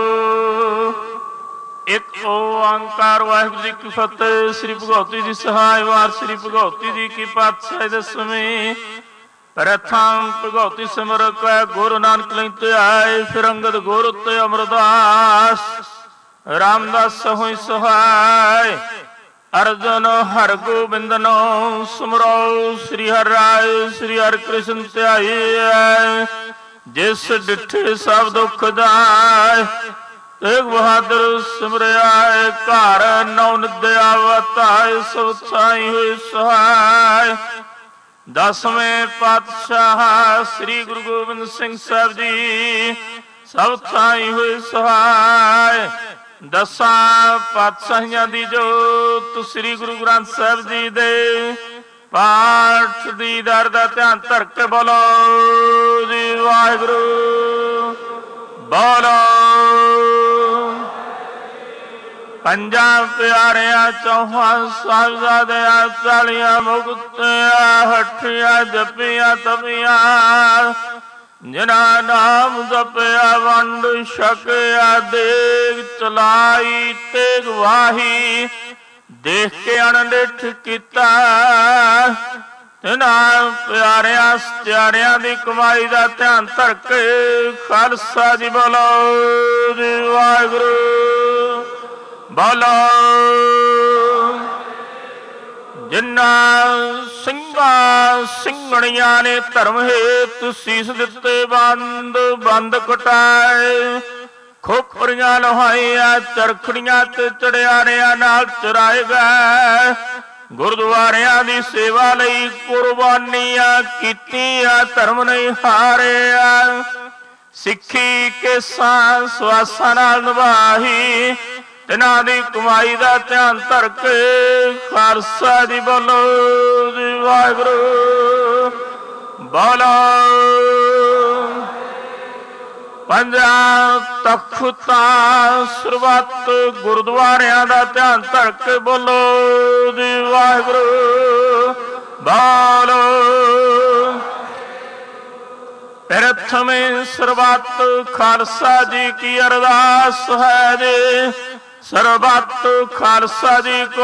ਇੱਕ ਓੰਕਾਰ ਵਾਹਿਗੁਰੂ ਜੀ ਕੀ ਫਤਿਹ। ਸ੍ਰੀ ਭਗਵਤੀ ਜੀ ਸਹਾਇ ਵਾਰ ਸ੍ਰੀ ਭਗਵਤੀ ਜੀ ਕੀ ਪਾਤਸ਼ਾਹੀ ਦਸਵੀਂ। ਪ੍ਰਥਮ ਭਗਵਤੀ ਸਿਮਰ ਕੈ ਗੁਰੂ ਨਾਨਕ ਲਈ ਧਿਆਏ। ਫਿਰ ਅੰਗਦ ਗੁਰ ਉਤੇ ਅਮਰਦਾਸ, ਰਾਮਦਾਸ ਹੋਈ ਸਹਾਇ। ਅਰਜਨ ਹਰ ਗੋਬਿੰਦਨੋ ਸਿਮਰੋ। ਸ੍ਰੀ ਹਰਿ ਰਾਇ ਸ੍ਰੀ ਹਰਿ ਕ੍ਰਿਸ਼ਨ ਧਿਆਈ। ਜਿਸ ਡਿਠੇ ਸਭ ਦੁਖ ਜਾਏ, ਤੇਗ ਬਹਾਦਰ ਸਿਮਰਿਆ। ਘਰ ਨੌ ਨਿਦਿਆ ਵਤਾਏ, ਸਭ ਸਾਈ ਹੋਈ ਸਹਾਇ। ਦਸਵੇਂ ਪਾਤਸ਼ਾਹ ਸ੍ਰੀ ਗੁਰੂ ਗੋਬਿੰਦ ਸਿੰਘ ਸਾਹਿਬ ਜੀ, ਸਭ ਥਾਈ ਹੋਏ ਸਹਾਇ। ਦਸਾਂ ਪਾਤਸ਼ਾਹੀਆਂ ਦੀ ਜੋਤ ਸ੍ਰੀ ਗੁਰੂ ਗ੍ਰੰਥ ਸਾਹਿਬ ਜੀ ਦੇ ਪਾਠ ਦੀ ਦਰ ਦਾ ਧਿਆਨ ਧਰ ਕੇ ਬੋਲੋ ਜੀ ਵਾਹਿਗੁਰੂ। ਬੋਲੋ ਪੰਜਾਂ ਪਿਆਰਿਆਂ ਚੌਹਾਂ ਸਾਹਿਬਜ਼ਾਦਿਆਂ, 40 ਮੁਕਤਿਆਂ, ਹੱਠੀਆਂ ਜਪੀਆਂ ਤਪੀਆਂ। ਜਿਨ੍ਹਾਂ ਨਾਮ ਜਪਿਆ ਵੰਡ ਛਕਿਆ, ਦੇਗ ਚਲਾਈ ਤੇਗ ਵਾਹੀ। ਦੇਖ ਕੇ ਅਣਡਿੱਠ ਕੀਤਾ, ਤਿਨਾਂ ਪਿਆਰਿਆਂ ਸਤਿਆਰਿਆਂ ਦੀ ਕਮਾਈ ਦਾ ਧਿਆਨ ਧਰ ਕੇ ਖਾਲਸਾ ਜੀ ਬੋਲੋ ਜੀ ਵਾਹਿਗੁਰੂ। ਬੋਲੋ ਜਿਨ੍ਹਾਂ ਸਿੰਘਾਂ ਸਿੰਘਣੀਆਂ ਨੇ ਧਰਮ ਹੇਤ ਸੀਸ ਦਿੱਤੇ, ਬੰਦ ਬੰਦ ਕਟਾਏ। ਖੋਪਰੀਆਂ ਲਹਾਈਆਂ, ਚਰਖੜੀਆਂ ਤੇ ਚੜਿਆਰਿਆਂ ਨਾਲ ਚਰਾਏ ਗਏ। ਗੁਰਦੁਆਰਿਆਂ ਦੀ ਸੇਵਾ ਲਈ ਕੁਰਬਾਨੀਆਂ ਕੀਤੀਆਂ, ਧਰਮ ਨਹੀਂ ਹਾਰਿਆ। ਸਿੱਖੀ ਕੇਸਾਂ ਸਵਾਸਾਂ ਨਾਲ ਨਿਭਾਈ, ਤਿਨਾਂ ਦੀ ਕਮਾਈ ਦਾ ਧਿਆਨ ਧਰ ਕੇ ਖਾਲਸਾ ਜੀ ਬੋਲੋ ਜੀ ਵਾਹਿਗੁਰੂ। ਬੋਲੋ ਪੰਜਾਂ ਤਖਤਾਂ ਸਰਬੱਤ ਗੁਰਦੁਆਰਿਆਂ ਦਾ ਧਿਆਨ ਧਰ ਕੇ ਬੋਲੋ ਜੀ ਵਾਹਿਗੁਰੂ। ਬੋਲੋ ਪ੍ਰਥਮੇ ਸਰਬੱਤ ਖਾਲਸਾ ਜੀ ਕੀ ਅਰਦਾਸ ਹੈ ਜੀ। ਸਰਬੱਤ ਖਾਲਸਾ ਜੀ ਕੋ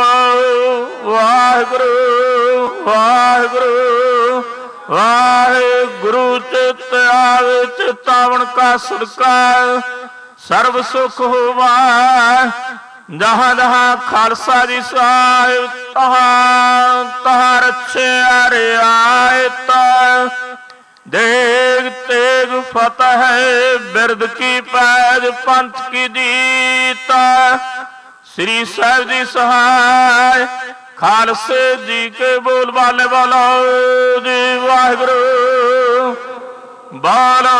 ਵਾਹਿਗੁਰੂ ਵਾਹਿਗੁਰੂ ਵਾਹਿਗੁਰੂ। ਚਿਤ ਆਵੇ ਚਿਤਾਵਨ ਕਾ ਸਦਕਾ, ਸਰਬ ਸੁਖ ਹੋਵਾ। ਜਹਾਂ ਜਹਾਂ ਖਾਲਸਾ ਜੀ ਸਾਹਿਬ, ਤਹਾਂ ਤਹਾਂ ਰਛਿਆ ਰਿਆਇਤ। ਦੇਗ ਤੇਗ ਫਤਿਹ ਬਿਰਦ ਕੀ ਪੈਜ ਪੰਥ ਕੀ ਜੀਤ। ਸ੍ਰੀ ਸਾਹਿਬ ਜੀ ਸਹਾय ਖਾਲਸੇ ਜੀ ਕੇ ਬੋਲ ਬਾਲੇ ਵਾਲੋ ਜੀ ਵਾਹਿਗੁਰੂ ਬਾਲੋ।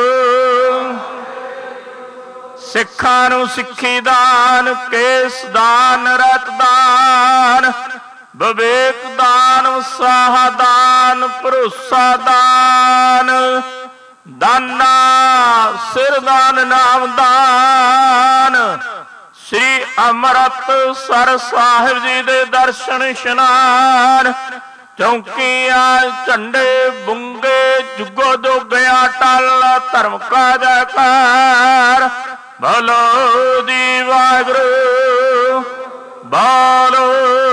ਸਿੱਖਾਂ ਨੂੰ ਸਿੱਖੀ ਦਾਨ, ਕੇਸ ਦਾਨ, ਰਤ ਦਾਨ, ਵਿਵੇਕ ਦਾਨ, ਉਤਸਾਹ ਦਾਨ, ਭਰੋਸਾ ਦਾਨ, ਦਾਨਾ ਸਿਰ ਦਾਨ, ਨਾਮ ਦਾਨ। ਸ੍ਰੀ ਅੰਮ੍ਰਿਤਸਰ ਸਾਹਿਬ ਜੀ ਦੇ ਦਰਸ਼ਨ ਇਸ਼ਨਾਨ, ਚੌਂਕੀਆਂ ਝੰਡੇ ਬੁੰਗੇ ਜੁਗੋ ਜੋਗਿਆ ਟਲ ਧਰਮ ਕਾ ਜੈਕਾਰ। ਬੋਲੋ ਜੀ ਵਾਹਿਗੁਰੂ ਬੋਲੋ।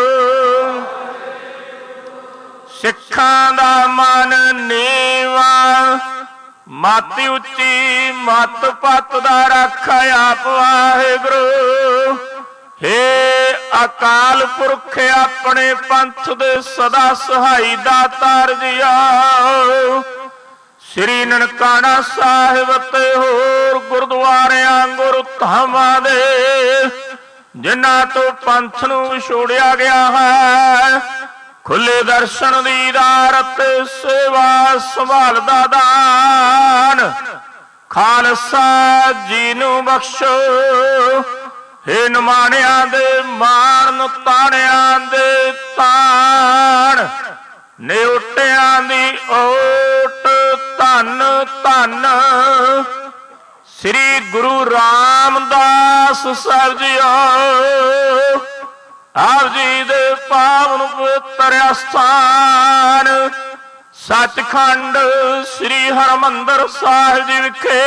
ਸਿੱਖਾਂ ਦਾ ਮਨ ਨੀਵਾ, ਮਤ ਉੱਚੀ ਮਤ ਪਤ ਦਾ ਰੱਖ ਆਪ ਵਾਹਿਗੁਰੂ। ਹੇ ਅਕਾਲ ਪੁਰਖ ਆਪਣੇ ਪੰਥ ਦੇ ਸਦਾ ਸਹਾਈ ਦਾਤਾਰ ਜੀਓ। ਸ੍ਰੀ ਨਨਕਾਣਾ ਸਾਹਿਬ ਤੇ ਹੋਰ ਗੁਰਦੁਆਰਿਆਂ ਗੁਰੂ ਧਾਮਾਂ ਦੇ ਜਿਨ੍ਹਾਂ ਤੋਂ ਪੰਥ ਨੂੰ ਵਿਛੋੜਿਆ ਗਿਆ ਹੈ, ਖੁੱਲੇ ਦਰਸ਼ਨ ਦੀਦਾਰਤ ਸੇਵਾ ਸੰਭਾਲ ਦਾ ਦਾਨ ਖਾਲਸਾ ਜੀ ਨੂੰ ਬਖਸ਼ੋ। ਹੇ ਨਿਮਾਣਿਆਂ ਦੇ ਮਾਣ, ਤਾਣਿਆਂ ਦੇ ਤਾਣ, ਨਿਉਟਿਆਂ ਦੀ ਓਟ ਧੰਨ ਧੰਨ ਸ੍ਰੀ ਗੁਰੂ ਰਾਮਦਾਸ ਸਾਹਿਬ ਜੀਓ। ਆਪ ਜੀ ਦੇ ਪਾਵਨ ਪਵਿੱਤਰ ਅਸਥਾਨ ਸੱਚਖੰਡ ਸ੍ਰੀ ਹਰਿਮੰਦਰ ਸਾਹਿਬ ਜੀ ਵਿਖੇ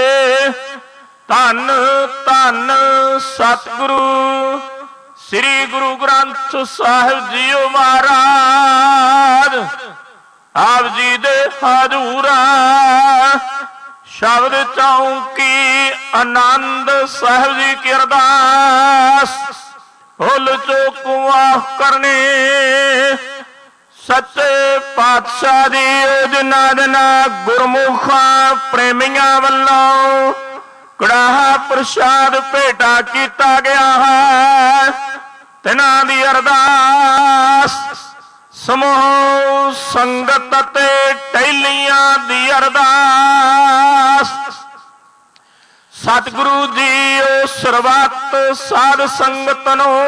ਧੰਨ ਧੰਨ ਸਤਿਗੁਰੂ ਸ੍ਰੀ ਗੁਰੂ ਗ੍ਰੰਥ ਸਾਹਿਬ ਜੀਓ ਮਹਾਰਾਜ। ਆਪ ਜੀ ਦੇ ਹਜ਼ੂਰਾਂ ਸ਼ਬਦ ਚੌਂਕੀ ਆਨੰਦ ਸਾਹਿਬ ਜੀ ਕੀ ਅਰਦਾਸ ਹੁਲ ਚੋਕਵਾ ਕਰਨੇ। ਸੱਚੇ ਪਾਤਸ਼ਾਹ ਜੀ ਜਿਨ੍ਹਾਂ ਦਿਨਾਂ ਗੁਰਮੁਖਾਂ ਪ੍ਰੇਮੀਆਂ ਵੱਲੋਂ ਕੜਾਹਾ ਪ੍ਰਸ਼ਾਦ ਭੇਟਾ ਕੀਤਾ ਗਿਆ ਹੈ, ਤਿਨਾਂ ਦੀ ਅਰਦਾਸ ਸਮੂਹ ਸੰਗਤ ਅਤੇ ਟਹਿਲੀਆਂ ਦੀ ਅਰਦਾਸ। ਸਤਿਗੁਰੂ ਜੀ ਉਹ ਸਰਬੱਤ ਸਾਧ ਸੰਗਤ ਨੂੰ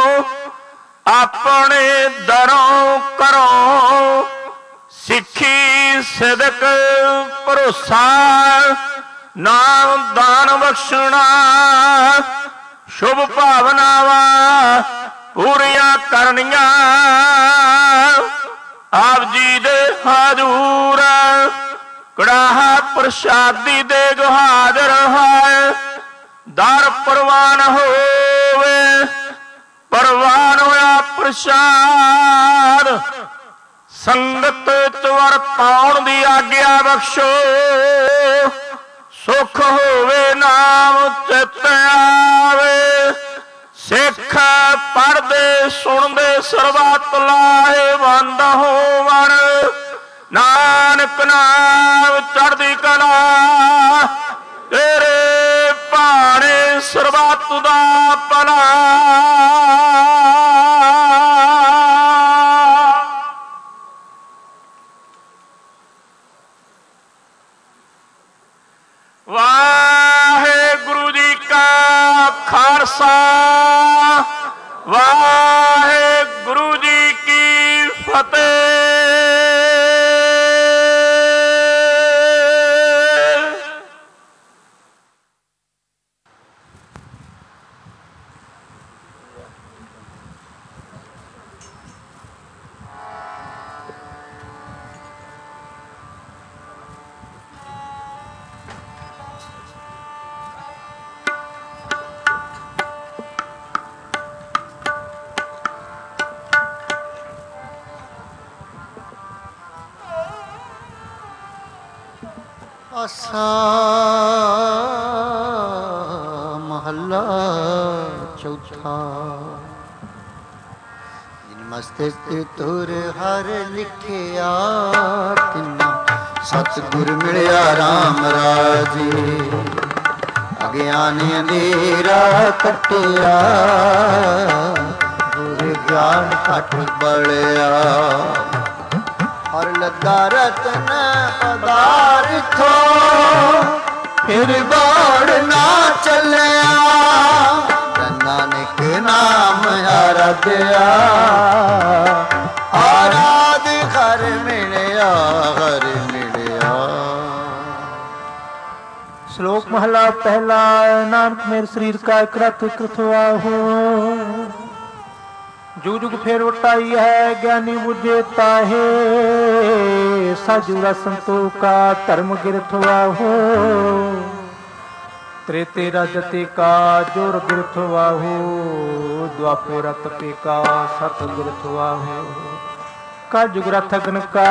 ਆਪਣੇ ਦਰੋਂ ਘਰੋਂ ਸਿੱਖੀ ਸਿਦਕ ਭਰੋਸਾ ਨਾਮ ਦਾਨ ਬਖਸ਼ਣਾ, ਸ਼ੁਭ ਭਾਵਨਾਵਾਂ ਪੂਰੀਆਂ ਕਰਨੀਆਂ। ਆਪ ਜੀ ਦੇ ਹਜ਼ੂਰ ਕੜਾਹਾ ਪ੍ਰਸ਼ਾਦੀ ਦੇਗ ਹਾਜ਼ਰ ਹੈ। ਦਰ ਪ੍ਰਵਾਨ ਹੋਵੇ, ਪ੍ਰਵਾਨ ਹੋਇਆ ਪ੍ਰਸ਼ਾਦ। ਸੰਗਤ ਚ ਵਰਤਾਉਣ ਦੀ ਆਗਿਆ ਬਖਸ਼ੋ। ਸੁਖ ਹੋਵੇ ਨਾਮ ਚਿਤ ਆਵੇ, ਸਿੱਖ ਪੜ੍ਹਦੇ ਸੁਣਦੇ ਸਰਬੱਤ ਲਾਹੇਵੰਦ ਹੋਵਣ। ਨਾਨਕ ਨਾਮ ਚੜ੍ਹਦੀ ਕਲਾ ਤੇਰੇ ਭਾਣੇ ਸਰਬੱਤ ਦਾ ਭਲਾ। ਵਾਹਿਗੁਰੂ ਜੀ ਕਾ ਖਾਲਸਾ, ਵਾਹਿਗੁਰੂ ਜੀ ਕੀ ਫਤਿਹ। ਆਸਾ ਮਹੱਲਾ ਚੌਥਾ। ਜਿਨ ਮਸਤਕ ਤੁਰ ਹਰ ਲਿਖਿਆ, ਤਿਨਾ ਸਤਿਗੁਰ ਮਿਲਿਆ RAM ਰਾਜੀ। ਅਗਿਆਨ ਅੰਧੇਰਾ ਕੱਟਿਆ, ਗੁਰ ਗਿਆਨ ਘਟ ਬਲਿਆ। ਹਰ ਲੱਗਾ ਰਤਨ ਪਦਾਰਥੋ, ਫਿਰ ਬਾੜ ਨਾ ਚੱਲਿਆ। ਨਾਨਕ ਨਾਮ ਆਰਾਧਿਆ, ਆਰਾਧ ਹਰ ਮਿਲਿਆ, ਹਰ ਮਿਲਿਆ। ਸ਼ਲੋਕ ਮਹਲਾ ਪਹਿਲਾ। ਨਾਨਕ ਮੇਰੇ ਸਰੀਰ ਕਾ ਇਕ ਰਥ ਕਥਵਾਹੋ, ਜੁਗ ਜੁਗ ਫੇਰ ਉਟਾਈ ਹੈ, ਗਿਆਨੀ ਬੁਝੇ ਤਾਹੇ। ਸਾਜੂ ਰਸੰਤੋ ਕਾ ਧਰਮ ਗਿਰਥਵਾਹੋ, ਤ੍ਰੇਤੇ ਰਜਤੇ ਕਾ ਜੋਰ ਗਿਰਥਵਾਹੋ। ਦੁਆਪੇ ਰਤ ਪੇ ਕਾ ਸਤ ਗਿਰਥਵਾਹੋ, ਕਾ ਜੁਗ ਰਥ ਅਗਨ ਕਾ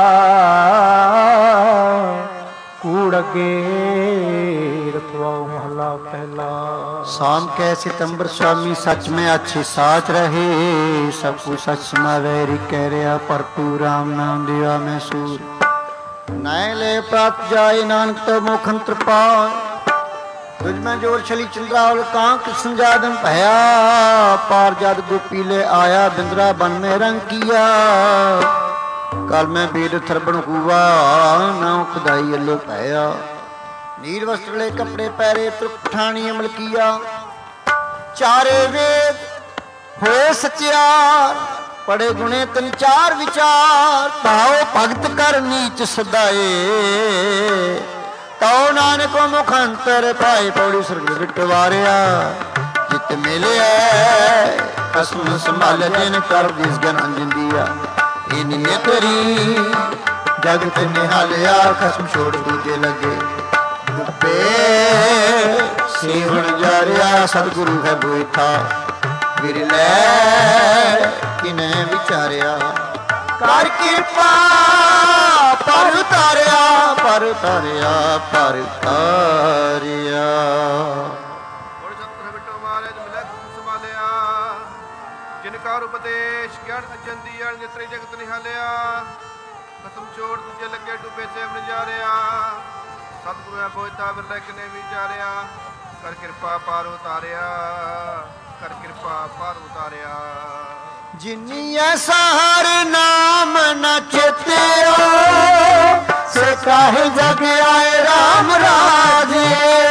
ਕੂੜ ਅਗੇ ਰਥਵਾਹੋ। ਮਹਲਾ ਪਹਿਲਾ। शाम के सितंबर स्वामी सच में अच्छे साच रहे, सब कुछ सच समावेरी कह रहा भरपूर राम नाम दिया मैं सूर। नए ले प्राप्त जाए नानक तो मोखन त्रिपाल, तुझ में जोर छली चंद्रावल कांक संजादन भया। पार जद गोपी ले आया बिंद्रा बन में रंग किया। कल में बेद थरबन हुआ ना खुदाई अल्लो पाया। नीर वस्त्र ले कपड़े पैरे त्रुठानी अमल किया। चारे वेद होए सचियार, पड़े गुणे तन चार विचार। भाव भगत कर नीच सदाए, तो नानक मुखंतर पाए। पौड़ी स्वर्ग बिटवारिया, जित मिले कसम संभाल जिन कर दिस गन अंजन दिया। इन नेतरी जगत निहालिया, कसम छोड़ दूजे लगे। डुबे सेवण जा रहा, सतगुरु है बोईठा। विरलै किने विचारिया, कर कृपा पर उतारिया, पर उतारिया, पर उतारिया। जिनकार उपदेश ज्ञान अचंदी नेत्री जगत निहालिया। कसम छोड़ तुझे लगे डूबे सेवण जा रहा। सतगुरु है बोईता विरलै किने विचारिया। कर कृपा पार उतारिया, कर कृपा पार उतारिया। जिनी ऐसा हर नाम न चेत्यो, से काहे जग आए राम राजे।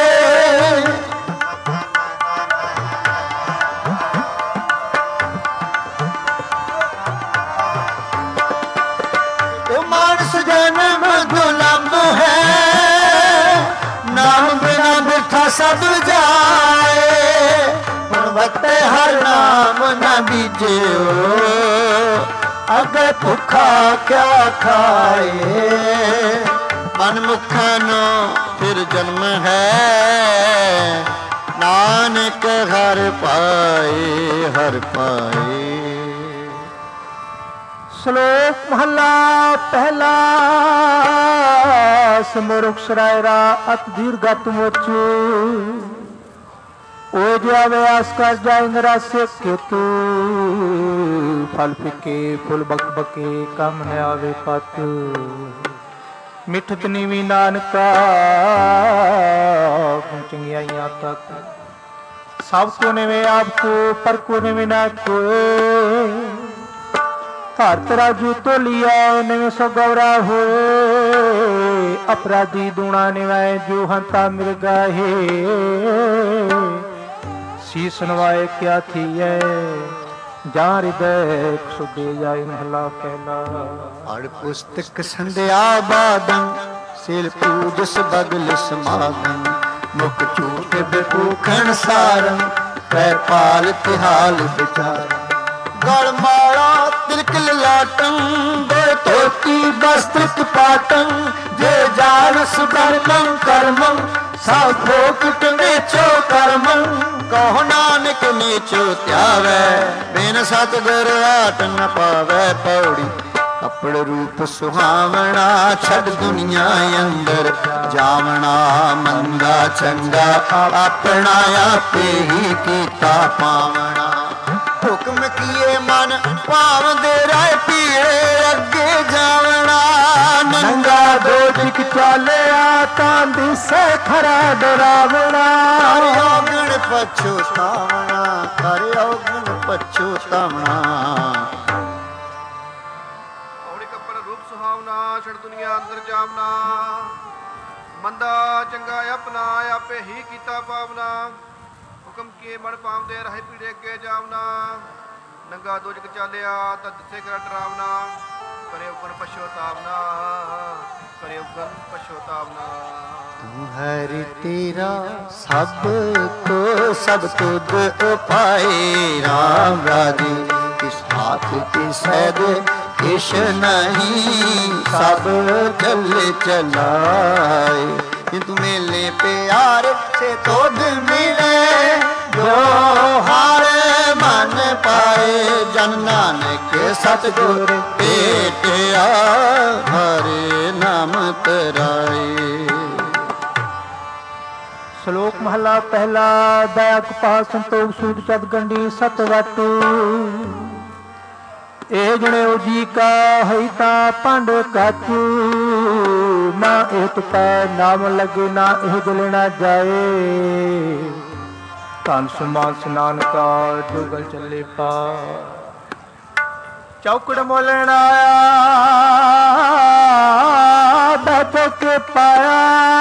मानस जन्म दुलंब है, नाम बिना बिठा सब जाए। गुणवत्ते हर नाम न बीजियो, अगर भूखा क्या खाए। मन मुखनो फिर जन्म है, नानक हर पाए, हर पाए। ਸ਼ਲੋਕ ਮਹਲਾ ਪਹਿਲਾ। ਸਮੁਰਖ ਸਰਾਇਰਾ ਅਤ ਦੀਰਘਤ ਮੋਚੂ, ਓ ਜਾਵੇ ਆਸ ਕਰ ਜਾਏ ਨਰਾਸੇ ਕੇਤੂ। ਫਲ ਫਿਕੇ ਫੁੱਲ ਬਕ ਬਕੇ, ਕੰਮ ਨ ਆਵੇ ਪਤ। ਮਿੱਠਤ ਨੀਵੀ ਨਾਨਕਾ ਚੰਗਿਆਈਆਂ ਤੱਕ। ਸਭ ਕੋ ਨਿਵੇਂ ਆਪ ਕੋ, ਪਰ ਕੋ ਨਿਵੇਂ ਨਾ ਕੋਏ। ਭਾਰਤ ਰਾਜੂ ਤੋਲੀਆ ਨਿਵੇਂ ਸੋ ਗੌਰਾ ਹੋਏ। ਅਪਰਾਧੀ ਦੂਣਾ ਨਿਵਾਏ ਜੋ ਹੰਤਾ ਮਿਲ ਗਾਹੇ। ਸੀਸ ਨਵਾਏ ਕਿਆ ਥੀਐ, ਜਾਂ ਹਿਰਦੈ ਸੁਦੇ ਜਾਏ। ਮਹਲਾ ਪਹਿਲਾ। ਹੜ ਪੁਸਤਕ ਸੰਧਿਆ ਬਾਦੰ, ਸਿਲ ਪੂਜਸ ਬਗਲ ਸਮਾਗਮ। ਮੁਖ ਝੂਠ ਬੇਪੂਖਣ ਸਾਰੰ, ਪੈ ਪਾਲ ਤਿਹਾਲ ਵਿਚਾਰ। ਗਲ ਮਾਲਾ ਤਿਲਕ ਲਲਾਟੰ, ਦੇ ਧੋਤੀ ਬਸਤ੍ਰ ਕਪਾਟੰ। ਜੇ ਜਾਣਸ ਕਰਮੰ ਕਰਮੰ, ਸਭ ਭੋਗ ਟੰਗੇਚੋ ਕਰਮੰ। ਕਹੋ ਨਾਨਕ ਨੀਚੋ ਧਿਆਵੈ, ਬਿਨ ਸਤਿਗੁਰ ਆਟ ਨ ਪਾਵੈ। ਪੌੜੀ ਆਪਣ ਰੂਪ ਸੁਹਾਵਣਾ, ਛੱਡ ਦੁਨੀਆ ਅੰਦਰ ਜਾਵਣਾ। ਮੰਦਾ ਚੰਗਾ ਆਪਣਾ ਆਪੇ ਹੀ ਕੀਤਾ ਪਾਵਣਾ। ਹੁਕਮ ਕੀਏ ਮਨ ਭਾਵ ਦੇ ਰਾਏ ਪੀਏ, ਅੱਗੇ ਜਾਵਣਾ। ਨੰਗਾ ਦੋ ਦੁਖ ਚਾਲਿਆ ਤਾਂ ਦਿਸੇ ਖਰਾ ਡਰਾਵਣਾ। ਕਰ ਔਗਣ ਪਛੋਤਾਵਣਾ, ਕਰ ਔਗਣ ਪਛੋਤਾਵਣਾ। ਔੜੀ ਕੱਪੜ ਰੂਪ ਸੁਹਾਵਨਾ, ਛੜ ਦੁਨੀਆ ਅੰਦਰ ਜਾਵਨਾ। ਮੰਦਾ ਚੰਗਾ ਆਪਣਾ, ਆਪੇ ਹੀ ਕੀਤਾ ਪਾਵਨਾ। ਹੁਕਮ ਕੀਏ ਮਨ ਪਾਵਦੇ ਰਹੇ ਪੀੜੇ ਅੱਗੇ ਜਾਵਨਾ। ਨੰਗਾ ਦੋਜਕ ਚਾਲਿਆ ਤਾਂ ਦਿੱਸੇ ਕਰ ਡਰਾਵਨਾ। ਕਰੇ ਉਗਨ ਪਛੋਤਾਵਨਾ, ਕਰੇ ਉਗਨ ਪਛੋਤਾਵਨਾ। ਤੂੰ ਹਰਿ ਤੇਰਾ ਸਭ ਕੋ ਸਭ ਤੁਧ ਉਪਾਏ। ਰਾਮ ਰਾਜੇ ਕਿਸ ਹਾਥ ਕੀ ਸੈਦ ਕਿਛ ਨਹੀਂ, ਸਭ ਚੱਲ ਚਲਾਏ। ਤੂੰ ਮੇਲੇ ਪਿਆਰ ਸੇ ਤੁਧ ਮਿਲੇ, ਜੋ ਹਰ ਮਨ ਪਾਏ। ਜਨ ਨਾਨਕ ਸਤਿਗੁਰ ਭੇਟਿਆ, ਹਰਿ ਨਾਮ ਤਰਾਏ। ਸ਼ਲੋਕ ਮਹਲਾ ਪਹਿਲਾ। ਦਇਆ ਕਪਾਹ ਸੰਤੋਖ ਸੂਦ ਚਦ ਗੰਢੀ ਸਤ ਵਟ। ਇਹ ਜਣਿਓ ਜੀ ਕਾ ਹੈ ਤਾਂ ਭੰਡ ਕੱਚ। ਨਾ ਇਹ ਤੁਪੈ ਨਾਮ ਲੱਗੇ, ਨਾ ਇਹ ਜਲੇ ਨਾ ਜਾਏ। ਧੰਨ ਸੁਮਾਨ ਨਾਨਕਾ ਜੁਗਲ ਚੱਲੇ ਪਾ। ਚੌਕੜ ਮੋਲਣ ਆਇਆ ਬੈਠੋ ਕੇ ਪਾਇਆ।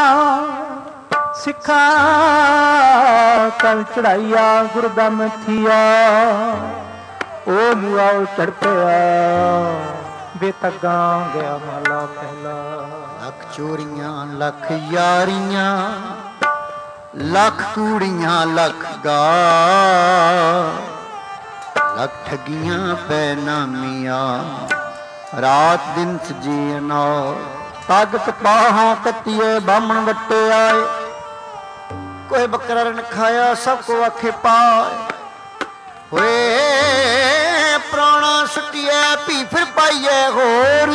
ਸਿੱਖਾਂ ਕੰਨ ਚੜਾਈਆ ਗੁਰਦਮ ਥੀਆ। ਉਹ ਮੁਆਉ ਚੜ ਪਿਆ ਬੇਤੱਗਾਂ ਗਿਆ ਮਹਲਾ ਪਹਿਲਾ। ਲੱਖ ਚੋਰੀਆਂ ਲੱਖ ਯਾਰੀਆਂ, ਲੱਖ ਕੂੜੀਆਂ ਲੱਖ ਗਾ। ਲੱਖ ਠੱਗੀਆਂ ਪੈ ਨਾਮੀਆਂ, ਰਾਤ ਦਿਨ ਸਜੀਏ ਨਾ। ਪੱਗ ਕਪਾਹਾਂ ਕੱਤੀਏ ਬਾਹਮਣ ਵੱਟੇ ਆਏ। ਕੋਈ ਬੱਕਰਾ ਰਨ ਖਾਇਆ ਸਭ ਕੋ ਆਖੇ ਪਾਏ। ਹੋਏ ਪ੍ਰਾਣਾ ਸੁਟੀਏ ਭੀ ਫਿਰ ਪਾਈਏ ਹੋਰ।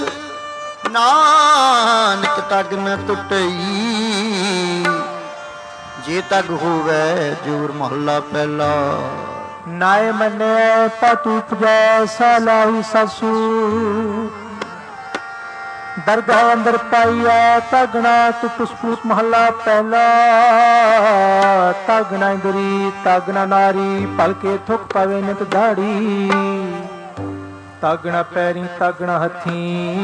ਨਾਨਕ ਤੱਗ ਨ ਟੁੱਟਈ, ਜੇ ਤੱਗ ਹੋਵੇ ਜੂਰ ਮਹੱਲਾ ਪਹਿਲਾ। ਨਾਏ ਮੰਨੇ ਪਤੂ ਉਪਜੈ ਸਲਾਹੀ ਸਸੂ। ਦਰਗਾਹ ਅੰਦਰ ਪਾਈਐ ਤਗਣਾ ਟੁੱਟ ਸਪੂਤ ਮਹੱਲਾ ਪਹਿਲਾ। ਤਗਣਾ ਇੰਦਰੀ ਤਗਣਾ ਨਾਰੀ, ਭਲਕੇ ਥੁੱਕ ਪਵੇ ਨਿਤ ਦਾੜੀ। ਤਗਣਾ ਪੈਰੀ ਤਗਣਾ ਹੱਥੀ,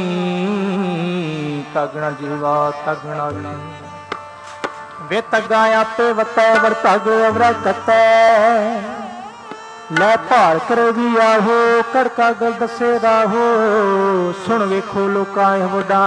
ਤਗਣਾ ਜੀਵਾ ਤਗਣਾ ਵੇ। ਤੱਗਾ ਆਪੇ ਵਤੈ ਵਰਤਗ ਅਵਰਾ ਕਤੈ। ਲੈ ਭਾਲ ਕਰੇ ਵੀ ਆਹੋ, ਕੜਕਾ ਗਲ ਦੱਸੇ ਰਾਹੋ। ਸੁਣ ਵੇਖੋ ਲੋਕਾਂ ਇਹ ਵਡਾ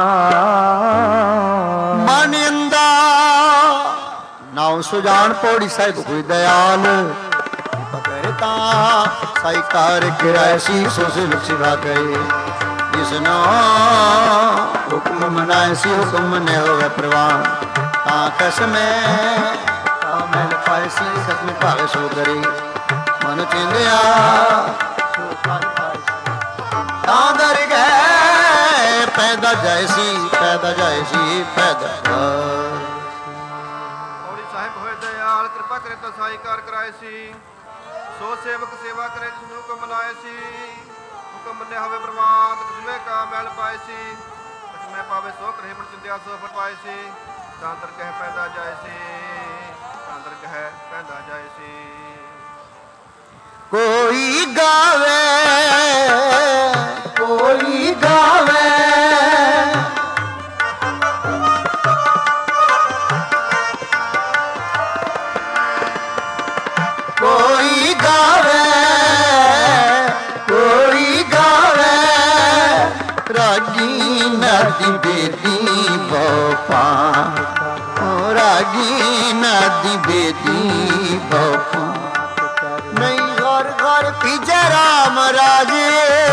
ਮਨ ਅੰਦਾ। ਨਾਉ ਸੁਜਾਨ ਪੌੜੀ ਸਾਹਿਬ ਕੋਈ ਦਿਆਲ। ਭਗਤਾ ਸਾਈ ਕਾਰ ਕਿਰਾਇਸੀ ਸੋ ਸਿਲਕ ਸਿਵਾ ਗਏ। ਜਿਸ ਨਾ ਹੁਕਮ ਮਨਾਏ ਸੀ, ਹੁਕਮ ਨੇ ਹੋਵੇ ਪ੍ਰਵਾਨ। ਤਾਂ ਕਸਮੇ ਤਾਂ ਮੈਲ ਪਾਏ ਸੀ, ਕਸਮੇ ਭਾਵੇ ਸੋ ਕਰੇ। ਮਨ ਚਿੰਦਿਆ ਸੋ ਕਰ ਪਾਏ। ਤਾਂ ਦਰ ਗਏ ਪੈਦਾ ਜਾਏ ਸੀ, ਪੈਦਾ ਜਾਏ ਸੀ, ਪੈਦਾ ਔੜੀ ਸਾਹਿਬ ਹੋਏ ਦਇਆਲ, ਕਿਰਪਾ ਕਰੇ ਤਾਂ ਸਾਈ ਕਾਰ ਕਰਾਏ ਸੀ। ਸੋ ਸੇਵਕ ਸੇਵਾ ਕਰੇ ਜਿਸਨੂੰ ਹੁਕਮ ਮਨਾਏ ਸੀ। ਹੁਕਮ ਮੰਨਿਆ ਹੋਵੇ ਪ੍ਰਵਾਨ, ਕਸਮੇ ਕਾ ਮੈਲ ਪਾਏ ਸੀ। ਕਸਮੇ ਪਾਵੇ ਸੋ ਕਰੇ, ਮਨ ਚਿੰਦਿਆ ਸੋ ਫਟ ਪਾਏ ਸੀ। ਤਾਂ ਦਰ ਕਹਿ ਪੈਦਾ ਜਾਏ ਸੀ, ਤਾਂ ਦਰ ਕਹਿ ਪੈਦਾ ਜਾਏ ਸੀ। ਕੋਈ ਗਾਵੇ ਕੋਈ ਗਾਵੇ, ਕੋਈ ਗਾਵੇ ਕੋਈ ਗਾਵੇ। ਰਾਗੀ ਨਦੀ ਬੇਦੀ ਬਪਾ, ਰਾਗੀ ਨਦੀ ਬੇਦੀ ਬਪਾ। ਨਹੀਂ ਘਰ ਘਰ ਪੀਜੇ ਰਾਮ ਰਾਜੇ,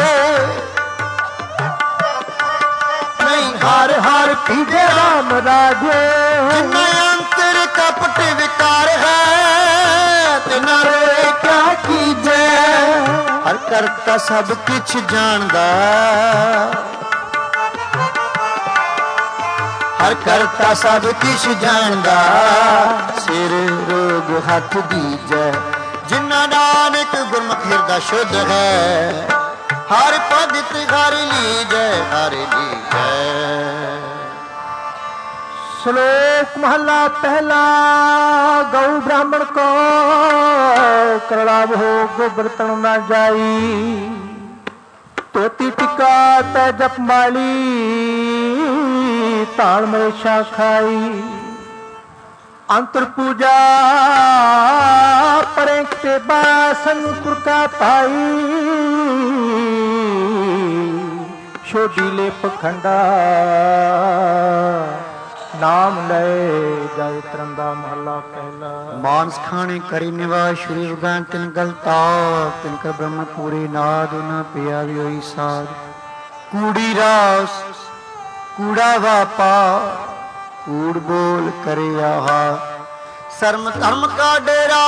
ਨਹੀਂ ਹਰ ਹਰ ਪੀਜੇ ਰਾਮ ਰਾਜੇ। ਜਿਨ੍ਹਾਂ ਅੰਤਰ ਕਪਟ ਵਿਕਾਰ ਹੈ, ਤੇ ਨਰੇ ਕਿਆ ਕੀਜੇ। ਹਰ ਕਰਤਾ ਸਭ ਕੁਛ ਜਾਣਦਾ, ਹਰ ਕਰਤਾ ਸਭ ਕੁਛ ਜਾਣਦਾ। ਸਿਰ ਰੋਗ ਹੱਥ ਦੀਜੈ, ਜਿਨ੍ਹਾਂ ਨਾਨਕ ਗੁਰਮੁਖ ਹਿਰਦਾ ਸ਼ੁੱਧ ਹੈ। ਹਰ ਭਗਤ ਹਰਿ ਲੀਜੈ, ਹਰਿ ਲੀਜੈ। श्लोक महला पहला। गौ ब्राह्मण को करलाभ हो गोबर तन न जाई। तोती टिका तै जप माली ताल मरेशा खाई। अंतर पूजा परे बासन तुरका पाई। छोड़ीले पखंडा नाम ले जाए तरंगा महला पहला। मांस खाने करी निवास श्री भगवान तिन गलता। तिनका ब्रह्म पूरे नाद न पिया भी होई साध। कूड़ी रास कूड़ा वापा कूड़ बोल करे आहा। शर्म धर्म का डेरा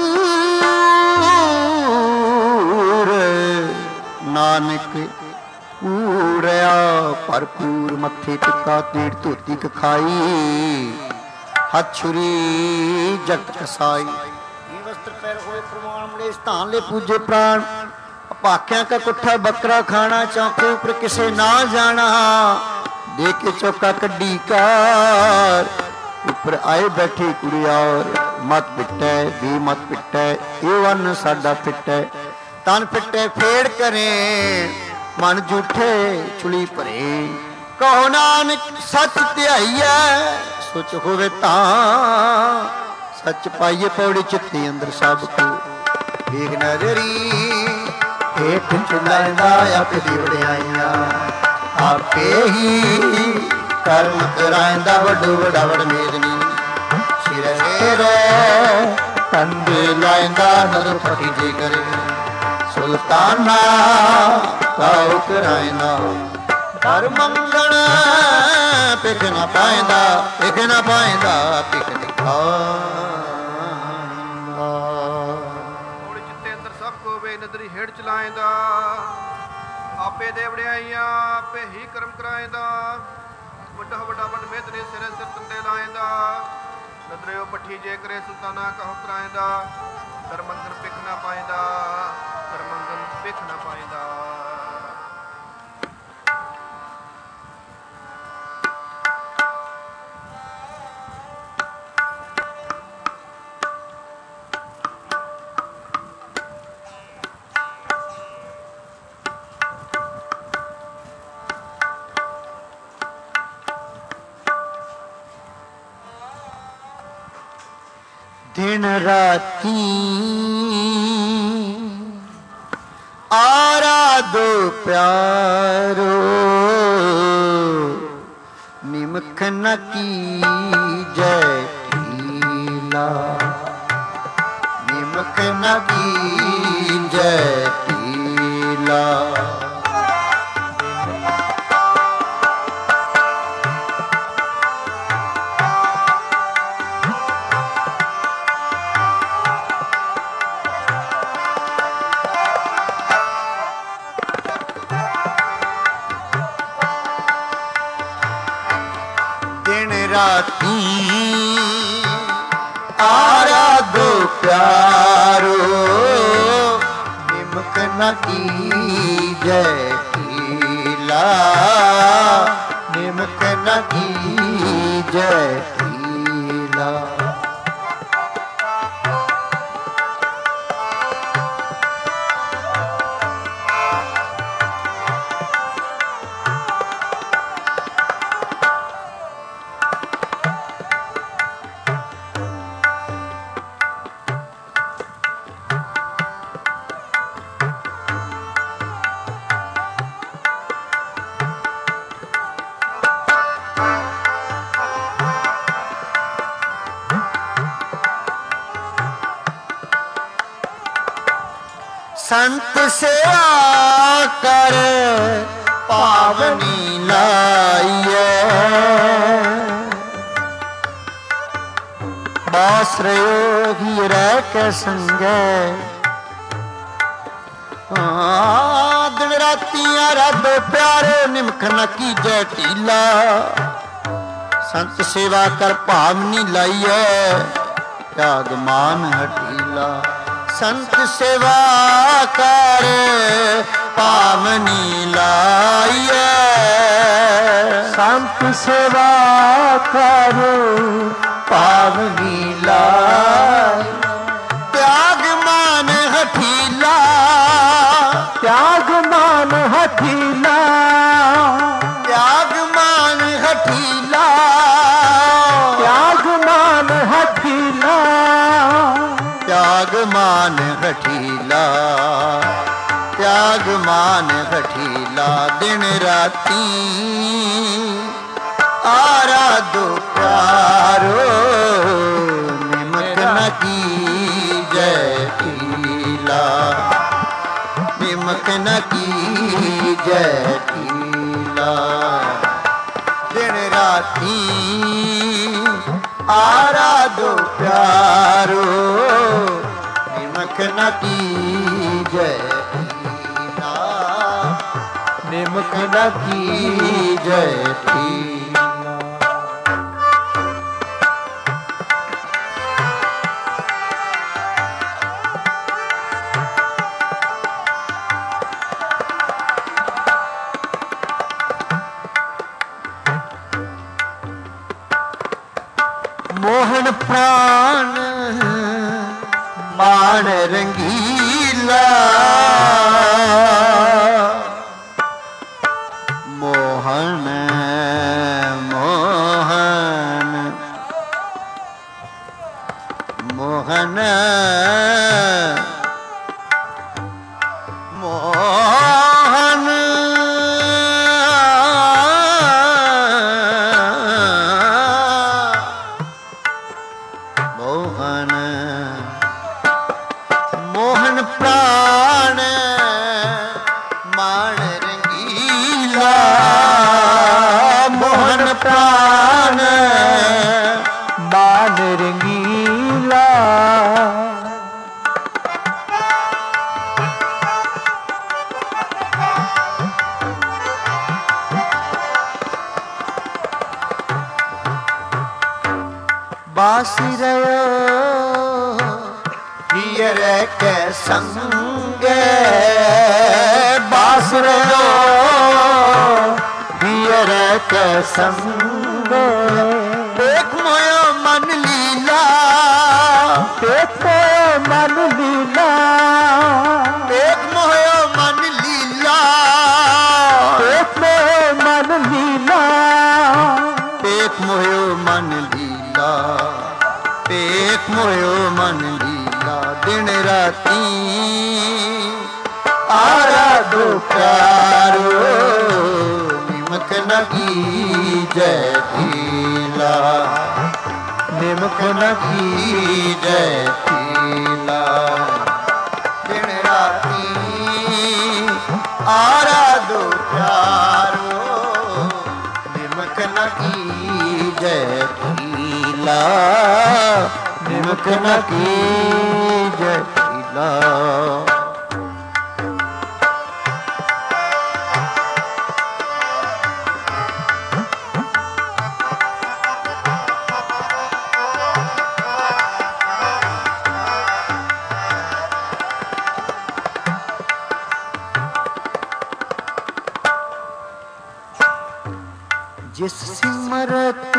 दूर नानक पूरया भरपूर। मत्थे टिक्का तीड़ धोती कखाई। हथ छुरी जगत कसाई। वस्त्र पैर हुए प्रमाण मुड़े स्थान ले पूजे प्राण। अपाख्या का कुट्ठा बकरा खाना चौके ऊपर किसे ना जाना। देखे चौका कड्डी कार ऊपर आए बैठी कुड़ियार। मत पिटे भी मत पिटे ये वन साडा पिटे। तन पिटे फेड़ करे मन झूठे चुली भरे। कहो नानक सच ध्याईए सोच होवे तां। सच पाइए पौड़ी चित्ती अंदर सब को। एक नजरी एक चुलाइंदा आप दी वड़ियाइया। आपे ही कर्म कराइंदा वडो वडा वड मेदनी। सिर सिर तंदे लाइंदा नर फटी जे करे। सुल्ताना काउ कराइंदा कर मंगण पिख न पाइंदा। पिख न पाइंदा पिख दिखा। ਥੋੜੀ ਚਿੱਤੇ ਅੰਦਰ ਸਭ ਕੋ ਵੇ ਨਦਰੀ ਹੇੜ ਚਲਾਇਂਦਾ। ਆਪੇ ਦੇ ਵੜਿਆਈਆਂ ਆਪੇ ਹੀ ਕਰਮ ਕਰਾਇਂਦਾ। ਵੱਡਾ ਵੱਡਾ ਵੱਡ ਮੇਦਨੇ ਸਿਰੇ ਸਿਰ ਤੰਦੇ ਲਾਇਂਦਾ। ਨਦਰਿਓ ਪੱਠੀ ਜੇ ਕਰੇ ਸੁਲਤਾਨਾ ਕਹੋ ਕਰਾਇਂਦਾ। ਕਰ ਮੰਗਣ ਪਿਖ ਨਾ ਪਾਇਂਦਾ। ਕਰ ਮੰਗਣ ਪਿਖ ਨਾ ਪਾਇਂਦਾ। दिन राती आराधो प्यारो। निमख न कीजै ढीला। निमख न कीजै ढीला। राती आराधो प्यारो। निमक न कीजै ढीला। निमक न कीजै ढीला। संत सेवा कर पावनी लाइए। बास रहो ही रह के संगे। दिन राती आराधो प्यारे। निमख न कीजै ढीला। संत सेवा कर पावनी लाइए। त्याग मान हठीला। संत सेवा कर पावनी लाइए। संत सेवा करो पावनी लाई। त्याग मान हठीला, त्याग मान हठीला, त्याग मान हठीला, त्याग मान हठीला, त्याग मान हठीला, त्याग मान हठीला। दिन राती आराधो प्यारो, निमक न कीजै ढीला, निमक न कीजै ढीला। दिन राती आराधो प्यारो, निमक न कीजै ढीला, निमक न कीजै ढीला। मोहन प्राण मान रंगीला, मोहन मोहन मोहन मोहन मोहन मोहन प्राण मान रंगीला, मोहन प्राण मान रंगीला। बासी रहो हियर के संग, बास रहो हियर के संग। देख मोयो मन लीला, देख मन लीला, देख मोयो मन लीला, देख मन लीला, देख मोयो मन लीला, देख मोयो मन लीला। दिन राती आराधो प्यारो, निमक न कीजै ढीला, निमक न कीजै ढीला। दिन राती आराधो प्यारो, निमक न कीजै ढीला, निमक न कीजै ढीला। जिस सिमरत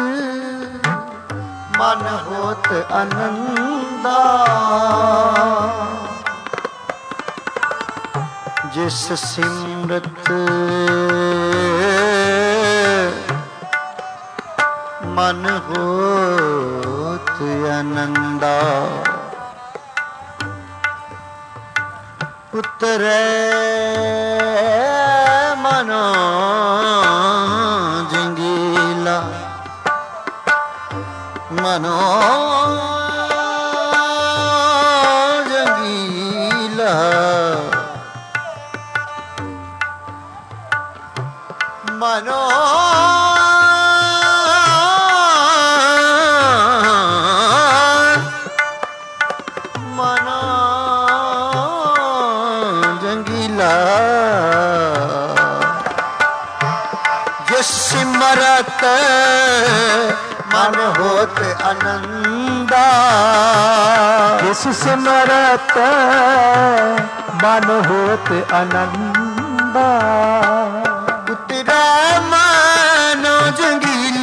मन होत आनंदा, जिस सिमरत मन होत आनंदा। उतरे मनो जंगीला, मनो जंगीला, मनो मनो जंगीला। जिस सिमरत मन होत आनंदा, जिस सिमरत मन होत आनंदा। उतरे मनो जंगीला,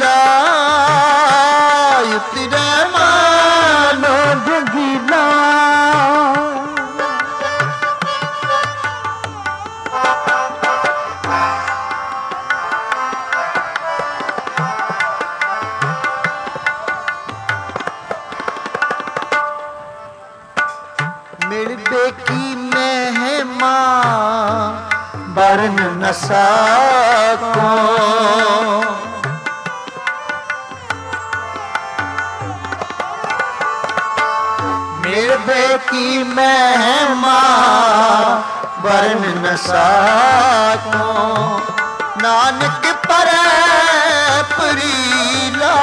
न सको। मेरे की महिमा वर्ण न सको। नानक पर परीला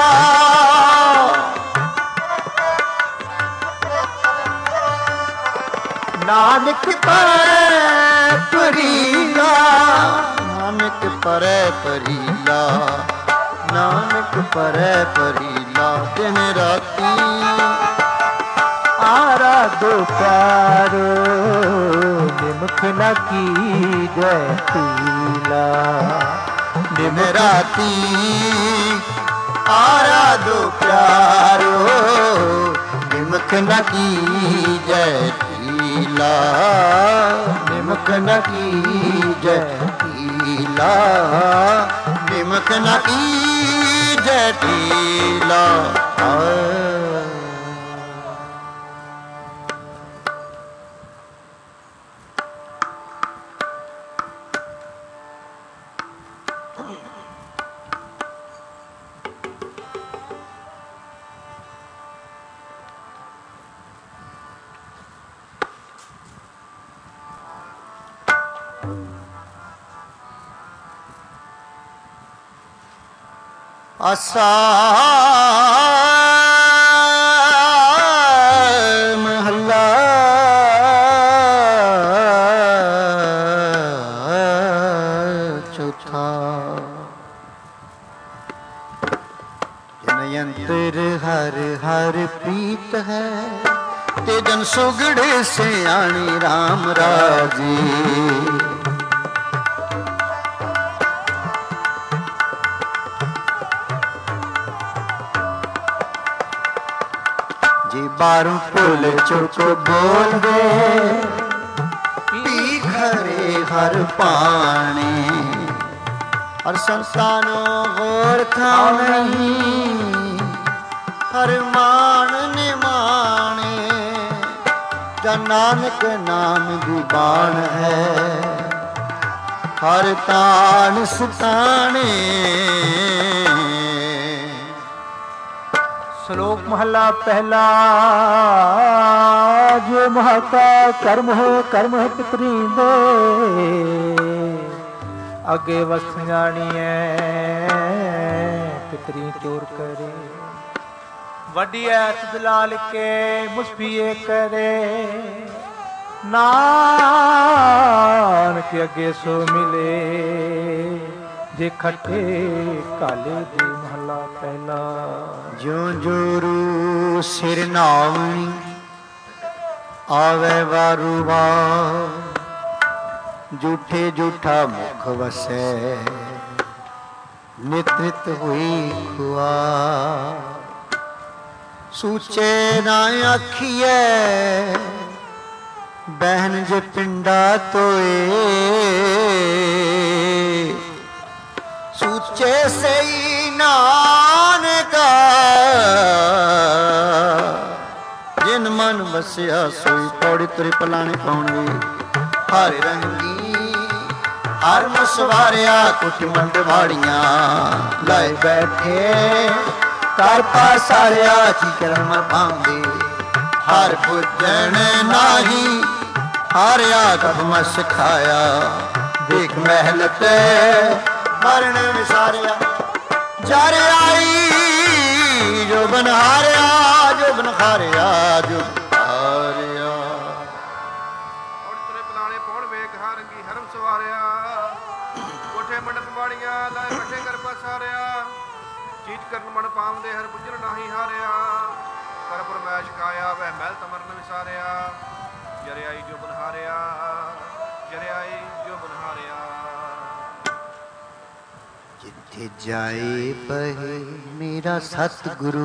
नानक पर परीला नानक पर परीला नानक पर परीला। दिन राती आराधो प्यारो निमुख न की जय पीला। दिन राती आराधो प्यारो निमुख न की जय पीला। निमुख न की जय पीला निमुख न की जय पीला। आसा महला चौथा। जनयंत्र हर हर प्रीत है ते जन सुगड़ सियाणी राम राजी। बारू फूल चुप बोल दे पी खरे हर पाने। और संतानो गोर खाओ नहीं हर मान निमाने। जन नानक नाम जुबान है हर तान सुताने। श्लोक महला पहला। जो महका कर्म हो पितरी दे। अगे वसियाणीए पितरी चोर करे। वडिया दलाल के मुस्फिए करे। नानक अगे सो मिले जे खटे काले दे। महला पहला। ज्यों जोरू सिर नावनी आवे वारू वार। झूठे झूठा मुख वसै नित नित हुई खुआ। सूचे ना आखिए बहन जे पिंडा तोए। सूचे से नानका जिन मन बसिया सोई। पौड़ी तुरी पलाने पाउंगे हर रंगी हर मुसवारिया कुछ मंड वाड़ियां लाए बैठे। कर पासारिया चीकरण मर पांदे हर पुजन नाही। हर आगप में सिखाया देख महलत मरण विसारिया। जर आई जो बनहारिया जो बनखारिया जो हारिया। और तेरे पलाने पौड़ वेख हारंगी हरम सवारिया। कोठे मंडप वाड़ियां लाए बैठे कर पसारिया। चीज करन मन पावंदे हर पुजन नाही हारिया। कर फरमाइश काया वह महल तमरन विसारिया। जर आई जो बनहारिया जर आई जो बनहारिया। जिथे जाए बहे मेरा सतगुरु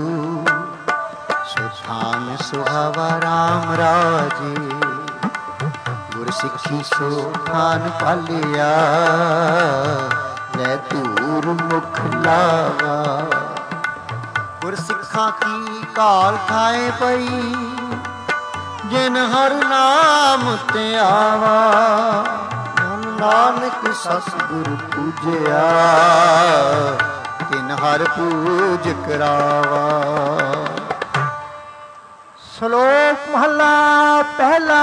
सुठान सुहावा राम राजे। गुर सिखी सो खान पालिया लै दूर मुख लावा। गुर सिखा की काल खाए पई जिन हर नाम ते आवा। ਨਾਨਕ ਸਤਿਗੁਰ ਪੂਜਿਆ ਤਿਨ ਹਰ ਪੂਜ ਕਰਾਵਾ। ਸ਼ਲੋਕ ਮਹਲਾ ਪਹਿਲਾ।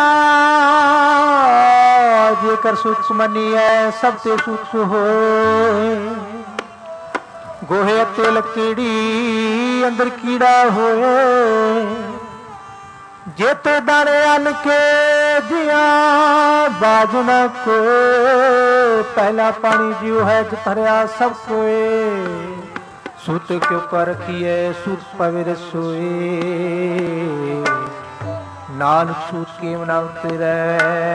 ਜੇਕਰ ਸੁਖ ਮੰਨੀਐ ਸਭ ਤੇ ਸੁਖ ਹੋਏ, ਗੋਹੇ ਅਤੇ ਲੱਕੜੀ ਅੰਦਰ ਕੀੜਾ ਹੋਏ। ਜੇਤੇ ਦਾਣੇ ਅੰਨ ਕੇ ਦਿਆਂ ਬਾਜ ਨ ਕੋ, ਪਹਿਲਾ ਪਾਣੀ ਜਿਉ ਹੈ ਜਿਤਰਿਆ ਸਭ ਕੋਏ। ਸੁਤ ਕਿਉ ਪਰ ਰਖੀਐ ਸੁਤ ਪਵੇ ਰਸੋਏ, ਨਾਨਕ ਸੂਤ ਕੇ ਮਨ ਉਤਰੈ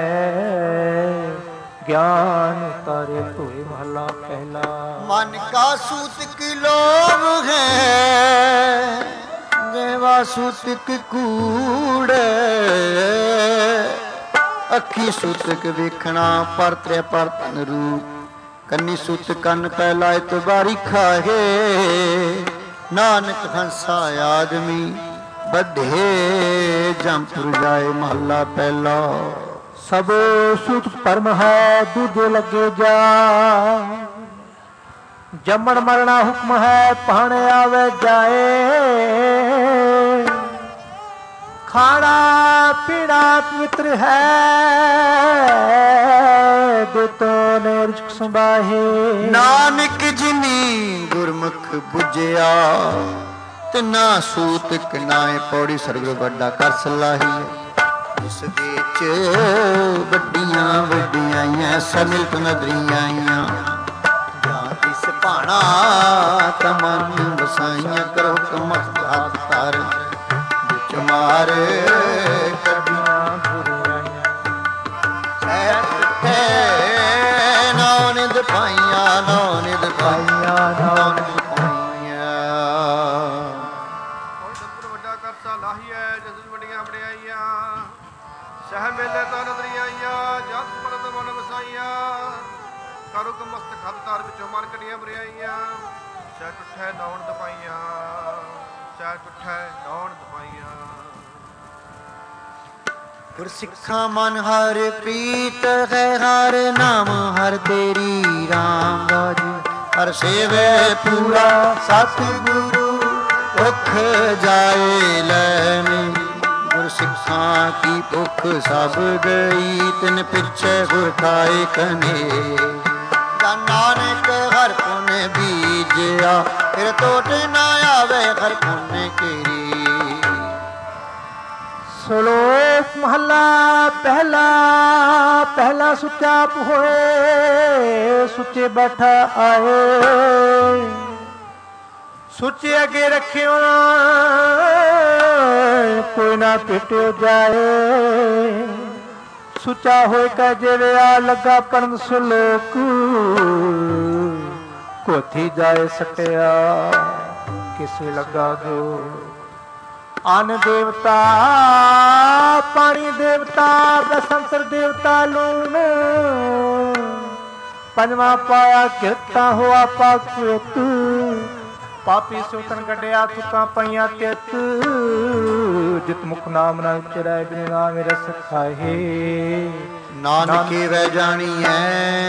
ਗਿਆਨ ਉਤਾਰੇ ਧੋਏ। ਮਹਲਾ ਪਹਿਲਾ। ਮਨ ਕਾ ਸੂਤਕ ਲੋਭ ਹੈ, ਦੇਵਾ ਸੂਤਕ ਕੂੜੇ। ਅੱਖੀ ਸੂਤਕ ਵੇਖਣਾ ਪਰਤਰੇ ਪਰਤਨ ਰੂਪ, ਕੰਨੀ ਸੂਤ ਕੰਨ ਪਹਿਲਾ ਇਤਬਾਰੀ ਖਾਹੇ। ਨਾਨਕ ਹੰਸਾ ਆਦਮੀ ਬੱਧੇ ਜੰਪੁਰ ਜਾਏ। ਮਹੱਲਾ ਪਹਿਲਾ। ਸਭ ਸੁਖ ਪਰਮ ਹੈ ਦੁਧ ਲੱਗੇ ਜਾ, ਜੰਮਣ ਮਰਣਾ ਹੁਕਮ ਹੈ ਪਾਣ ਆਵੇ ਜਾਏ। ਖਾਣਾ ਪੀਣਾ ਪਵਿੱਤਰ ਹੈ, ਦੁਤੋ ਨੇ ਰਿਜਕ ਸੰਭਾਹੇ। ਨਾਨਕ ਜਿਨੀ ਗੁਰਮੁਖ ਬੁਝਿਆ, ਤਿਨਾ ਸੂਤਕ ਨਾਏ ਪੌੜੀ ਸਰਗ ਵੱਡਾ ਕਰ ਸਲਾਹੀ। ਇਸ ਵਿੱਚ ਵੱਡੀਆਂ ਵੱਡੀਆਂ ਸਮਿਲਤ ਨਦਰੀਆਂ ਆਈਆਂ, ਜਾਂ ਇਸ ਭਾਣਾ ਤਮਨ ਵਸਾਈਆਂ। ਕਰੋ ਕਮਤ ਹੱਥ ਤਾਰ ਵਿੱਚ ਮਾਰ ਕੱਢੀਆਂ ਬੁਰਾਈਆਂ। ਨੌ ਨਿੰਦ ਪਾਈਆਂ, ਨੌ ਨਿੰਦ ਪਾਈਆਂ, ਨੌ ਨਿੰਦ ਪਾਈਆਂ। ਵੱਡਾ ਕਰਤਾ ਲਾਹੀਐ ਜਿਸ ਵੱਡੀਆਂ ਵਡਿਆਈਆਂ। ਸਹਿ ਮੇਲੇ ਤਾਂ ਨਦਰੀਆਂ ਆਈਆਂ, ਜਸ ਮਰਦ ਮਨ ਵਸਾਈਆਂ। ਕਰੁ ਕਮਸਤ ਖਤ ਤਾਰ ਵਿੱਚੋਂ ਮਨ ਕੱਢੀਆਂ ਬਰਿਆਈਆਂ। ਸਹਿ ਟੁੱਠੈ ਨੌਣ ਦਪਾਈਆਂ, ਸਹਿ ਟੁੱਠੈ ਨੌਣ ਦਪਾਈਆਂ। ਗੁਰ ਸਿੱਖਾਂ ਮਨ ਹਰ ਪ੍ਰੀਤ ਹੈ, ਹਰ ਨਾਮ ਹਰ ਤੇਰੀ ਰਾਮ ਰਾਜ। ਹਰ ਸੇਵੇ ਪੂਰਾ ਸਤਿਗੁਰੂ, ਭੁੱਖ ਜਾਏ ਲੈ ਮੇਰੀ। ਗੁਰ ਸਿੱਖਾਂ ਕੀ ਭੁੱਖ ਸਭ ਗਈ, ਤਿਨ ਪਿੱਛੇ ਗੁਰ ਖਾਏ ਕਨੇ। ਜਾਂ ਨਾਨਕ ਹਰ ਪੁਨ ਬੀਜਿਆ, ਫਿਰ ਟੋਟ ਨਾ ਆਵੇ ਹਰ ਪੁਨ ਕੇਰੀ। ਸ਼ਲੋਕ ਮਹਲਾ ਪਹਿਲਾ। ਪਹਿਲਾ ਸੁੱਚਾ ਹੋਏ, ਸੁੱਚੇ ਬੈਠਾ ਆਏ। ਸੁੱਚੇ ਅੱਗੇ ਰੱਖਿਓ ਕੋਈ ਨਾ ਪਿਟਿਓ ਜਾਏ। ਸੁੱਚਾ ਹੋਏ ਕਾ ਜਿਵਿਆ ਲੱਗਾ ਪੜਨ ਸ਼ਲੋਕ, ਕੋਠੀ ਜਾਏ ਸਟਿਆ ਕਿਸੇ ਲੱਗਾ ਗੋ। ਅਨ ਦੇਵਤਾ ਪਾਣੀ ਦੇਵਤਾ ਬਸੰਤਰ ਦੇਵਤਾ ਲੂਣ। ਪੰਜਵਾਂ ਪਾਇਆ ਕਿਰਤਾ ਹੋਆ ਪਾਕੁਤ, ਪਾਪੀ ਸੋਤਨ ਕੱਢਿਆ ਤੁਕਾਂ ਪਈਆਂ ਤਿਤ। ਜਿਤ ਮੁਖ ਨਾਮ ਨਾ ਉਚਰੈ ਬਿਨ ਨਾਮ ਰਸ ਖਾਹੇ। ਨਾਨਕੇ ਵੈ ਜਾਣੀਐ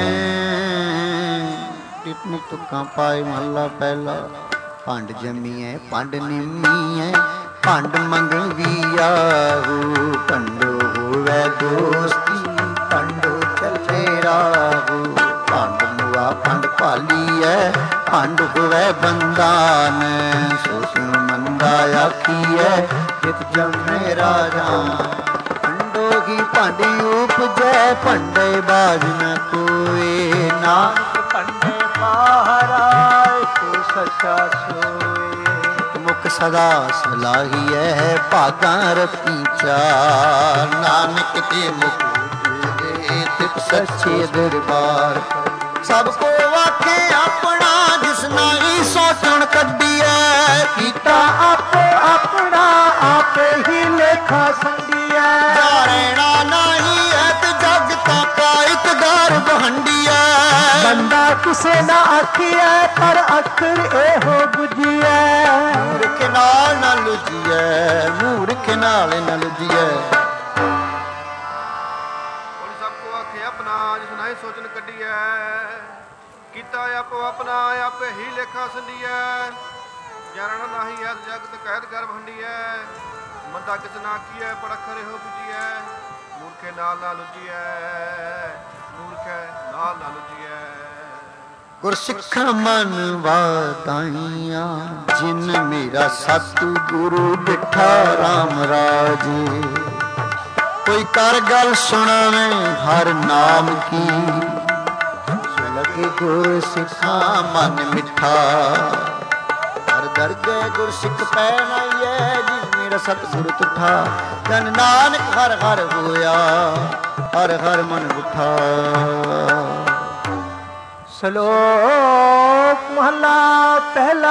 ਜਿਤ ਮੁਖ ਤੁਕਾਂ ਪਾਏ। ਮਹੱਲਾ ਪਹਿਲਾ। ਭੰਡ ਜੰਮੀਐ ਭੰਡ ਨਿੰਮੀਐ, ਭੰਡ ਮੰਗਣ ਵੀ ਆਹੂ। ਭੰਡੋ ਹੋਵੇ ਦੋਸਤੀ, ਭੰਡੋ ਚੱਲੇ ਰਾਹੂ। ਭੰਡ ਮੁਆ ਭੰਡ ਭਾਲੀਐ, ਭੰਡ ਹੋਵੇ ਬੰਦਾਨ। ਸੋ ਸੁਣ ਮੰਦਾ ਆਖੀਐ ਜਿਤ ਜੰਮੇ ਰਾਜਾ। ਭੰਡੋ ਕੀ ਭਾਂਡੀ ਉਪਜੈ, ਭੰਡੇ ਬਾਜ ਨ ਕੋਏ। ਨਾਨਕ ਭੰਡੇ ਬਾਹਰ ਆਏ ਕੋ ਸੱਚਾ ਸੋਏ। ਮੁਖ ਸਦਾ ਸਲਾਹੀਐ ਭਾਗਾਂ ਰਤੀ ਚਾਰ। ਨਾਨਕ ਤੇ ਮੁਖ ਦੇ ਤਿਤ ਸੱਚੇ ਦਰਬਾਰ। ਸਭ ਕੋ ਆਖੇ ਆਪਣਾ ਜਿਸ ਨਾਹੀ ਸੋਚਣ ਕੱਢੀਐ। ਕੀਤਾ ਆਪੋ ਆਪਣਾ ਆਪੇ ਹੀ ਲੇਖਾ ਸੰਡੀਐ। ਜਾਰੇਣਾ ਨਹੀਂ ਐਤ ਜਗ ਤਾਂ ਕਾਇਤ ਦਰ ਬਹੰਡੀਐ। ਬੰਦਾ ਕਿਸੇ ਨਾ ਆਖੀਐ ਪਰ ਅੱਖਰ ਇਹੋ ਬੁਝੀਐ। ਮੂਰਖ ਨਾਲ ਨਾ ਲੁਝੀਐ, ਮੂਰਖ ਨਾਲ ਨਾ ਲੁਝੀਐ। ਸਭ ਕੋ ਆਖੇ ਆਪਣਾ ਜਿਸ ਨਾਹੀ ਸੋਚਣ ਕੱਢੀ ਕੀਤਾ ਆਪੋ ਆਪਣਾ ਆਪੇ ਹੀ ਲੇਖਾ ਸੰਡੀਐ। ਜਰਨ ਨਾਹੀ ਹੈ ਜਗਤ ਕਹਿਤ ਗਰਭ ਹੰਡੀਐ। ਮੰਦਾ ਕਿਸ ਨਾ ਕੀਐ ਪੜਖ ਰਹਿਓ ਬੁਝੀਐ। ਮੂਰਖੇ ਨਾਲ ਨਾ ਲੁਝੀਐ ਮੂਰਖੇ ਨਾਲ ਨਾ ਲੁਝੀਐ। ਗੁਰਸਿੱਖ ਮਨ ਵਾਤਾਈਆਂ ਜਿਨ ਮੇਰਾ ਸਤਿਗੁਰੂ ਬਿਠਾ ਰਾਮ ਰਾਜੇ। ਕੋਈ ਕਰ ਗੱਲ ਸੁਣਾਵੇ ਹਰ ਨਾਮ ਕੀ ਲਗੇ ਗੁਰ ਸਿੱਖਾਂ ਮਨ ਮਿੱਠਾ। ਹਰ ਦਰਗੇ ਗੁਰ ਸਿੱਖ ਪੈ ਨਾਈਐ ਜੀ ਮੇਰਾ ਸਤਿਗੁਰ ਤੁਠਾ। ਜਨ ਨਾਨਕ ਹਰ ਹਰ ਹੋਇਆ ਹਰ ਹਰ ਮਨ ਉਠਾ। ਸ਼ਲੋਕ ਮਹਲਾ ਪਹਿਲਾ।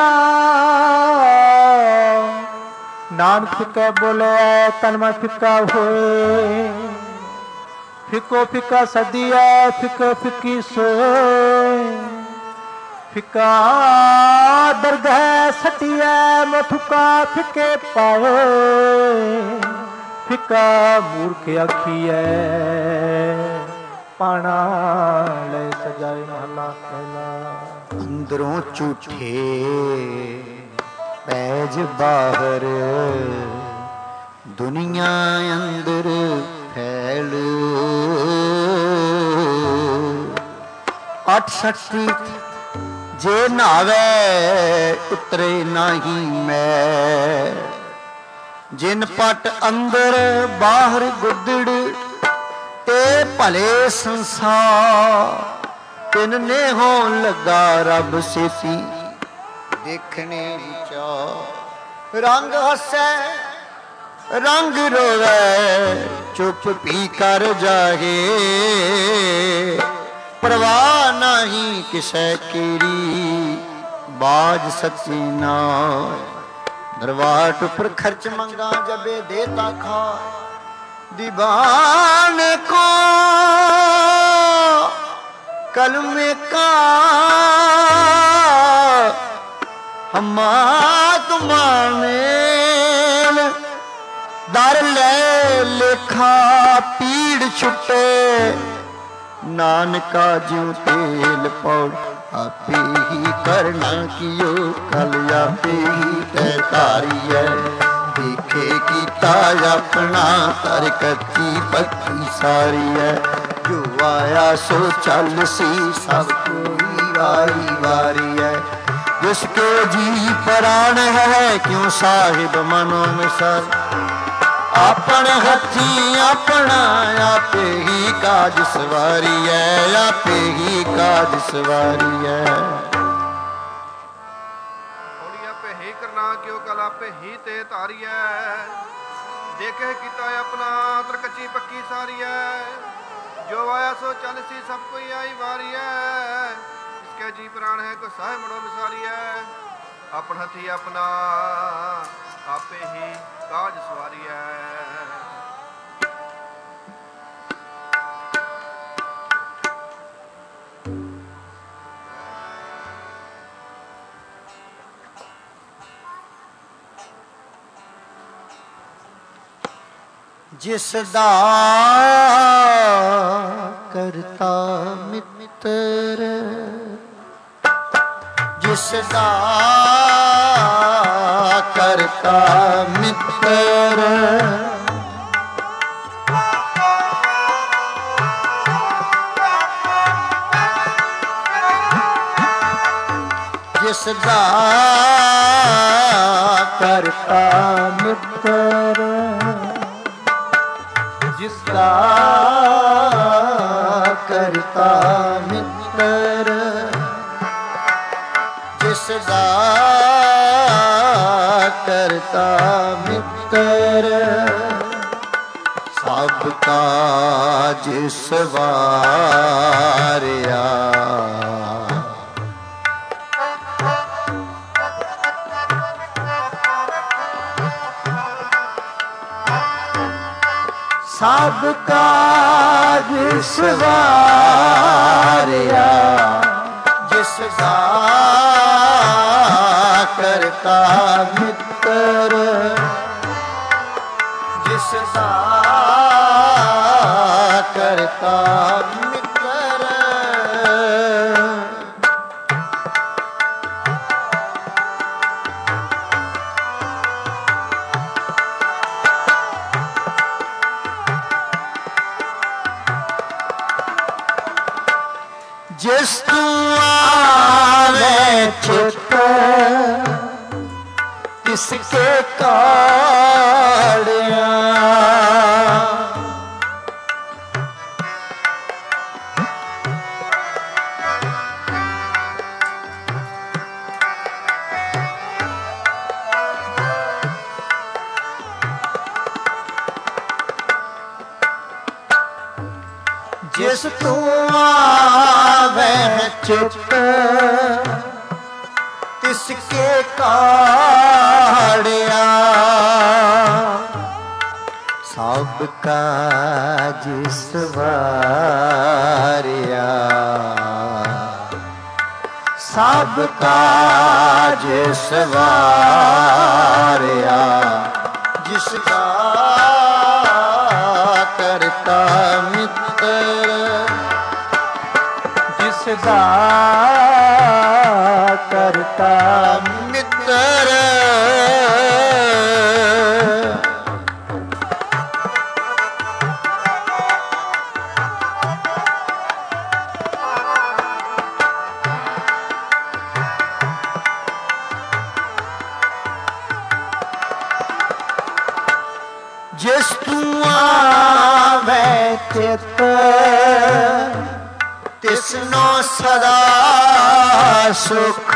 ਨਾਨਕ ਫਿੱਕਾ ਬੋਲੇ ਤਨ ਮਨ ਫਿੱਕਾ ਹੋਏ। ਫਿੱਕੋ ਫਿੱਕਾ ਸਦੀਐ ਫਿੱਕੋ ਫਿੱਕੀ ਸੋਏ। ਫਿੱਕਾ ਦਰਦ ਹੈ ਸਟੀਐ ਮਥੁਕਾ ਫਿੱਕੇ ਪਾਏ। ਫਿੱਕਾ ਮੂਰਖ ਆਖੀਐ ਪਾਣਾ ਲੈ ਸਜਾਏ ਮਹਲਾ ਪਹਿਲਾ। ਅੰਦਰੋਂ ਝੂਠੇ ਪੈਜ ਬਾਹਰ ਦੁਨੀਆ ਅੰਦਰ ਫੈਲ। ਅੱਠ ਸੱਤੀ ਜੇ ਨਾਵੇ ਉਤਰੇ ਨਾਹੀ ਮੈਂ। ਜਿਨ ਪਟ ਅੰਦਰ ਬਾਹਰ ਗੁੱਦੜ ਤੇ ਭਲੇ ਸੰਸਾਰ। ਤਿਨ ਨੇ ਹੋਣ ਲੱਗਾ ਰੱਬ ਸੇਤੀ ਦੇਖਣੇ ਵਿਚਾਰ। ਰੰਗ ਹੱਸੈ ਰੰਗ ਰੋਵੇ ਚੁੱਪ ਪੀ ਕਰ ਜਾਗੇ। ਪਰਵਾਹ ਨਹੀਂ ਕਿਸੈ ਕੀਰੀ ਬਾਜ ਸੱਚੀ ਨਾਮ। ਦਰਵਾਟ ਉੱਪਰ ਖਰਚ ਮੰਗਾ ਜਬੇ ਦੇਤਾ ਖਾ। दीवान को कलमे का हमा तुमाने दर ले लेखा पीड़ छुटे। नानका ज्यों तेल पौड़ आपे ही करना कियो कल आपे ही तय तारी है। देखे कीता अपना तर कच्ची पक्की सारी है। जो आया सो चल सी सब कोई वारी वारी है। जिसके जी प्राण है क्यों साहिब मनो मिसल। अपन हथी अपना आपे ही काज सवारी है। आपे ही काज सवारी है। आपे ही ते तारी है। देखे किता अपना तरकची पक्की सारी है। जो आया सो चल सी सब कोई आई वारी है। इसके जी प्राण है को साहे मनो मिसारी है। अपन हथी अपना आपे ही काज सवारी है। जिसदा करता मित्र जिसदा करता मित्र। जिसदा करता मित्र जिसका करता मित्र। जिसका करता मित्र सबका जिस वारिया। सब काज सवारिया। जिसका करता मित्र जिसका करता मित्र। ਜਿਸ ਤੂੰ ਆਵੇ ਚਿਤ ਤਿਸ ਕੇ ਕਾੜਿਆ। ਜਿਸ ਤੂੰ ਆਵੇ ਚਿਤ ਤਿਸ ਕੇ ਕਾੜਿਆ। ਸਭ ਕਾਜ ਸਵਾਰਿਆ, ਸਭ ਕਾਜ ਸਵਾਰਿਆ। ਜਿਸ ਦਾ ਕਰਤਾ ਮਿੱਤਰ, ਜਿਸ ਦਾ ਕਰਤਾ ਮਿੱਤਰ। ਜਿਸ ਤੂੰ ਆਵੇ ਚਿਤ ਤਿਸਨੋ ਸਦਾ ਸੁਖ।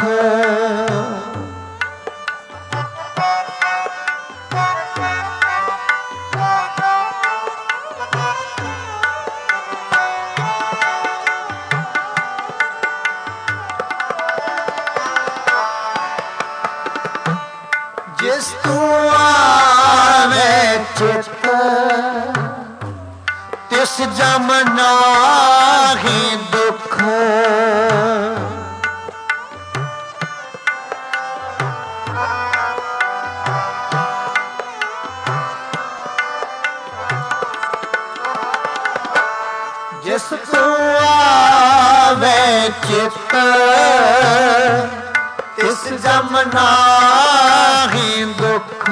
ਜਿਸ ਤੂੰ ਆਵੇ ਚਿਤ ਤਿਸ ਜਮ ਨਾਹੀ ਦੁਖ। ਜਿਸ ਤੂੰ ਆਵੇ ਚਿਤ ਤਿਸ ਜਮ ਨਾਹੀ ਦੁਖ।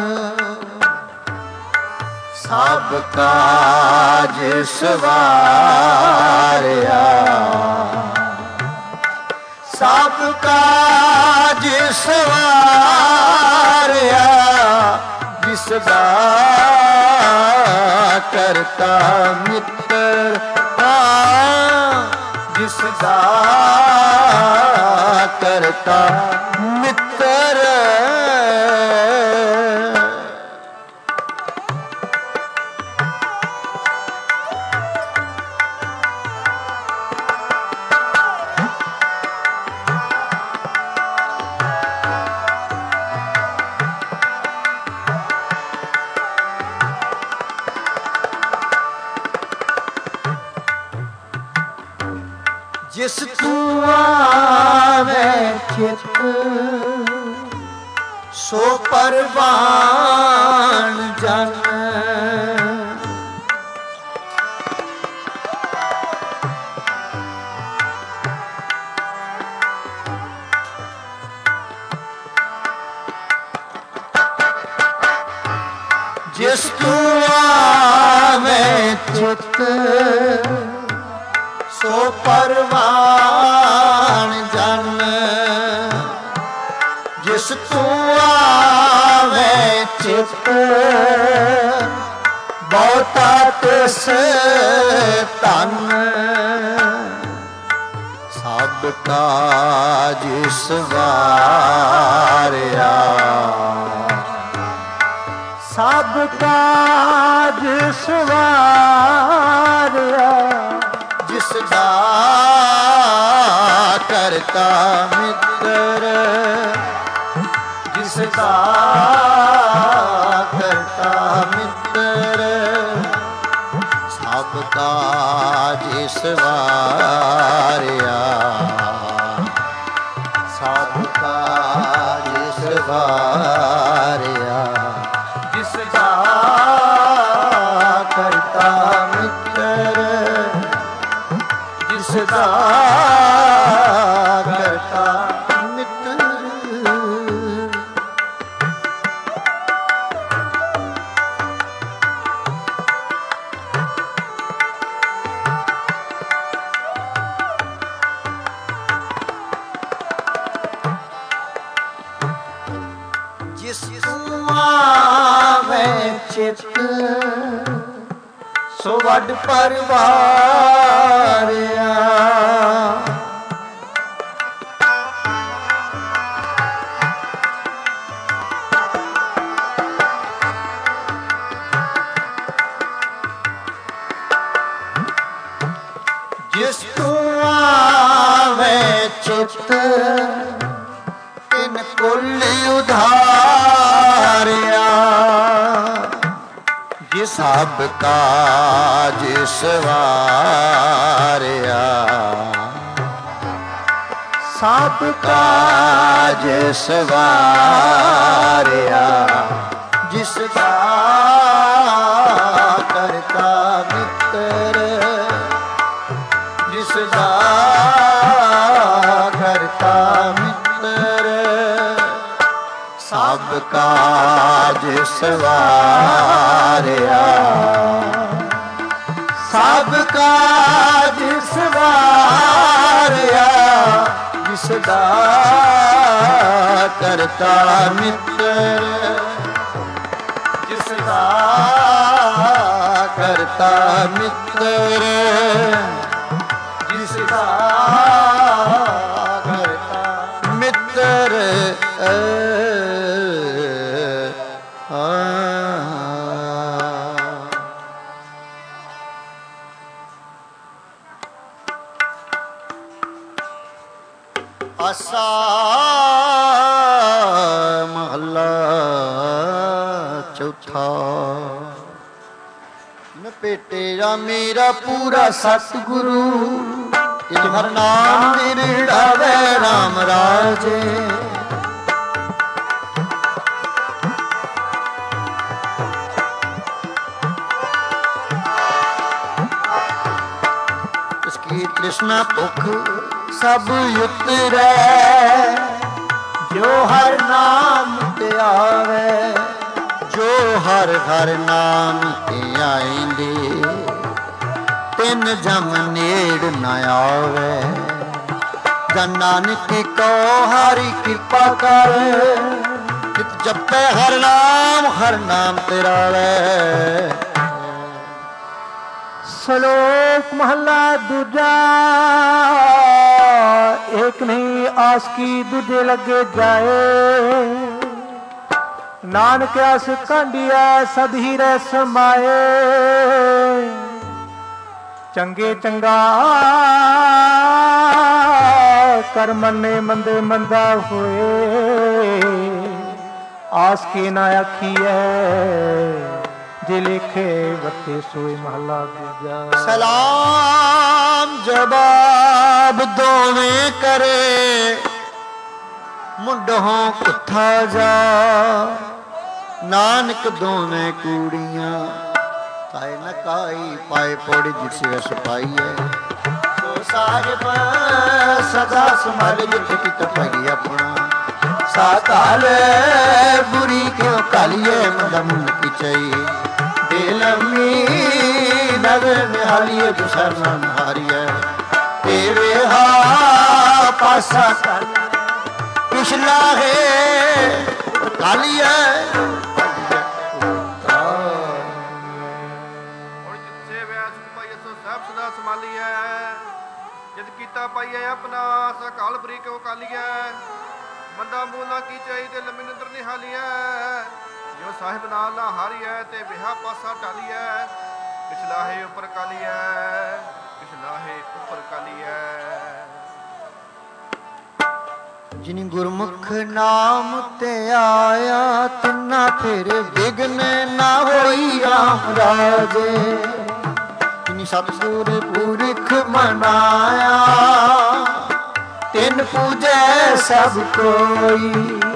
ਸਭ ਕਾਜ ਸਵਾਰਿਆ, ਸਭ ਕਾਜ ਸਵਾਰਿਆ। ਜਿਸ ਦਾ ਕਰਤਾ ਮਿੱਤਰ, ਜਿਸ ਦਾ ਕਰਤਾ ਮਿੱਤਰ। ਜਿਸ ਤੂੰ ਆਵੇ ਚਿਤ ਸੋ ਪਰਵਾਨ ਜਨ। ਜਿਸ ਤੂੰ ਆਵੇ ਚਿਤ ਸੋ ਪਰਵਾਨ ਜਨ। ਜਿਸ ਤੂੰ ਆਵੇ ਚਿਤ ਬਹੁਤਾ ਤਿਸ ਧਨ। ਸਭ ਕਾਜ ਸਵਾਰਿਆ, ਸਭ ਕਾਜ ਸਵਾਰਿਆ। ਜਿਸ ਦਾ ਕਰਤਾ ਮਿੱਤਰ, ਜਿਸ ਦਾ ਕਰਤਾ ਮਿੱਤਰ। ਸਭ ਕਾਜ ਸਵਾਰਿਆ, ਸਭ ਕਾਜ ਸਵਾਰਿਆ। ਜਿਸ ਦਾ ਕਰਤਾ ਮਿੱਤਰ, ਜਿਸ ਦਾ ਕਰਤਾ ਮਿੱਤਰ। ਚਿੱਤ ਸੋ ਵੱਡ ਪਰਵਾਰਿਆ। ਜਿਸ ਤੂੰ ਆਵੇ ਚਿੱਤ ਤਿਨ ਕੁਲ ਉਧਾਰਿਆ। ਜਿਸ ਸਭ ਕਾਜ ਸਵਾਰਿਆ। ਸਭ ਕਾਜ ਸਵਾਰਿਆ। ਜਿਸ ਦਾ ਕਰਤਾ ਮਿੱਤਰ। ਜਿਸ ਦਾ ਕਰਤਾ ਮਿੱਤਰ। ਸਭ ਕਾਜ ਸਵਾਰਿਆ। ਸਭ ਕਾਜ ਸਵਾਰਿਆ। ਜਿਸ ਦਾ ਕਰਤਾ ਮਿੱਤਰ। ਜਿਸ ਦਾ ਕਰਤਾ ਮਿੱਤਰ। ਜਿਸ ਦਾ ਕਰਤਾ ਮਿੱਤਰ। ਆਸਾ ਮਹੱਲਾ ਚੌਥਾ। ਨਪੇਟਿਆ ਮੇਰਾ ਪੂਰਾ ਸਤਿਗੁਰੂ। ਇਜ ਹਰ ਨਾਮ ਨਿਰੜਾਵੇ ਰਾਮ ਰਾਜੇ। ਇਸकी ਤ੍ਰਿਸ਼ਨਾ ਭੁੱਖ ਸਭ ਉਤਰੈ। ਜੋ ਹਰ ਨਾਮ ਤੇ ਆਵੇ। ਜੋ ਹਰ ਹਰ ਨਾਮ ਤੇ ਆਇਂਦੇ। ਤਿੰਨ ਜਮ ਨੇੜ ਨ ਆਵੇ। ਜਨ ਨਾਨਕ ਕੋ ਹਰੀ ਕਿਰਪਾ ਕਰ। ਨਿਤ ਜਪੈ ਹਰ ਨਾਮ ਤੇਰਾ ਲੈ। ਸ਼ਲੋਕ ਮਹੱਲਾ ਦੂਜਾ। ਏਕ ਨਹੀਂ ਆਸ ਕੀ ਦੂਜੇ ਲੱਗੇ ਜਾਏ। ਨਾਨਕ ਆਸ ਕਾਂਢੀਐ ਸਦ ਹੀ ਰਹਿ ਸਮਾਏ। ਚੰਗੇ ਚੰਗਾ ਕਰ ਮੰਨੇ ਮੰਦੇ ਮੰਦਾ ਹੋਏ। ਆਸ ਕੀ ਨਾ ਆਖੀਐ ਜੇ ਲੇਖੇ ਵਰਤੇ ਸੋਏ। ਮਹੱਲਾ ਦੂਜਾ। ਸਲਾਮ ਜਵਾਬ ਦੋਵੇਂ ਕਰੇ। ਮੁੰਡੋਂ ਕੁੱਥਾ ਜਾ। ਨਾਨਕ ਦੋਵੇਂ ਕੂੜੀਆਂ। ਕਾਇ ਨ ਕਾਈ ਪਾਏ ਪੌੜੀ ਜਿਸ ਵਸ ਪਾਈਐ। ਸੋ ਸਾਹਿਬ ਸਦਾ ਸੰਭਾਲ ਜਿਤ ਕਿਤ ਪਈ ਆਪਣਾ। ਸਾਕਾਲ ਬੁਰੀ ਕਿਉ ਕਾਲੀਏ ਮੰਦਾ ਮੁਨ ਕੀ ਚਈ। ਲੰਮੀ ਨਦਰ ਨਿਹਾਲੀਏ ਦੁਸਰ ਨਾਮ ਹਾਰੀਐ। ਤੇਰੇ ਹਾ ਪਾਸਾ ਕਰ ਪਿਛਲਾ ਹੈ ਕਾਲੀਐ। ਸਦਾ ਸੰਭਾਲੀਐ। ਜਿਤ ਕੀਤਾ ਪਾਈਐ ਆਪਣਾ। ਸਕਾਲ ਬਰੀ ਕਿਉ ਕਾਲੀਐ। ਮੰਦਾ ਮੂਲਾ ਕੀ ਚਾਈ ਤੇ ਲੰਮੀ ਨਦਰ ਨਿਹਾਲੀਐ। ਜੋ ਸਾਹਿਬ ਨਾਲ ਨਾ ਹਾਰੀਐ ਤੇ ਵਿਹਾ ਪਾਸਾ ਟਾਲੀਐ। ਪਿਛਲਾ ਹੈ ਉੱਪਰ ਕਾਲੀਐ। ਪਿਛਲਾ ਹੈ ਉੱਪਰ ਕਾਲੀਐ। ਜਿਨ ਗੁਰਮੁਖ ਨਾਮ ਤੇ ਆਇਆ। ਤਿੰਨਾ ਫਿਰ ਵਿਗਨ ਨਾ ਹੋਈ ਰਾਮ ਰਾਜੇ। ਜਿਨ ਸਤਿਗੁਰ ਪੁਰਖ ਮਨਾਇਆ। ਤਿਨ ਪੂਜੈ ਸਭ ਕੋਈ।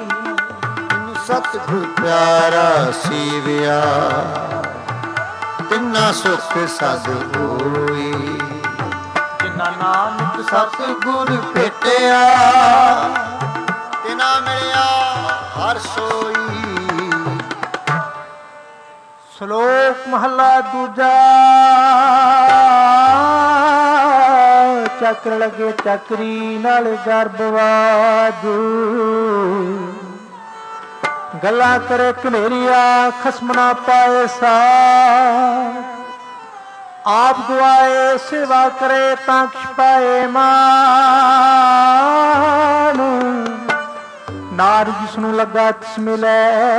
ਸਤਿਗੁਰ ਪਿਆਰਾ ਸੀਵਿਆ। ਤਿੰਨਾ ਸੁਖ ਸਦ ਹੋਈ। ਜਿਨਾ ਨਾਨਕ ਸਤਿਗੁਰ ਭੇਟਿਆ। ਤਿਨਾ ਮਿਲਿਆ ਹਰ ਸੋਈ। ਸ਼ਲੋਕ ਮਹੱਲਾ ਦੂਜਾ। ਚੱਕਰ ਲੱਗੇ ਚੱਕਰੀ ਨਾਲ ਗਰਭਵਾਜੂ। ਗੱਲਾਂ ਕਰੇ ਘਨੇਰੀਆ ਖਸਮ ਨਾ ਪਾਏ ਸਾ ਆਪ ਗਵਾਏ ਸੇਵਾ ਕਰੇ ਤਾਂ ਛਪਾਏ ਮਾਨ ਨਾਰ ਜਿਸ ਨੂੰ ਲੱਗਾ ਤਿਸ ਮਿਲੇ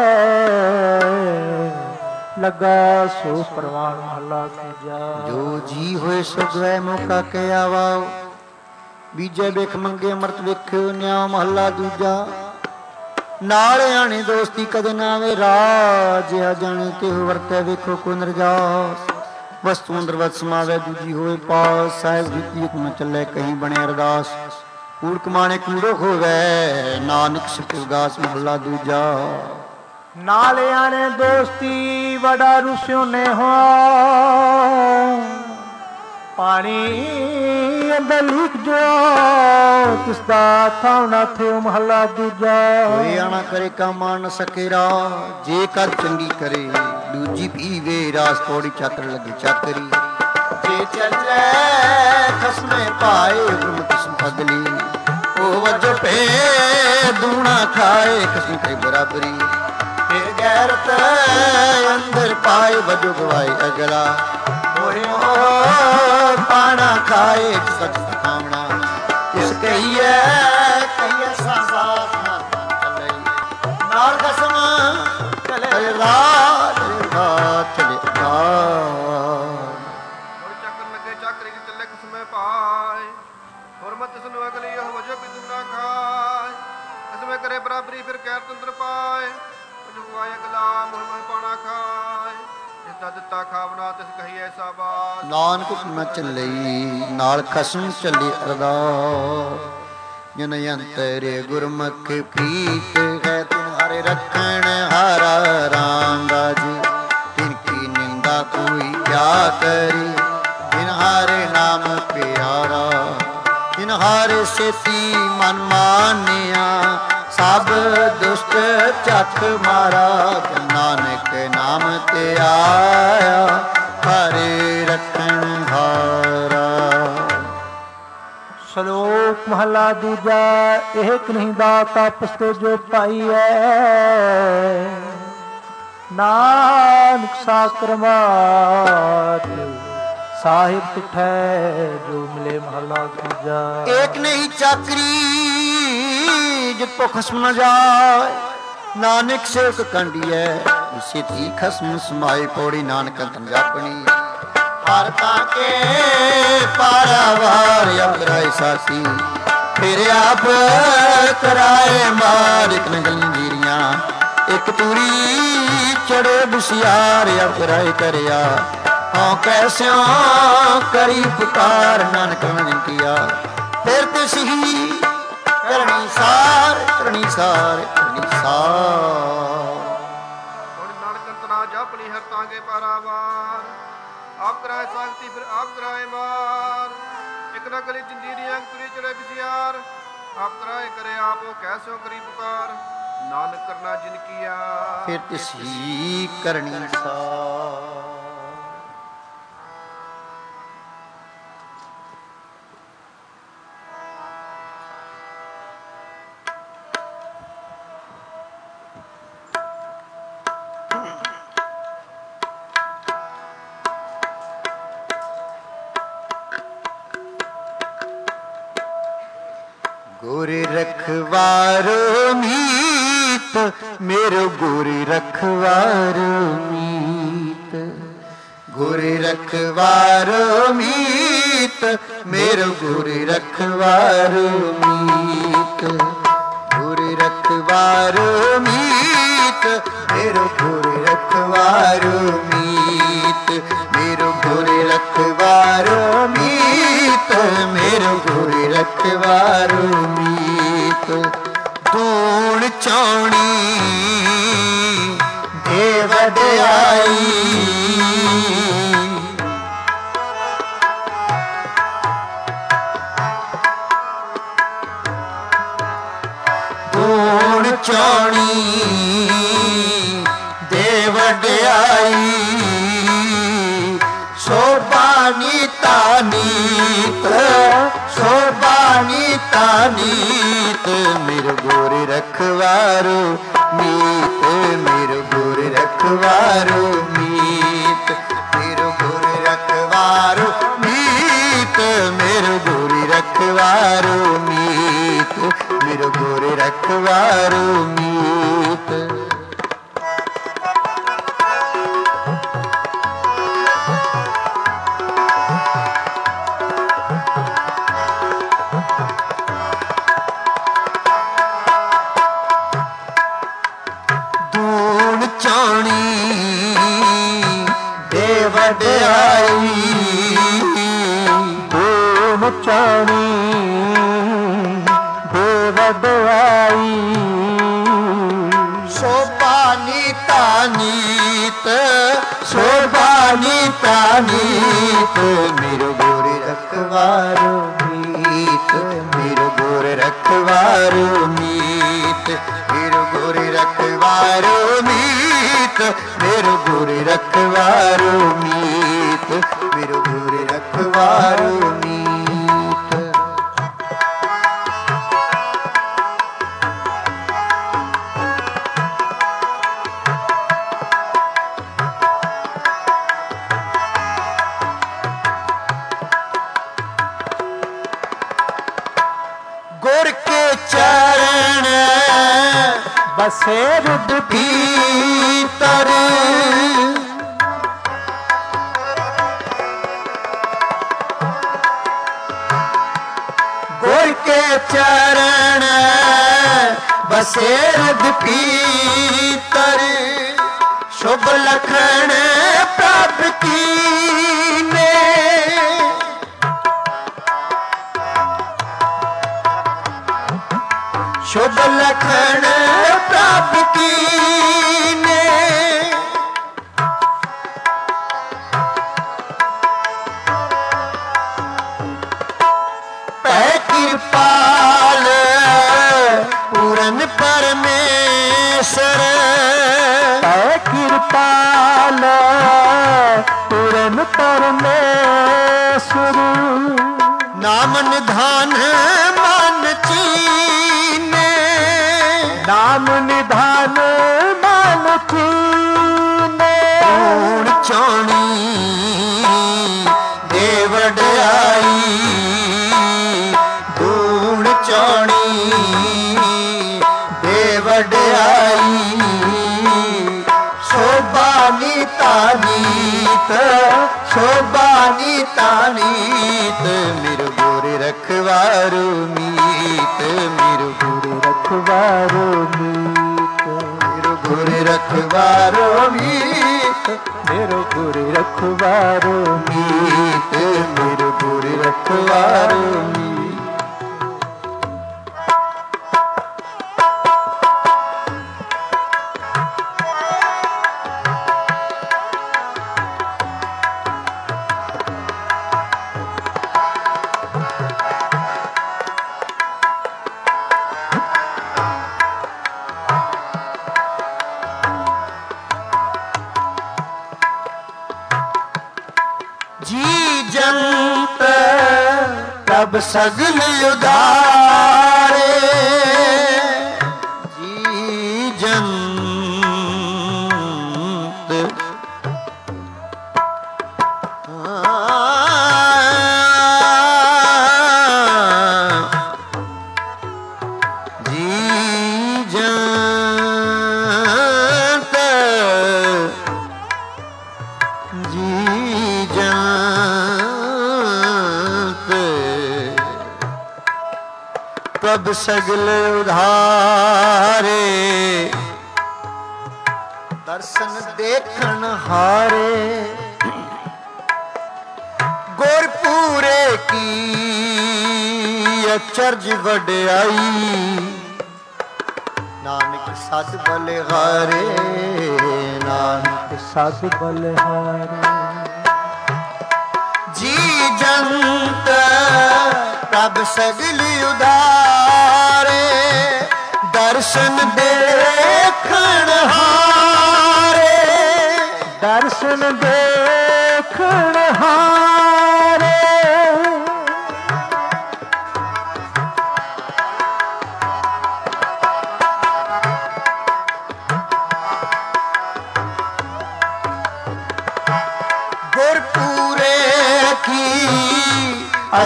ਲੱਗਾ ਸੋ ਪ੍ਰਵਾਨ ਮਹਲਾ ਤੀਜਾ। ਜੋ ਜੀ ਹੋਏ ਸੋ ਗਵੇ ਮੌਕਾ ਕੇ ਆਵਾਓ ਬੀਜੇ ਵੇਖ ਮੰਗੇ ਅਮਰਤ ਵੇਖਿਓ ਨਿਆ ਮਹਲਾ ਦੂਜਾ। ਨਾਲ ਆਣੇ ਦੋਸਤੀ ਕਦੇ ਨਾ ਵੇ ਰਾਜ ਆ ਜਾਣੇ ਤੇ ਵਰਤੇ ਵੇਖੋ ਕੋ ਨਰਜਾਸ ਵਸਤੂ ਅੰਦਰ ਵਤ ਸਮਾਵੇ ਦੂਜੀ ਹੋਏ ਪਾਸ ਸਾਹਿਬ ਜੀ ਨ ਚੱਲੇ ਕਹੀਂ ਬਣੇ ਅਰਦਾਸ ਕੂੜ ਕਮਾਣੇ ਕੂੜੋ ਹੋਵੇ ਨਾਨਕ ਸਿਫਤਗਾਸ ਮਹਲਾ ਦੂਜਾ। ਨਾਲ ਆਣੇ ਦੋਸਤੀ ਵਡਾ ਰੁਸਿਓ ਨੇ ਹੋ ਪਾਣੀ ਅੰਦਰ ਲਿਖ ਜੋ ਕਿਸ ਦਾ ਥਾਉ ਨਾ ਥੇ ਮਹਲਾ ਦੂਜਾ। ਹੋਏ ਆਣਾ ਕਰੇ ਕੰਮ ਨ ਸਕੇਰਾ ਜੇ ਕਰ ਚੰਗੀ ਕਰੇ ਦੂਜੀ ਪੀਵੇ ਰਾਸ ਥੋੜੀ ਚਾਤਰ ਲੱਗੇ ਚਾਤਰੀ ਜੇ ਚੱਲੇ ਖਸਮੇ ਪਾਏ ਬ੍ਰਹਮ ਕਿਸਮ ਪਗਲੀ ਉਹ ਵਜੋ ਪੇ ਦੂਣਾ ਖਾਏ ਕਿਸਮ ਕਈ ਬਰਾਬਰੀ ਫਿਰ ਗੈਰਤ ਅੰਦਰ ਪਾਏ ਵਜੋ ਗਵਾਏ ਅਗਲਾ ਹੋਏ ਪਾਣਾ ਖਾਏ ਸਚ ਖਾਵਣਾ ਇਸ ਕਹੀਏ ਕਹੀਏ ਸਾਸਾਸ ਨਾ ਚੱਲੇ ਨਾਲ ਖਸਮ ਚਲੇ ਰਾਤ ਚਲੇ ਚੱਕਰ ਲੱਗੇ ਚੱਕਰੀ ਚੱਲੇ ਕਿਸਮੇ ਪਾਏ ਹੋਰ ਮਤ ਇਸ ਨੂੰ ਅਗਲੀ ਉਹ ਵਜੋ ਵੀ ਤੂੰ ਨਾ ਖਾਏ ਕਿਸਮੇ ਕਰੇ ਬਰਾਬਰੀ ਫਿਰ ਕਹਿਰ ਤੰਤਰ ਪਾਏ ਵਜੋ ਗਵਾਏ ਅਗਲਾ ਮੁਹ ਪਾਣਾ ਖਾਏ ਜਿੱਤਾ ਦਿੱਤਾ ਖਾਵਣਾ ਤਿਸ ਕਹੀ ਐਸਾ ਬਾਤ ਨਾਨਕ ਨ ਚੱਲਈ ਨਾਲ ਖਸਮ ਚੱਲੀ ਅਰਦਾਸ ਜਨ ਅੰਤਰੇ ਗੁਰਮੁਖ ਪ੍ਰੀਤ ਹੈ ਤੁਮਹਾਰੇ ਰੱਖਣ ਹਾਰਾ ਰਾਮ ਰਾਜੀ ਤਿਨ ਕੀ ਨਿੰਦਾ ਕੋਈ ਕਿਆ ਕਰੀ ਜਿਨ ਹਾਰੇ ਨਾਮ ਪਿਆਰਾ ਜਿਨ ਹਾਰੇ ਸੇਤੀ ਮਨ ਮਾਨਿਆ ਸਭ ਦੁਸ਼ਟ ਚੱਕ ਮਾਰਾ ਨਾਨਕ ਨਾਮ ਤੇ ਆਇਆ ਹਰੇ ਰੱਖਣ ਹਾਰਾ। ਸ਼ਲੋਕ ਮਹਲਾ ਦੂਜਾ। ਇਹ ਕਨਹੀ ਦਾਤ ਆਪਸ ਤੇ ਜੋ ਪਾਈ ਹੈ ਨਾਨਕ ਸਾਕਰਮਾਤ ਸਾਹਿਬ ਤੁਠੈ ਜੋ ਮਿਲੇ ਮਹਲਾ ਦੂਜਾ। ਏਕ ਨਹੀਂ ਚਾਕਰੀ ਜਿਤ ਕੋ ਖਸਮ ਨ ਜਾਏ ਨਾਨਕ ਸੇਵਕ ਕੰਡੀਐ ਇਸੇ ਤੀ ਖਸਮ ਸਮਾਏ ਪੌੜੀ ਨਾਨਕ ਤਨ ਜਾਪਣੀ ਹਰ ਤਾਕੇ ਪਾਰਾਵਾਰ ਅਪਰਾਏ ਸਾਥੀ ਫਿਰ ਆਪ ਕਰਾਏ ਮਾਰ ਇੱਕ ਨਗਲ ਜੀਰੀਆਂ ਇੱਕ ਤੂਰੀ ਚੜੇ ਬੁਸਿਆਰ ਅਪਰਾਏ ਕਰਿਆ ਹਾਂ ਕੈਸਿਓ ਕਰੀ ਪੁਕਾਰ ਨਾਨਕ ਨੇ ਕੀਆ ਫਿਰ ਤਿਸਹੀ ਕਰਨੀ ਸਾਰ ਕਰਨੀ ਸਾਰ ਕਰਨੀ ਸਾਰ ਨਾਨਕ ਤਨਾ ਜਪਣੀ ਹਰ ਤਾਂਗੇ ਪਾਰਾਵਾਰ ਆਪ ਕਰਾਏ ਸਾਖਤੀ ਫਿਰ ਆਪ ਕਰਾਏ ਮਾਰ ਇੱਕ ਨਾ ਗਲੀ ਜੰਜੀਰੀਆਂ ਤੁਰੀ ਚੜੇ ਬਿਸਿਆਰ ਆਪ ਕਰਾਏ ਕਰੇ ਆਪ ਉਹ ਕੈਸੋ ਕਰੀ ਪੁਕਾਰ ਨਾਨਕ ਕਰਨਾ ਜਿਨ ਕੀਆ ਫਿਰ ਤਿਸਹੀ ਕਰਨੀ ਸਾਰ। गोरी रखवारो मीत मेरो गोरी रखवारो मीत गोरी रखवारो मीत मेरो गोरी रखवारो मीत गोरी रखवारो मीत मेरो गोरी रखवारो मीत मेरो गोरी रखवारो मीत मेरो गोरी रखवारो मीत धूण चौणी देव दयाई धूण चौणी देव दयाई शोभानी तानीत शोभानी तानीत मेरे गोरे रखवारो मीत, मेरो गुर रखवारो मीत, मेरो गुर रखवारो मीत, मेरो गुर रखवारो मीत, मेरो गुर रखवारो मीत। चाणी देवदयाई शोभा नीता नीत, शोभा नीता नीत, मेरो गुर रखवारो मीत, मेरो गुर रखवारो मीत, मेरो गुर रखवारो मीत, मेरो गुर रखवारो मीत, मेरो गुर रखवारो मीत। गुर के चरण बसे रुद भीतर, गुर के चरण बसे रुद भीतर, शुभ लखन प्रभ कीने, शुभ लखन प्रभ कीने, पै कृपाल पूरन परमेश्वर, पै कृपाल पूरन परमेश्वर, नाम निधान मन चीने, नाम निधान मान कीने, पूर्ण चौणी देवड़ाई, पूर्ण चौणी देवड़ाई, शोभा नीता नीत, शोभा नीता नीत, मेरो गुर रखवारो मीत, मेरो गुर रखवारो मीत, मेरो गुर रखवारो मीत, मेरो गुर रखवारो मीत, मेरो गुर रखवारो मीत। जी जंत तब सगल उदारे, जी जंत जी जंत, जी जंत तब सगल उधारे, दर्शन देखन हारे, गुरपुरे की अचरज वड्याई, नानक सत बलिहारे, नानक सत बलिहारे, जी जंत प्रभ सगल उदारे, दर्शन देखन हारे, दर्शन देखन हारे,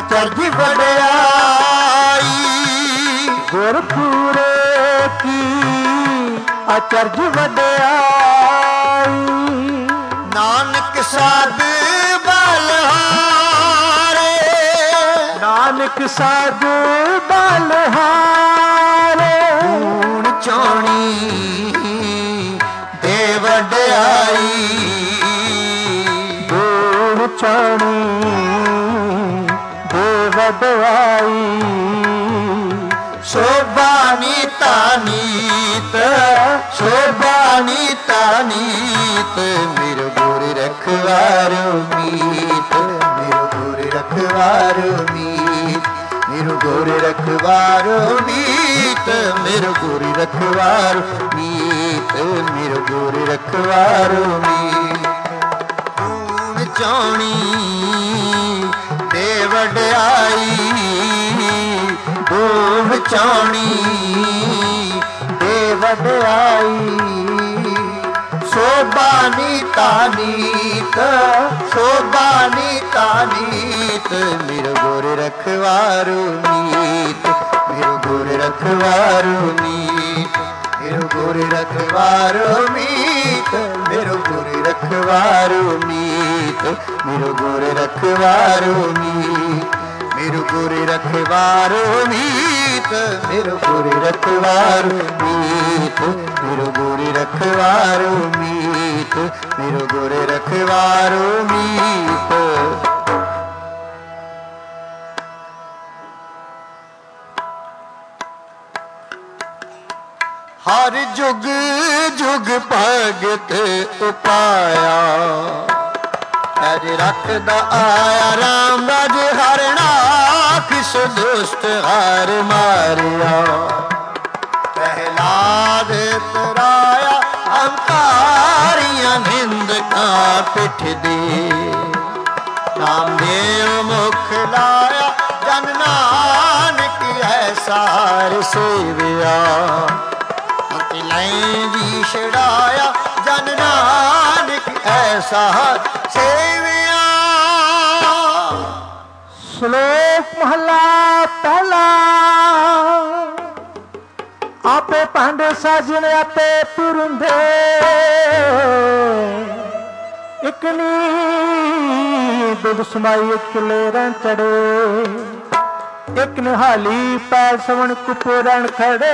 ਅਚਰਜ ਵਡਿਆਈ ਗੁਰਪੂਰੇ ਕੀ ਅਚਰਜ ਵਡਿਆਈ ਨਾਨਕ ਸਾਧ ਬਲਹਾਰੇ ਨਾਨਕ ਸਾਧ ਬਲਹਾਰੇ ਊਣ ਚੋਣੀ ਦੇ ਵਡਿਆਈ ਊਣ ਚੋਣੀ ਦੇ ਵਡਿਆਈ ਸ਼ੋਭਾ ਨੀਤਾ ਨੀਤ ਸ਼ੋਭਾ ਨੀਤਾ ਨੀਤ ਮੇਰੇ ਗੁਰ ਰਖਵਾਰੋ ਮੀਤ ਮੇਰੇ ਗੁਰ ਰਖਵਾਰੋ ਮੀਤ ਮੇਰੇ ਗੁਰ ਰਖਵਾਰੋ ਮੀਤ ਮੇਰੇ ਗੁਰ ਰਖਵਾਰੋ ਮੀਤ ਮੇਰੇ ਗੁਰ ਰਖਵਾਰੋ ਮੀਤ ਊਣ ਚਾਉਣੀ ਦੇ ਵਡਿਆਈ ਊਣ ਚਾਉਣੀ ਦੇ ਵਡਿਆਈ ਸ਼ੋਭਾ ਨੀਤਾ ਨੀਤ ਸ਼ੋਭਾ ਨੀਤਾ ਨੀਤ ਮੇਰੇ ਗੁਰ ਰਖਵਾਰੋ ਮੀਤ ਮੇਰੇ ਗੁਰ ਰਖਵਾਰੋ ਮੀਤ ਮੇਰੇ ਗੁਰ ਰਖਵਾਰੋ ਮੀਤ ਮੇਰੇ ਗੁਰ ਰਖਵਾਰੋ ਮੀਤ ਮੇਰੇ ਗੁਰ ਰਖਵਾਰੋ ਮੀਤ ਮੇਰੇ ਗੁਰ ਰਖਵਾਰੋ ਮੀਤ ਮੇਰੇ ਗੁਰ ਰਖਵਾਰੋ ਮੀਤ ਮੇਰੇ ਗੁਰ ਰਖਵਾਰੋ ਮੀਤ ਮੇਰੇ ਗੁਰ ਰਖਵਾਰੋ ਮੀਤ ਹਰ ਜੁਗ ਜੁਗ ਭਗਤ ਉਪਾਇਆ ਅਜ ਰੱਖਦਾ ਆਇਆ ਰਾਮ ਰਾਜ ਹਰਣਾ ਕਿਸ ਦੁਸ਼ਟ ਹਾਰ ਮਾਰਿਆ ਪਹਿਲਾਦ ਤਰਾਇਆ ਹੰਕਾਰੀਆਂ ਨਿੰਦਕਾਂ ਪਿੱਠ ਦੇ ਨਾਮਦੇਵ ਮੁਖ ਲਾਇਆ ਜਨ ਨਾਨਕ ਐਸਾਰ ਸੇਵਿਆ ਲੈ ਜੀ ਛੜਾਇਆ ਜਨ ਨਾਨਕ ਐਸਾ ਸੇਵਿਆ ਸ਼ਲੋਕ ਮਹਲਾ ਪਹਿਲਾ ਆਪੇ ਭਾਂਡੇ ਸਾਜਣ ਆਪੇ ਪੁਰੰਦੇ ਇੱਕ ਨੀ ਦੁੱਧ ਸਮਾਈ ਚੁੱਲੇ ਰਾਂ ਚੜੇ ਇੱਕ ਨਿਹਾਲੀ ਪੈ ਸਵਣ ਕੁਪਰਨ ਖੜੇ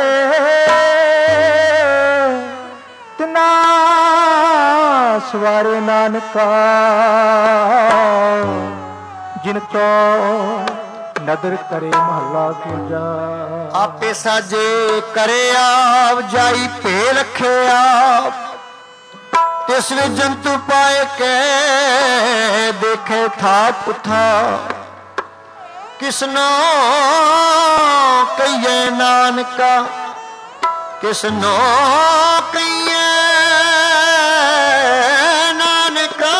ਤਿਨਾ ਸਵਾਰੇ ਨਾਨਕਾ ਜਿਨ ਚੋ ਨਦਰ ਕਰੇ ਮਹੱਲਾ ਦੂਜਾ ਆਪੇ ਸਾਜੇ ਕਰੇ ਆਪ ਜਾਈ ਭੇ ਰੱਖਿਆ ਤਿਸ ਵਿੱਚ ਜੰਤੂ ਪਾਏ ਕੇ ਦੇਖੇ ਥਾ ਪੁੱਥਾ ਕਿਸਨੋ ਕਹੀਏ ਨਾਨਕਾ ਕਿਸਨੋ ਕਹੀਏ ਨਾਨਕਾ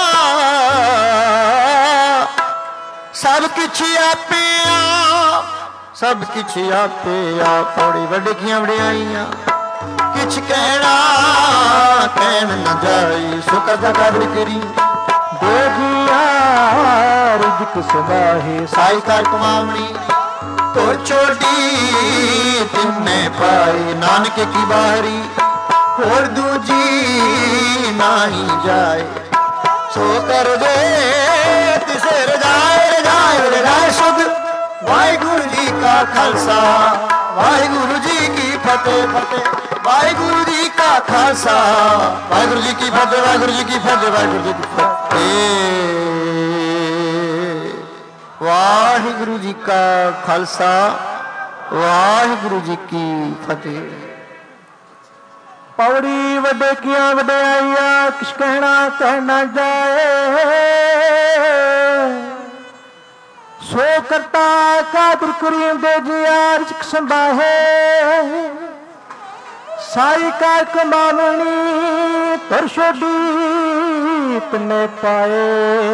ਸਭ ਕਿਛ ਆਪੇ ਆਪ ਸਭ ਕਿਛ ਆਪੇ ਆਪ ਪੌੜੀ ਵੱਡੀਆਂ ਵਡਿਆਈਆਂ ਕਿਛ ਕਹਿਣਾ ਕਹਿਣ ਨਾ ਜਾਈ ਸੁਕਰ ਦਾ ਕਬਰ ਕਰੀ ਦੇਜੀਆ ਰਿਜਕ ਸਬਾਹੇ ਸਾਈ ਕਰ ਕਮਾਵਣੀ ਤੋਰ ਛੋਟੀ ਤਿੰਨੇ ਪਾਈ ਨਾਨਕ ਕੀ ਬਾਹਰੀ ਹੋਰ ਦੂਜੀ ਨਹੀਂ ਜਾਏ ਸੋ ਕਰ ਦੇ ਤਿਸੇ ਰਜਾਏ ਰਜਾਏ ਰਜਾਏ ਸੁਧ ਵਾਹਿਗੁਰੂ ਜੀ ਕਾ ਖਾਲਸਾ ਵਾਹਿਗੁਰੂ ਜੀ ਕੀ ਫਤਿਹ ਫਤਿਹ ਵਾਹਿਗੁਰੂ ਜੀ ਕਾ ਖਾਲਸਾ ਵਾਹਿਗੁਰੂ ਜੀ ਕੀ ਫਤਿਹ ਵਾਹਿਗੁਰੂ ਜੀ ਕੀ ਫਤਿਹ ਵਾਹਿਗੁਰੂ ਜੀ ਕੀ ਫਤਿਹ ਵਾਹਿਗੁਰੂ ਜੀ ਕਾ ਖਾਲਸਾ ਵਾਹਿਗੁਰੂ ਜੀ ਕੀ ਫਤਿਹ ਪੌੜੀ ਵੱਡੇਕੀਆਂ ਵਡਿਆਈਆਂ ਕਿਛ ਕਹਿਣਾ ਕਹਿ ਨਾ ਜਾਏ ਸੋ ਕਰਤਾ ਕਾਦਰ ਕਰੀਮ ਦੇ ਜਿਆ ਰਿਜਕ ਸੰਭਾਹੇ ਸਾਈ ਕਾਰ ਕਮਾਵਣੀ ਤਰ ਛੋਡੀ ਤਨੇ ਪਾਏ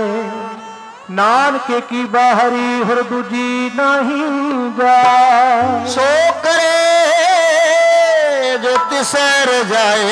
ਨਾਨਕੇ ਕੀ ਬਾਹਰੀ ਹੋਰ ਦੂਜੀ ਨਹੀਂ ਜਾ ਸੋ ਕਰੇ ਜੋ ਤਿਸੈ ਰਜਾਏ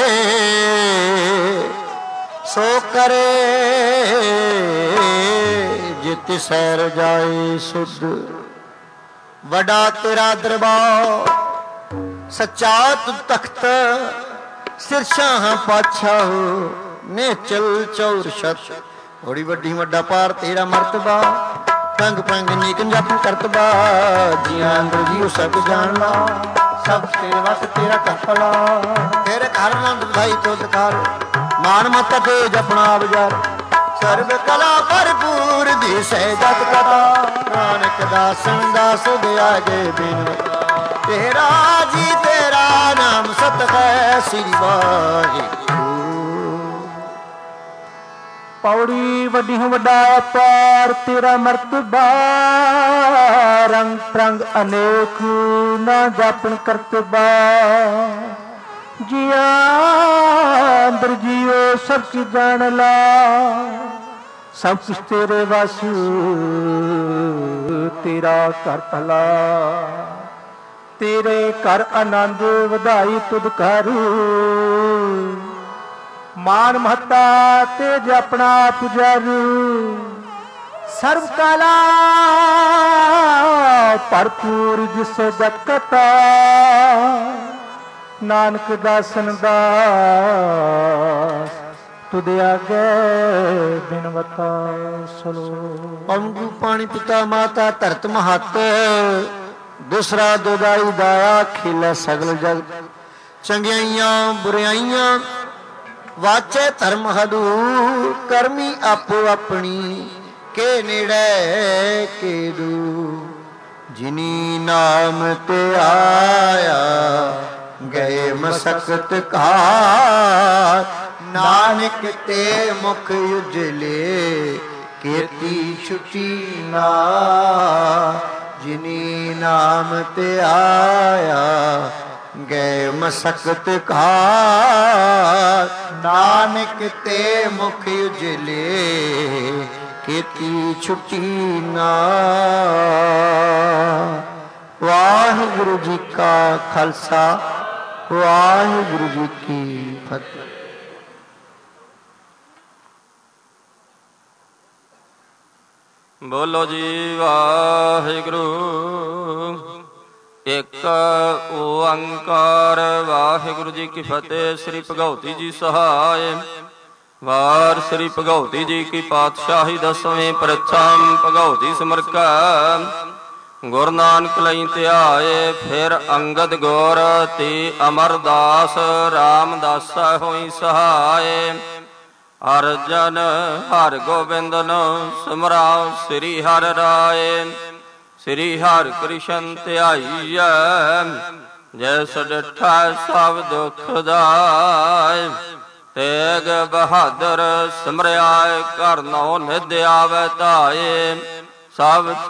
ਸੋ ਕਰੇ ਜੇ ਤਿਸੈ ਰਜਾਏ ਸੁਧ। ਵੱਡਾ ਤੇਰਾ ਦਰਬਾਰ ਸੱਚਾ ਤੂੰ ਤਖਤ, ਸਿਰਸ਼ਾਹ ਪਾਤਸ਼ਾਹ ਨੇ ਚਲ ਚੌਰ ਛਤ। ਬੜੀ ਵੱਡੀ ਵੱਡਾ ਪਾਰ ਤੇਰਾ ਮਰਤਬਾ, ਪੰਗ ਪੰਗ ਨੀਕ ਜਪ ਕਰਤਬਾ। ਜੀਆਂ ਅੰਦਰ ਜੀਉ ਸਭ ਜਾਣਨਾ, ਸਭ ਤੇਰੇ ਵਸ ਤੇਰਾ ਕਰਪਲਾ। ਤੇਰੇ ਘਰ ਆਨੰਦ ਵਧਾਈ ਤੁਧ ਕਰ, ਮਾਨ ਮਤ ਤੇ ਜਪਣਾ ਬਜਾਰ। ਸਰਬ ਕਲਾ ਭਰਪੂਰ ਦਿਸੈ ਜਤ ਕਥਾ, ਨਾਨਕ ਦਾਸਨ ਦਾਸ ਦਿਆਗੇ ਬਿਨ। ਤੇਰਾ ਜੀ ਤੇਰਾ ਨਾਮ ਸਤ ਹੈ, ਸ੍ਰੀ ਵਾਹਿਗੁਰੂ। ਪੌੜੀ ਵੱਡੀ ਵੱਡਾ ਅਪਾਰ ਤੇਰਾ ਮਰਤਬਾ, ਰੰਗ ਪ੍ਰੰਗ ਅਨੇਕ ਨਾ ਜਾਪਨ ਕਰਤਬਾ। ਜੀਆ ਅੰਦਰ ਜੀਓ ਸਭ ਕੀ ਜਾਣ ਲਾ, ਸਭ ਕੁਛ ਤੇਰੇ ਵਸ ਤੇਰਾ ਕਰ ਭਲਾ। ਤੇਰੇ ਘਰ ਆਨੰਦ ਵਧਾਈ ਤੁਧ ਕਰ, ਮਾਨ ਮਹੱਤਾ ਤੇਜ ਆਪਣਾ ਪੁਜਾਰੂ। ਸਰਬ ਕਾਲਾ ਭਰਪੂਰ ਜਿਸ ਜਗਤਾ, ਨਾਨਕ ਦਾਸਨ ਦਾਸ ਤੁਧ ਆਗੇ ਬਿਨਵਤਾ ਸਲੋ। ਅੰਗੂ ਪਾਣੀ ਪਿਤਾ ਮਾਤਾ ਧਰਤ ਮਹੱਤ, ਦੂਸਰਾ ਦੁਦਾਈ ਦਾਇਆ ਖਿਲੇ ਸਗਲ ਜਗ। ਚੰਗਿਆਈਆਂ ਬੁਰਿਆਈਆਂ ਵਾਚੇ ਧਰਮ ਹਦੂ, ਕਰਮੀ ਆਪੋ ਆਪਣੀ ਕੇ ਨੇੜੇ ਕੇ ਦੂ। ਜਿਨੀ ਨਾਮ ਤੇ ਆਇਆ ਗਏ ਮਸਕਤ ਘਾਰ, ਨਾਨਕ ਤੇ ਮੁਖ ਉਜਲੇ ਕੀਤੀ ਛੁਟੀ ਨਾ। ਜਿਨੀ ਨਾਮ ਤੇ ਆਇਆ ਗਏ ਮਸਕਤ ਘਾਰ, ਨਾਨਕ ਤੇ ਮੁਖ ਉਜਲੇ ਕੀਤੀ ਛੁੱਟੀ ਨਾ। ਵਾਹਿਗੁਰੂ ਜੀ ਕਾ ਖਾਲਸਾ, ਵਾਹਿਗੁਰੂ ਜੀ ਕੀ ਫਤਿਹ। ਬੋਲੋ ਜੀ ਵਾਹਿਗੁਰੂ। ਇੱਕ ਓੰਕਾਰ ਵਾਹਿਗੁਰੂ ਜੀ ਕੀ ਫਤਿਹ। ਸ੍ਰੀ ਭਗਉਤੀ ਜੀ ਸਹਾਇ। ਵਾਰ ਸ੍ਰੀ ਭਗਉਤੀ ਜੀ ਕੀ ਪਾਤਸ਼ਾਹੀ ਦਸਵੇਂ ਪ੍ਰਥਮ ਭਗਉਤੀ ਸਿਮਰਕੈ। ਗੁਰੂ ਨਾਨਕ ਲਈ ਧਿਆਏ ਫਿਰ ਅੰਗਦ ਗੁਰ ਤੇ ਅਮਰਦਾਸ। ਰਾਮਦਾਸਾ ਹੋਈ ਸਹਾਇ। ਅਰਜਨ ਹਰਿ ਗੋਬਿੰਦਨ ਸਿਮਰਾਉ ਸ੍ਰੀ ਹਰਿ ਰਾਏ। ਸ੍ਰੀ ਹਰਿ ਕ੍ਰਿਸ਼ਨ ਧਿਆਈਐ ਜੈਸ ਡਿਠਾ ਸਭ ਦੁਖ ਦਾਇ। ਤੇਗ ਬਹਾਦਰ ਸਿਮਰਿਆ ਘਰ ਨੌ ਨਿਧ ਆਵੈ ਧਾਏ। ਸਭ